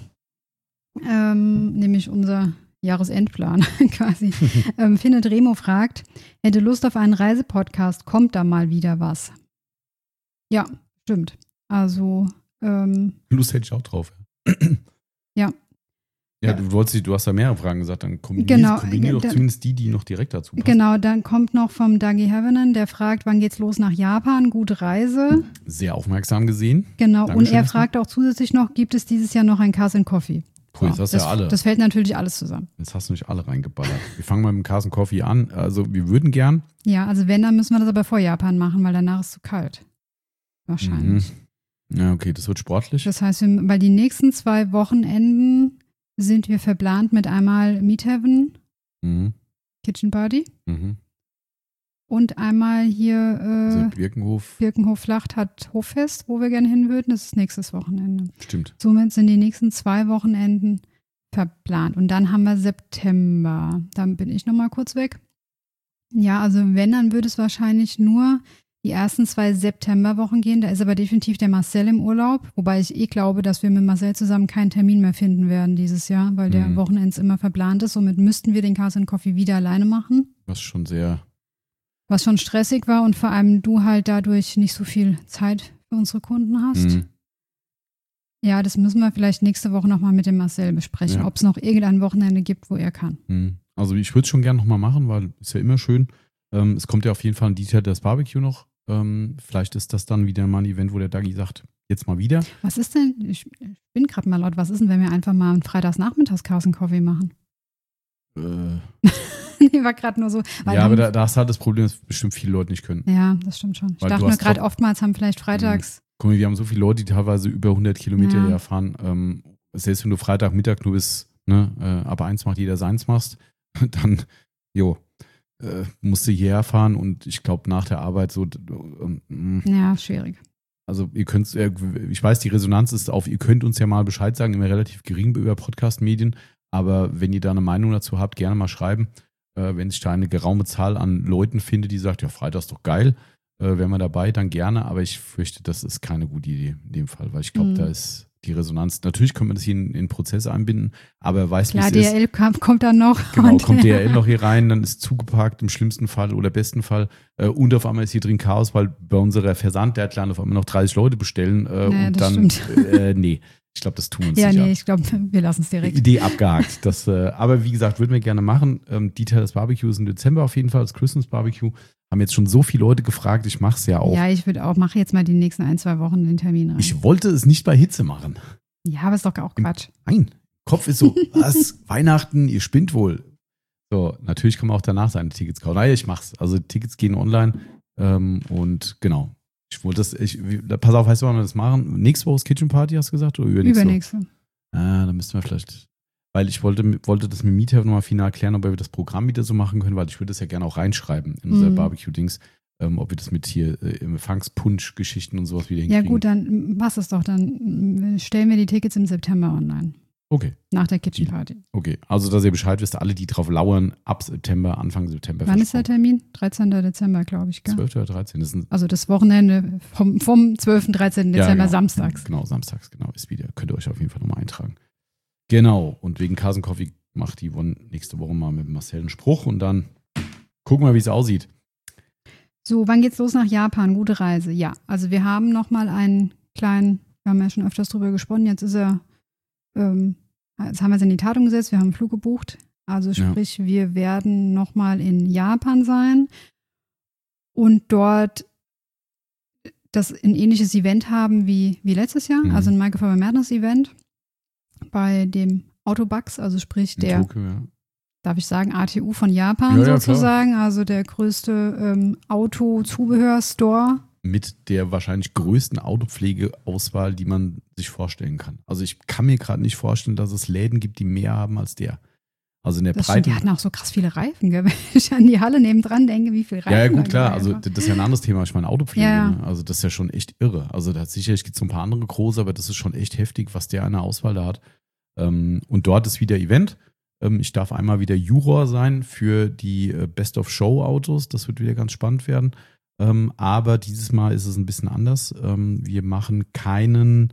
Nämlich unser Jahresendplan quasi. Findet Remo fragt, hätte Lust auf einen Reisepodcast, kommt da mal wieder was? Ja, stimmt. Also Lust hätte ich auch drauf. Ja. Ja, du hast da mehrere Fragen gesagt, dann kombinier doch zumindest die noch direkt dazu passen. Genau, dann kommt noch vom Dougie Havenan, der fragt, wann geht's los nach Japan? Gute Reise. Sehr aufmerksam gesehen. Genau, Dankeschön, und er fragt auch zusätzlich noch, gibt es dieses Jahr noch ein Cars & Coffee? Cool, jetzt hast du ja alle. Das fällt natürlich alles zusammen. Jetzt hast du nicht alle reingeballert. Wir fangen mal mit dem Cars & Coffee an. Also wir würden gern. Ja, also wenn, dann müssen wir das aber vor Japan machen, weil danach ist es zu kalt. Wahrscheinlich. Ja, okay, das wird sportlich. Das heißt, weil die nächsten 2 Wochenenden sind wir verplant mit einmal Meat Heaven, Kitchen Party und einmal hier Birkenhof Flacht hat Hoffest, wo wir gerne hin würden. Das ist nächstes Wochenende. Stimmt. Somit sind die nächsten 2 Wochenenden verplant. Und dann haben wir September. Dann bin ich nochmal kurz weg. Ja, also wenn, dann würde es wahrscheinlich nur die ersten 2 Septemberwochen gehen. Da ist aber definitiv der Marcel im Urlaub. Wobei ich glaube, dass wir mit Marcel zusammen keinen Termin mehr finden werden dieses Jahr, weil der Wochenends immer verplant ist. Somit müssten wir den Cars & Coffee wieder alleine machen. Was schon stressig war und vor allem du halt dadurch nicht so viel Zeit für unsere Kunden hast. Ja, das müssen wir vielleicht nächste Woche nochmal mit dem Marcel besprechen, ob es noch irgendein Wochenende gibt, wo er kann. Also ich würde es schon gerne nochmal machen, weil es ja immer schön. Es kommt ja auf jeden Fall ein Dieter das Barbecue noch. Vielleicht ist das dann wieder mal ein Event, wo der Dougie sagt, jetzt mal wieder. Was ist denn, ich bin gerade mal laut, was ist denn, wenn wir einfach mal einen Freitagsnachmittags Cars & Coffee machen? Nee, war gerade nur so. Ja, aber da hast du halt das Problem, dass bestimmt viele Leute nicht können. Ja, das stimmt schon. Ich dachte nur gerade oftmals haben vielleicht freitags. Guck mal, wir haben so viele Leute, die teilweise über 100 Kilometer herfahren. Selbst wenn du Freitagmittag nur bis ab 1 macht, jeder seins machst, dann, musst du hierher fahren und ich glaube nach der Arbeit so. Ja, schwierig. Also ihr könnt, ich weiß, die Resonanz ist ihr könnt uns ja mal Bescheid sagen, immer relativ gering über Podcast-Medien, aber wenn ihr da eine Meinung dazu habt, gerne mal schreiben. Wenn sich da eine geraume Zahl an Leuten findet, die sagt, ja, Freitag ist doch geil, wären wir dabei, dann gerne, aber ich fürchte, das ist keine gute Idee in dem Fall, weil ich glaube, da ist die Resonanz, natürlich können wir das hier in den Prozess einbinden, aber wer weiß, wie es ist. DRL kommt dann noch. Genau, kommt DRL noch hier rein, dann ist zugeparkt im schlimmsten Fall oder besten Fall und auf einmal ist hier drin Chaos, weil bei unserer Versand, der hat auf einmal noch 30 Leute bestellen und dann, nee. Ich glaube, das tun wir uns nicht. Ja, nee, ich glaube, wir lassen es direkt. Idee abgehakt. Aber wie gesagt, würden wir gerne machen. Details Barbecue ist im Dezember auf jeden Fall, das Christmas Barbecue. Haben jetzt schon so viele Leute gefragt, ich mache es ja auch. Ja, ich würde auch, mache jetzt mal die nächsten 1-2 Wochen den Termin rein. Ich wollte es nicht bei Hitze machen. Ja, aber ist doch auch Quatsch. Nein, Kopf ist so, was, Weihnachten, ihr spinnt wohl. So, natürlich kann man auch danach seine Tickets kaufen. Naja, ich mach's. Also Tickets gehen online und genau. Ich wollte das, pass auf, heißt du, wann wir das machen? Nächste Woche ist Kitchen Party, hast du gesagt? Oder Übernächste. Dann müssten wir vielleicht, weil ich wollte das mit Mieter nochmal final klären, ob wir das Programm wieder so machen können, weil ich würde das ja gerne auch reinschreiben in unser Barbecue-Dings, ob wir das mit hier Empfangspunsch-Geschichten und sowas wieder hinkriegen. Ja gut, dann machst es doch, dann stellen wir die Tickets im September online. Okay. Nach der Kitchen Party. Okay, also dass ihr Bescheid wisst, alle, die drauf lauern, ab September, Anfang September. Wann ist der Termin? 13. Dezember, glaube ich, gell? 12. oder 13. Also das Wochenende vom 12. 13. Dezember, genau. Samstags. Genau, samstags, genau, ist wieder. Könnt ihr euch auf jeden Fall nochmal eintragen. Genau, und wegen Carson Coffee macht die nächste Woche mal mit Marcel einen Spruch und dann gucken wir, wie es aussieht. So, wann geht's los nach Japan? Gute Reise. Ja, also wir haben nochmal einen kleinen, wir haben ja schon öfters drüber gesprochen, jetzt ist er jetzt haben wir es in die Tat umgesetzt, wir haben einen Flug gebucht. Also sprich, wir werden nochmal in Japan sein und dort ein ähnliches Event haben wie letztes Jahr, also ein Michael Faber Madness Event bei dem Autobugs, also sprich der, Tokio, darf ich sagen, ATU von Japan sozusagen, also der größte Auto-Zubehör-Store. Mit der wahrscheinlich größten Autopflegeauswahl, die man sich vorstellen kann. Also ich kann mir gerade nicht vorstellen, dass es Läden gibt, die mehr haben als der. Also in der Breite. Die hatten auch so krass viele Reifen, gell? Wenn ich an die Halle nebendran denke, wie viele Reifen. Ja, gut, klar. Also das ist ja ein anderes Thema. Ich meine, Autopflege. Ja. Ne? Also das ist ja schon echt irre. Also da sicherlich gibt es so ein paar andere große, aber das ist schon echt heftig, was der eine Auswahl da hat. Und dort ist wieder Event. Ich darf einmal wieder Juror sein für die Best-of-Show-Autos. Das wird wieder ganz spannend werden. Aber dieses Mal ist es ein bisschen anders. Wir machen keine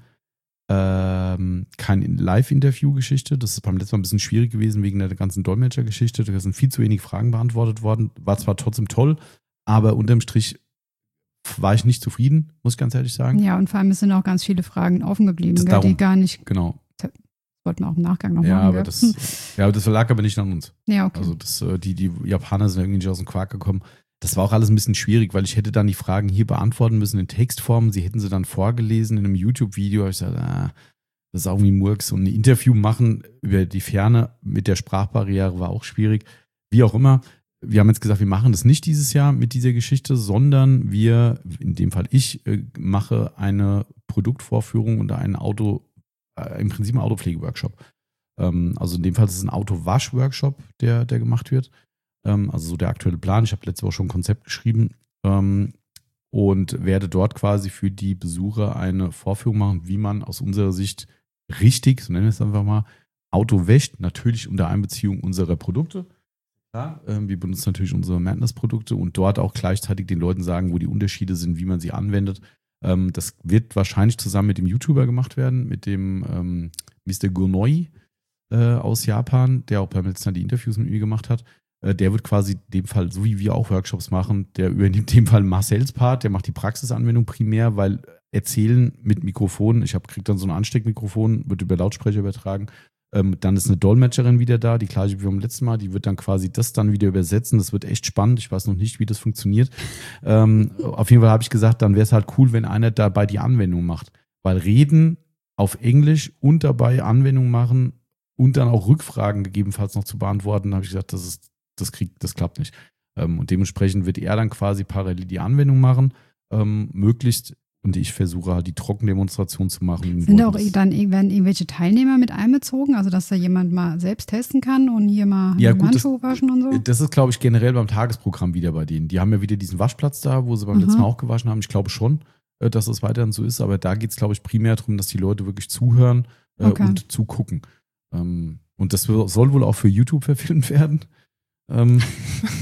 Live-Interview-Geschichte. Das ist beim letzten Mal ein bisschen schwierig gewesen wegen der ganzen Dolmetscher-Geschichte. Da sind viel zu wenig Fragen beantwortet worden. War zwar trotzdem toll, aber unterm Strich war ich nicht zufrieden, muss ich ganz ehrlich sagen. Ja, und vor allem sind auch ganz viele Fragen offen geblieben, die gar nicht. Genau. Das wollten wir auch im Nachgang noch machen. Aber das lag aber nicht an uns. Ja, okay. Also die Japaner sind irgendwie nicht aus dem Quark gekommen. Das war auch alles ein bisschen schwierig, weil ich hätte dann die Fragen hier beantworten müssen in Textform. Sie hätten sie dann vorgelesen in einem YouTube-Video. Ich gesagt, das ist auch irgendwie Murks. Und ein Interview machen über die Ferne mit der Sprachbarriere war auch schwierig. Wie auch immer. Wir haben jetzt gesagt, wir machen das nicht dieses Jahr mit dieser Geschichte, sondern in dem Fall ich, mache eine Produktvorführung und im Prinzip einen Autopflege-Workshop. Also in dem Fall ist es ein Autowasch-Workshop, der gemacht wird. Also so der aktuelle Plan. Ich habe letzte Woche schon ein Konzept geschrieben und werde dort quasi für die Besucher eine Vorführung machen, wie man aus unserer Sicht richtig, so nennen wir es einfach mal, Auto wäscht. Natürlich unter Einbeziehung unserer Produkte. Ja, wir benutzen natürlich unsere Madness-Produkte und dort auch gleichzeitig den Leuten sagen, wo die Unterschiede sind, wie man sie anwendet. Das wird wahrscheinlich zusammen mit dem YouTuber gemacht werden, mit dem Mr. Gonoi aus Japan, der auch beim letzten Mal die Interviews mit mir gemacht hat. Der wird quasi in dem Fall, so wie wir auch Workshops machen, der übernimmt in dem Fall Marcells Part, der macht die Praxisanwendung primär, weil Erzählen mit Mikrofon, kriege dann so ein Ansteckmikrofon, wird über Lautsprecher übertragen. Dann ist eine Dolmetscherin wieder da, die gleiche wie beim letzten Mal, die wird dann quasi das dann wieder übersetzen. Das wird echt spannend, ich weiß noch nicht, wie das funktioniert. Auf jeden Fall habe ich gesagt, dann wäre es halt cool, wenn einer dabei die Anwendung macht. Weil reden auf Englisch und dabei Anwendung machen und dann auch Rückfragen gegebenenfalls noch zu beantworten, habe ich gesagt, das klappt nicht. Und dementsprechend wird er dann quasi parallel die Anwendung machen, möglichst, und ich versuche halt die Trockendemonstration zu machen. Werden irgendwelche Teilnehmer mit einbezogen, also dass da jemand mal selbst testen kann und hier mal Handschuhe waschen und so? Das ist, glaube ich, generell beim Tagesprogramm wieder bei denen. Die haben ja wieder diesen Waschplatz da, wo sie beim letzten Mal auch gewaschen haben. Ich glaube schon, dass das weiterhin so ist, aber da geht es, glaube ich, primär darum, dass die Leute wirklich zuhören und zugucken. Und das soll wohl auch für YouTube verfilmt werden.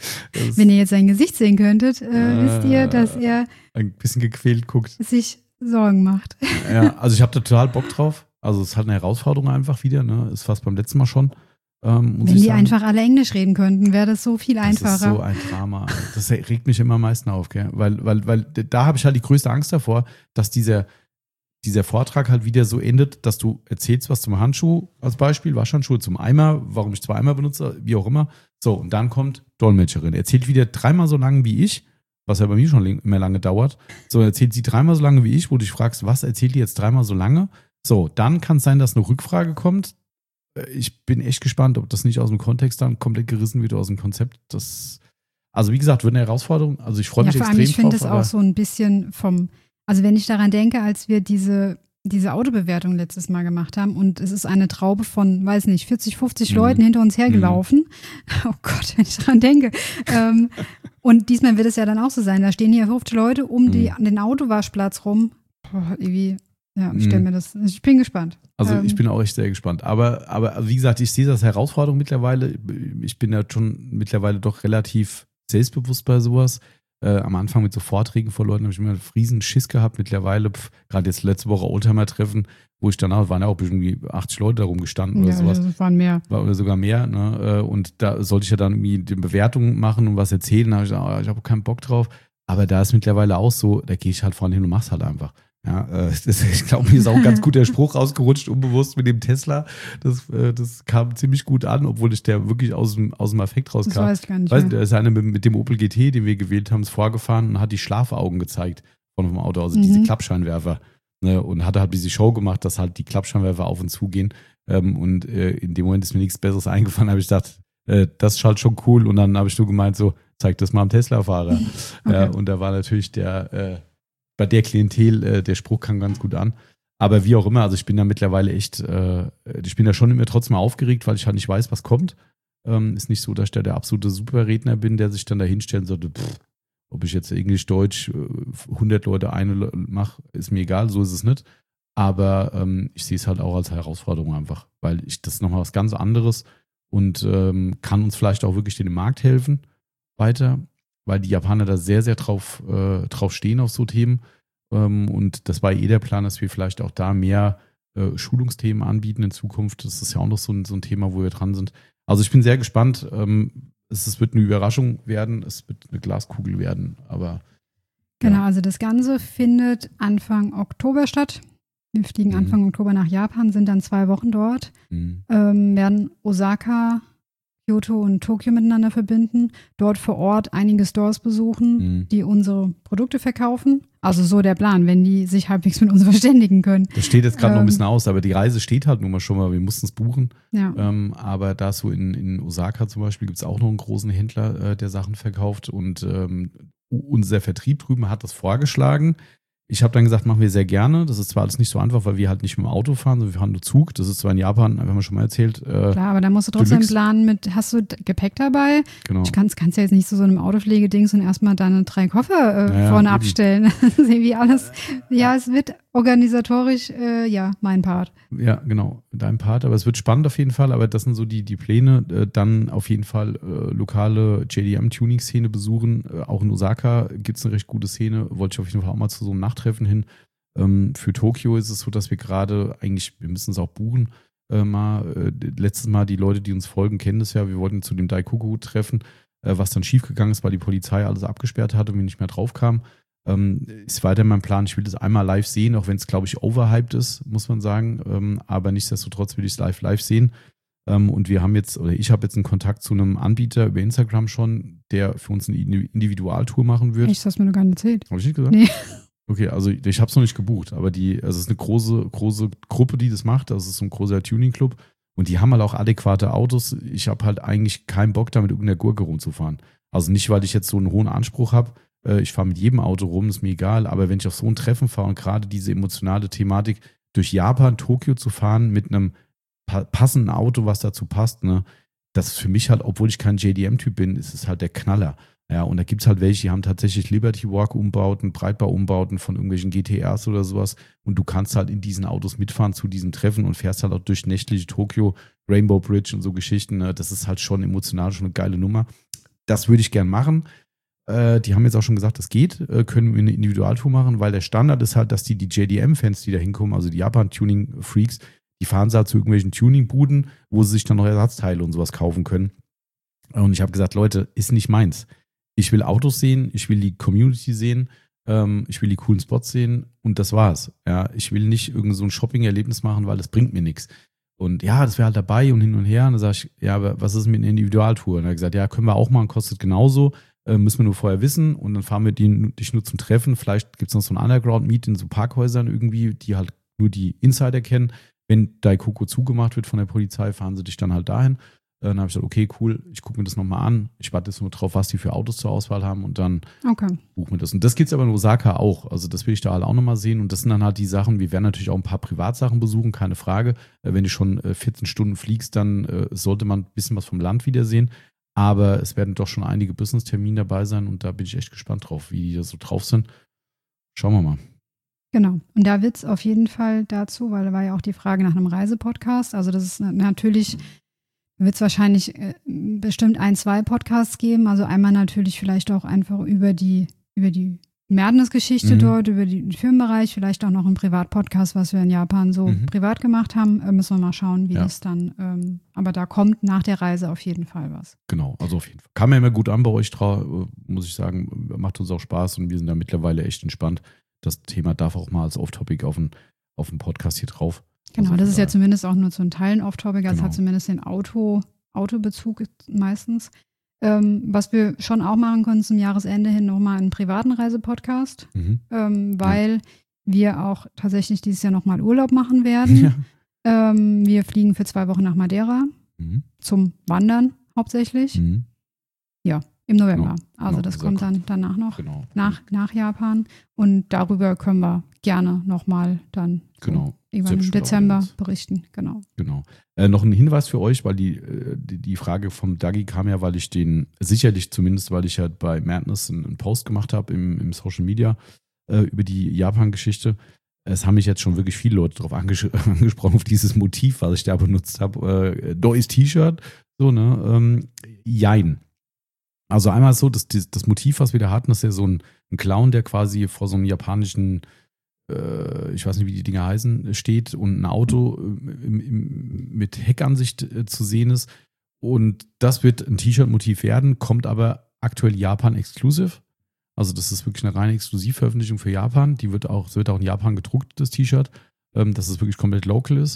Wenn ihr jetzt sein Gesicht sehen könntet, wisst ihr, dass er ein bisschen gequält guckt. Sich Sorgen macht. Ja, also ich habe da total Bock drauf. Also es ist halt eine Herausforderung einfach wieder, ne? Ist fast beim letzten Mal schon. Wenn die einfach alle Englisch reden könnten, wäre das so viel einfacher. Das ist so ein Drama. Das regt mich immer am meisten auf, gell? Weil da habe ich halt die größte Angst davor, dass dieser Vortrag halt wieder so endet, dass du erzählst was zum Handschuh als Beispiel, Waschhandschuhe zum Eimer, warum ich 2 Eimer benutze, wie auch immer. So, und dann kommt Dolmetscherin. Erzählt wieder 3-mal so lange wie ich, was ja bei mir schon immer lange dauert. So, erzählt sie 3-mal so lange wie ich, wo du dich fragst, was erzählt die jetzt 3-mal so lange? So, dann kann es sein, dass eine Rückfrage kommt. Ich bin echt gespannt, ob das nicht aus dem Kontext dann komplett gerissen wird, aus dem Konzept. Also wie gesagt, wird eine Herausforderung. Also ich freue mich extrem drauf. Ich finde es auch so ein bisschen also wenn ich daran denke, als wir diese Autobewertung letztes Mal gemacht haben und es ist eine Traube von, weiß nicht, 40, 50 Leuten hinter uns hergelaufen. Oh Gott, wenn ich daran denke. Und diesmal wird es ja dann auch so sein. Da stehen hier 50 Leute um den Autowaschplatz rum. Boah, irgendwie. Ja, ich bin gespannt. Also ich bin auch echt sehr gespannt. Aber wie gesagt, ich sehe das als Herausforderung mittlerweile. Ich bin ja schon mittlerweile doch relativ selbstbewusst bei sowas. Am Anfang mit so Vorträgen vor Leuten habe ich immer einen riesen Schiss gehabt. Mittlerweile, gerade jetzt letzte Woche Oldtimer-Treffen, wo ich danach, waren ja auch irgendwie 80 Leute da rumgestanden oder sowas. Das waren mehr. Oder sogar mehr. Ne? Und da sollte ich ja dann irgendwie die Bewertung machen und was erzählen. Da habe ich gesagt, ich habe keinen Bock drauf. Aber da ist mittlerweile auch so, da gehe ich halt vorne hin und mach's halt einfach. Ja, ich glaube, mir ist auch ein ganz gut der Spruch rausgerutscht, unbewusst mit dem Tesla. Das kam ziemlich gut an, obwohl der wirklich aus dem Affekt rauskam. Das weiß ich gar nicht. Da ist einer mit dem Opel GT, den wir gewählt haben, ist vorgefahren und hat die Schlafaugen gezeigt vom Auto, also diese Klappscheinwerfer. Ne, und hat halt diese Show gemacht, dass halt die Klappscheinwerfer auf und zu gehen. Und in dem Moment ist mir nichts Besseres eingefallen, habe ich gedacht, das ist halt schon cool. Und dann habe ich nur gemeint, so, zeig das mal am Tesla-Fahrer. Okay. Und da war natürlich bei der Klientel, der Spruch kam ganz gut an. Aber wie auch immer, also ich bin da mittlerweile echt, ich bin da schon immer trotzdem aufgeregt, weil ich halt nicht weiß, was kommt. Ist nicht so, dass ich da der absolute Superredner bin, der sich dann da hinstellen sollte, ob ich jetzt Englisch, Deutsch, 100 Leute eine mache, ist mir egal, so ist es nicht. Aber ich sehe es halt auch als Herausforderung einfach, weil das ist nochmal was ganz anderes und kann uns vielleicht auch wirklich den Markt helfen weiter, weil die Japaner da sehr, sehr drauf stehen auf so Themen. Und das war der Plan, dass wir vielleicht auch da mehr Schulungsthemen anbieten in Zukunft. Das ist ja auch noch so ein Thema, wo wir dran sind. Also ich bin sehr gespannt. Es wird eine Überraschung werden, es wird eine Glaskugel werden, aber Genau, also das Ganze findet Anfang Oktober statt. Wir fliegen Anfang Oktober nach Japan, sind dann 2 Wochen dort, werden Osaka, Kyoto und Tokio miteinander verbinden, dort vor Ort einige Stores besuchen, die unsere Produkte verkaufen. Also so der Plan, wenn die sich halbwegs mit uns verständigen können. Das steht jetzt gerade noch ein bisschen aus, aber die Reise steht halt nun mal schon mal, wir mussten es buchen. Ja. Aber da so in Osaka zum Beispiel gibt es auch noch einen großen Händler, der Sachen verkauft und unser Vertrieb drüben hat das vorgeschlagen. Ich habe dann gesagt, machen wir sehr gerne. Das ist zwar alles nicht so einfach, weil wir halt nicht mit dem Auto fahren, sondern wir fahren nur Zug. Das ist zwar in Japan, haben wir schon mal erzählt. Klar, aber da musst du trotzdem planen hast du Gepäck dabei? Genau. Du kannst ja jetzt nicht so einem Autopflegedings und erstmal deine 3 Koffer vorne abstellen. Wie alles. Ja, es wird organisatorisch, mein Part. Ja, genau, dein Part. Aber es wird spannend auf jeden Fall. Aber das sind so die Pläne. Dann auf jeden Fall lokale JDM-Tuning-Szene besuchen. Auch in Osaka gibt es eine recht gute Szene. Wollte ich auf jeden Fall auch mal zu so einem Nachttreffen hin. Für Tokio ist es so, dass wir gerade wir müssen es auch buchen, letztes Mal die Leute, die uns folgen, kennen das ja, wir wollten zu dem Daikoku treffen, was dann schiefgegangen ist, weil die Polizei alles abgesperrt hat und wir nicht mehr drauf kamen. Ist weiter mein Plan, ich will das einmal live sehen, auch wenn es, glaube ich, overhyped ist, muss man sagen, aber nichtsdestotrotz will ich es live sehen. Und ich habe jetzt einen Kontakt zu einem Anbieter über Instagram schon, der für uns eine Individualtour machen wird. Echt, das hast du mir noch gar nicht erzählt. Habe ich nicht gesagt? Nee. Okay, also ich habe es noch nicht gebucht, aber es ist eine große Gruppe, die das macht. Das ist so ein großer Tuning-Club und die haben halt auch adäquate Autos. Ich habe halt eigentlich keinen Bock, da mit irgendeiner Gurke rumzufahren. Also nicht, weil ich jetzt so einen hohen Anspruch habe. Ich fahre mit jedem Auto rum, ist mir egal. Aber wenn ich auf so ein Treffen fahre und gerade diese emotionale Thematik durch Japan, Tokio zu fahren mit einem passenden Auto, was dazu passt, ne, das ist für mich halt, obwohl ich kein JDM-Typ bin, ist es halt der Knaller. Ja, und da gibt es halt welche, die haben tatsächlich Liberty Walk-Umbauten, Breitbau-Umbauten von irgendwelchen GTRs oder sowas. Und du kannst halt in diesen Autos mitfahren zu diesen Treffen und fährst halt auch durch nächtliche Tokio, Rainbow Bridge und so Geschichten. Ne? Das ist halt schon emotional schon eine geile Nummer. Das würde ich gern machen. Die haben jetzt auch schon gesagt, das geht, können wir eine Individualtour machen, weil der Standard ist halt, dass die JDM-Fans, die da hinkommen, also die Japan-Tuning-Freaks, die fahren halt zu irgendwelchen Tuning-Buden, wo sie sich dann noch Ersatzteile und sowas kaufen können. Und ich habe gesagt, Leute, ist nicht meins. Ich will Autos sehen, ich will die Community sehen, ich will die coolen Spots sehen und das war's. Ja, ich will nicht irgend so ein Shopping-Erlebnis machen, weil das bringt mir nichts. Und ja, das wäre halt dabei und hin und her. Und dann sage ich, ja, aber was ist mit einer Individualtour? Und er hat gesagt, ja, können wir auch machen, kostet genauso, müssen wir nur vorher wissen. Und dann fahren wir dich nur zum Treffen. Vielleicht gibt es noch so ein Underground-Meet in so Parkhäusern irgendwie, die halt nur die Insider kennen. Wenn Daikoko zugemacht wird von der Polizei, fahren sie dich dann halt dahin. Dann habe ich gesagt, okay, cool, ich gucke mir das nochmal an. Ich warte jetzt nur drauf, was die für Autos zur Auswahl haben und dann buchen wir das. Und das gibt es aber in Osaka auch. Also das will ich da halt auch nochmal sehen. Und das sind dann halt die Sachen, wir werden natürlich auch ein paar Privatsachen besuchen, keine Frage. Wenn du schon 14 Stunden fliegst, dann sollte man ein bisschen was vom Land wiedersehen. Aber es werden doch schon einige Business-Termine dabei sein und da bin ich echt gespannt drauf, wie die da so drauf sind. Schauen wir mal. Genau. Und da wird es auf jeden Fall dazu, weil da war ja auch die Frage nach einem Reisepodcast. Also das ist natürlich... wird es wahrscheinlich bestimmt 1-2 Podcasts geben. Also einmal natürlich vielleicht auch einfach über die Madness-Geschichte dort, über den Firmenbereich, vielleicht auch noch ein Privatpodcast, was wir in Japan so privat gemacht haben. Müssen wir mal schauen, wie das dann, aber da kommt nach der Reise auf jeden Fall was. Genau, also auf jeden Fall. Kam ja immer gut an bei euch, muss ich sagen. Macht uns auch Spaß und wir sind da mittlerweile echt entspannt. Das Thema darf auch mal als Off-Topic auf dem Podcast hier drauf. Genau, das ist ja zumindest auch nur zu Teilen Off-Topic, also hat zumindest den Autobezug meistens. Was wir schon auch machen können zum Jahresende hin, nochmal einen privaten Reisepodcast, weil wir auch tatsächlich dieses Jahr nochmal Urlaub machen werden. Ja. Wir fliegen für 2 Wochen nach Madeira zum Wandern hauptsächlich. Ja, im November. Also das kommt dann danach noch, nach Japan. Und darüber können wir gerne nochmal dann im Dezember berichten. Genau. Noch ein Hinweis für euch, weil die Frage vom Dagi kam ja, weil ich weil ich halt bei Madness einen Post gemacht habe im Social Media über die Japan-Geschichte. Es haben mich jetzt schon wirklich viele Leute darauf angesprochen, auf dieses Motiv, was ich da benutzt habe. Neues T-Shirt, so, ne? Jein. Also einmal so, das Motiv, was wir da hatten, ist ja so ein Clown, der quasi vor so einem japanischen, ich weiß nicht, wie die Dinger heißen, steht und ein Auto mit Heckansicht zu sehen ist. Und das wird ein T-Shirt-Motiv werden, kommt aber aktuell Japan-exclusive. Also das ist wirklich eine reine Exklusivveröffentlichung für Japan. Es wird auch in Japan gedruckt, das T-Shirt, dass es wirklich komplett local ist.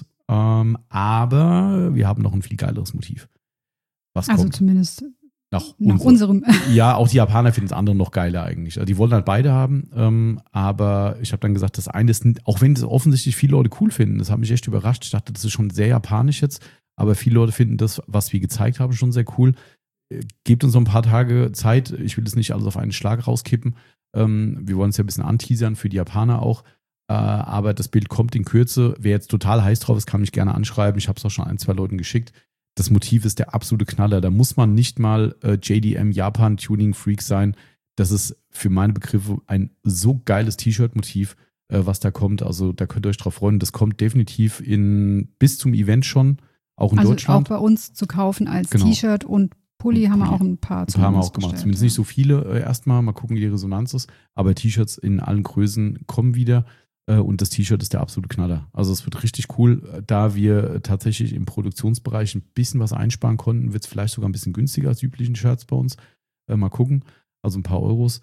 Aber wir haben noch ein viel geileres Motiv. Was also kommt? Zumindest nach unserem. Ja, auch die Japaner finden das andere noch geiler eigentlich. Also die wollen halt beide haben, aber ich habe dann gesagt, das eine ist, auch wenn das offensichtlich viele Leute cool finden, das hat mich echt überrascht. Ich dachte, das ist schon sehr japanisch jetzt, aber viele Leute finden das, was wir gezeigt haben, schon sehr cool. Gebt uns noch ein paar Tage Zeit. Ich will das nicht alles auf einen Schlag rauskippen. Wir wollen es ja ein bisschen anteasern für die Japaner auch. Aber das Bild kommt in Kürze. Wer jetzt total heiß drauf ist, kann mich gerne anschreiben. Ich habe es auch schon 1-2 Leuten geschickt. Das Motiv ist der absolute Knaller. Da muss man nicht mal JDM Japan Tuning Freak sein. Das ist für meine Begriffe ein so geiles T-Shirt-Motiv, was da kommt. Also da könnt ihr euch drauf freuen. Das kommt definitiv bis zum Event schon, auch in Deutschland. Auch bei uns zu kaufen als T-Shirt und Pulli haben wir auch ein paar haben wir auch gemacht. Zumindest nicht so viele erstmal. Mal gucken, wie die Resonanz ist. Aber T-Shirts in allen Größen kommen wieder. Und das T-Shirt ist der absolute Knaller. Also es wird richtig cool. Da wir tatsächlich im Produktionsbereich ein bisschen was einsparen konnten, wird es vielleicht sogar ein bisschen günstiger als die üblichen Shirts bei uns. Mal gucken. Also ein paar Euros.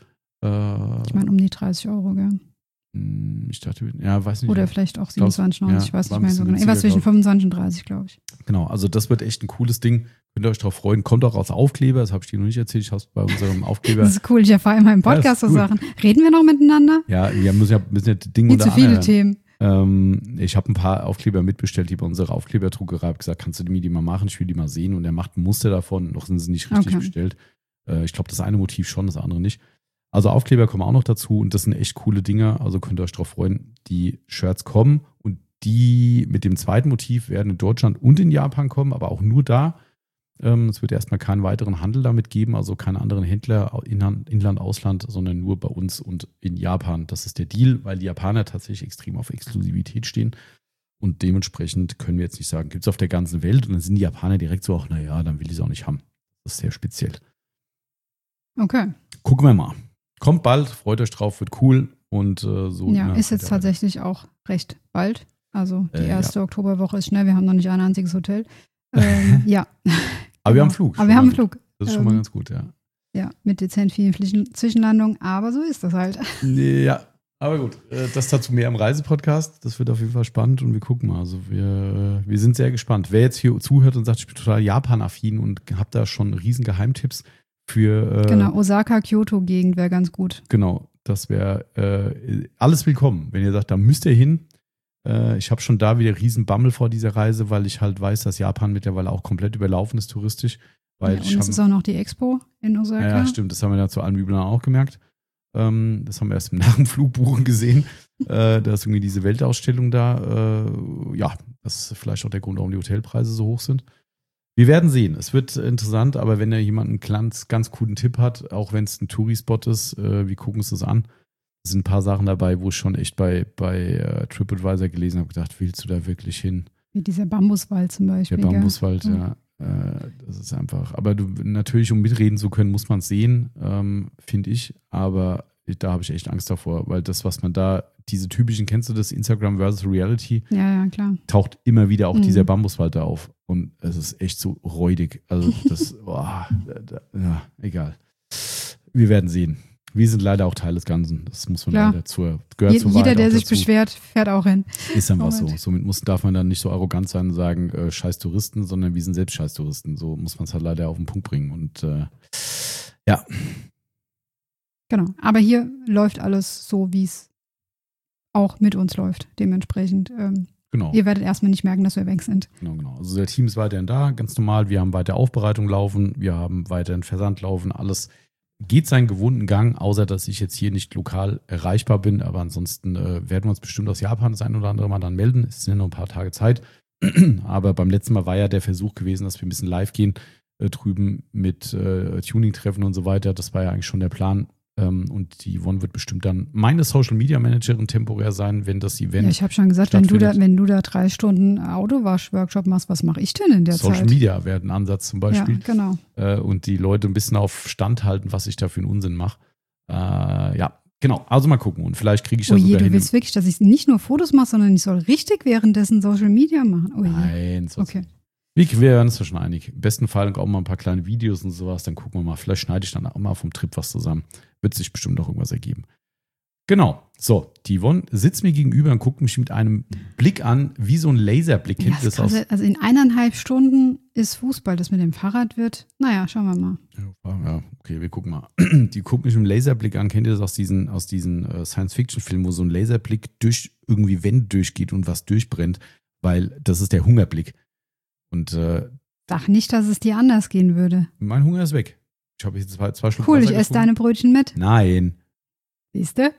Ich meine um die 30 €, gell? Ich dachte, ja, weiß nicht. Oder vielleicht auch 27,90, ja, ich weiß nicht mehr so genau. Irgendwas zwischen 25 und 30, glaube ich. Genau, also das wird echt ein cooles Ding. Könnt ihr euch drauf freuen. Kommt auch als Aufkleber, das habe ich dir noch nicht erzählt. Ich habe es bei unserem Aufkleber. Das ist cool, ich erfahre in meinem Podcast so Sachen. Reden wir noch miteinander? Ja, wir müssen ja Dinge Nicht zu viele Themen. Ich habe ein paar Aufkleber mitbestellt, die bei unserer Aufkleberdruckerei habe gesagt, kannst du mir die mal machen? Ich will die mal sehen. Und er macht ein Muster davon. Noch sind sie nicht richtig bestellt. Ich glaube, das eine Motiv schon, das andere nicht. Also Aufkleber kommen auch noch dazu und das sind echt coole Dinge. Also könnt ihr euch drauf freuen. Die Shirts kommen und die mit dem zweiten Motiv werden in Deutschland und in Japan kommen, aber auch nur da. Es wird erstmal keinen weiteren Handel damit geben, also keine anderen Händler, Inland, Ausland, sondern nur bei uns und in Japan. Das ist der Deal, weil die Japaner tatsächlich extrem auf Exklusivität stehen. Und dementsprechend können wir jetzt nicht sagen, gibt es auf der ganzen Welt. Und dann sind die Japaner direkt so, ach naja, dann will ich es auch nicht haben. Das ist sehr speziell. Okay. Gucken wir mal. Kommt bald, freut euch drauf, wird cool. Und so. Ja, ist jetzt tatsächlich auch recht bald. Also die erste Oktoberwoche ist schnell. Wir haben noch nicht ein einziges Hotel. Ja. Aber wir haben Flug. Aber wir haben einen Flug. Das ist schon mal ganz gut, ja. Ja, mit dezent vielen Zwischenlandungen. Aber so ist das halt. Ja, aber gut. Das dazu mehr im Reisepodcast. Das wird auf jeden Fall spannend und wir gucken mal. Also wir sind sehr gespannt. Wer jetzt hier zuhört und sagt, ich bin total Japan-affin und habe da schon riesen Geheimtipps für. Genau, Osaka-Kyoto-Gegend wäre ganz gut. Genau, das wäre alles willkommen. Wenn ihr sagt, da müsst ihr hin. Ich habe schon da wieder riesen Bammel vor dieser Reise, weil ich halt weiß, dass Japan mittlerweile auch komplett überlaufen ist touristisch. Weil und es ist auch noch die Expo in Osaka. Ja, stimmt. Das haben wir da zu allen Übeln auch gemerkt. Das haben wir erst nach dem Flugbuchen gesehen. Da ist irgendwie diese Weltausstellung da. Ja, das ist vielleicht auch der Grund, warum die Hotelpreise so hoch sind. Wir werden sehen. Es wird interessant, aber wenn da jemand einen ganz coolen Tipp hat, auch wenn es ein Touri-Spot ist, wir gucken uns das an. Es sind ein paar Sachen dabei, wo ich schon echt bei TripAdvisor gelesen habe, gedacht, willst du da wirklich hin? Wie dieser Bambuswald zum Beispiel. Der Bambuswald, ja. Das ist einfach, aber natürlich, um mitreden zu können, muss man es sehen, finde ich, aber da habe ich echt Angst davor, weil das, was man da, diese typischen, kennst du das, Instagram versus Reality? Ja, klar. Taucht immer wieder auch dieser Bambuswald da auf und es ist echt so räudig, also das, ja, egal. Wir werden sehen. Wir sind leider auch Teil des Ganzen. Das muss man leider gehört zur Wahrheit jeder, der auch sich dazu. beschwert, fährt auch hin. Ist einfach so. Somit darf man dann nicht so arrogant sein und sagen, scheiß Touristen, sondern wir sind selbst scheiß Touristen. So muss man es halt leider auf den Punkt bringen. Und ja. Genau. Aber hier läuft alles so, wie es auch mit uns läuft. Dementsprechend. Genau. Ihr werdet erstmal nicht merken, dass wir weg sind. Genau. Also der Team ist weiterhin da, ganz normal. Wir haben weiter Aufbereitung laufen. Wir haben weiterhin Versand laufen. Alles geht seinen gewohnten Gang, außer dass ich jetzt hier nicht lokal erreichbar bin. Aber ansonsten werden wir uns bestimmt aus Japan das ein oder andere Mal dann melden. Es sind ja noch ein paar Tage Zeit. Aber beim letzten Mal war ja der Versuch gewesen, dass wir ein bisschen live gehen, drüben mit Tuning-Treffen und so weiter. Das war ja eigentlich schon der Plan. Und die Yvonne wird bestimmt dann meine Social-Media-Managerin temporär sein, wenn das Event. Ja, ich habe schon gesagt, wenn du da 3 Stunden Autowasch-Workshop machst, was mache ich denn in der Zeit? Social Media wäre ein Ansatz zum Beispiel. Ja, genau. Und die Leute ein bisschen auf Stand halten, was ich da für einen Unsinn mache. Ja, genau. Also mal gucken. Und vielleicht kriege ich das sogar hin. Du willst wirklich, dass ich nicht nur Fotos mache, sondern ich soll richtig währenddessen Social Media machen? Nein, okay. Wir werden uns da schon einig. Im besten Fall auch mal ein paar kleine Videos und sowas. Dann gucken wir mal. Vielleicht schneide ich dann auch mal vom Trip was zusammen. Wird sich bestimmt noch irgendwas ergeben. Genau. So, die Yvonne sitzt mir gegenüber und guckt mich mit einem Blick an, wie so ein Laserblick. Ja, das aus. Also in 1,5 Stunden ist Fußball, das mit dem Fahrrad wird. Naja, schauen wir mal. Ja, okay, wir gucken mal. Die guckt mich mit einem Laserblick an. Kennt ihr das aus diesen Science-Fiction-Filmen, wo so ein Laserblick durch irgendwie Wände durchgeht und was durchbrennt? Weil das ist der Hungerblick. Und sag nicht, dass es dir anders gehen würde. Mein Hunger ist weg. Ich habe jetzt zwei Schluck Cool, Wasser ich esse deine Brötchen mit. Nein. Siehst du?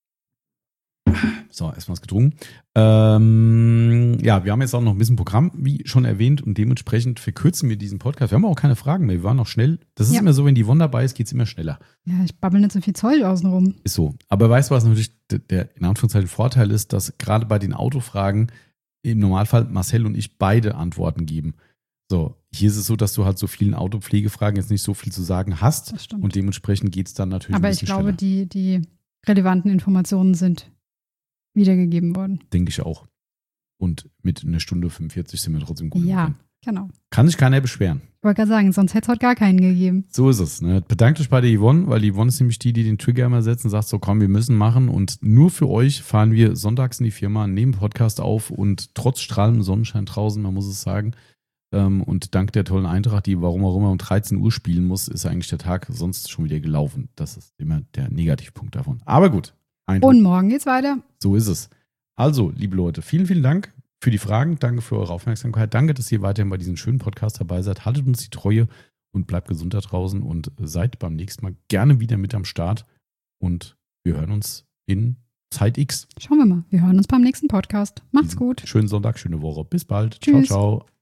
So, erstmal was getrunken. Ja, wir haben jetzt auch noch ein bisschen Programm, wie schon erwähnt, und dementsprechend verkürzen wir diesen Podcast. Wir haben auch keine Fragen mehr, wir waren noch schnell. Das ist immer so, wenn die Yvonne dabei ist, geht es immer schneller. Ja, ich babbel nicht so viel Zeug außenrum. Ist so. Aber weißt du, was natürlich der in Anführungszeichen Vorteil ist, dass gerade bei den Autofragen im Normalfall Marcel und ich beide Antworten geben. So, hier ist es so, dass du halt so vielen Autopflegefragen jetzt nicht so viel zu sagen hast. Das stimmt. Und dementsprechend geht es dann natürlich aber ein bisschen schneller. Aber ich glaube, die relevanten Informationen sind wiedergegeben worden. Denke ich auch. Und mit 1 Stunde 45 sind wir trotzdem gut. Ja, genau. Kann sich keiner beschweren. Ich wollte gerade sagen, sonst hätte es heute gar keinen gegeben. So ist es. Ne? Bedankt euch bei der Yvonne, weil die Yvonne ist nämlich die den Trigger immer setzt und sagt so, komm, wir müssen machen. Und nur für euch fahren wir sonntags in die Firma, nehmen Podcast auf und trotz strahlendem Sonnenschein draußen, man muss es sagen. Und dank der tollen Eintracht, die warum auch immer um 13 Uhr spielen muss, ist eigentlich der Tag sonst schon wieder gelaufen. Das ist immer der Negativpunkt davon. Aber gut. Und morgen geht's weiter. So ist es. Also, liebe Leute, vielen, vielen Dank für die Fragen. Danke für eure Aufmerksamkeit. Danke, dass ihr weiterhin bei diesem schönen Podcast dabei seid. Haltet uns die Treue und bleibt gesund da draußen und seid beim nächsten Mal gerne wieder mit am Start. Und wir hören uns in Zeit X. Schauen wir mal. Wir hören uns beim nächsten Podcast. Macht's gut. Schönen Sonntag, schöne Woche. Bis bald. Tschüss. Ciao, ciao.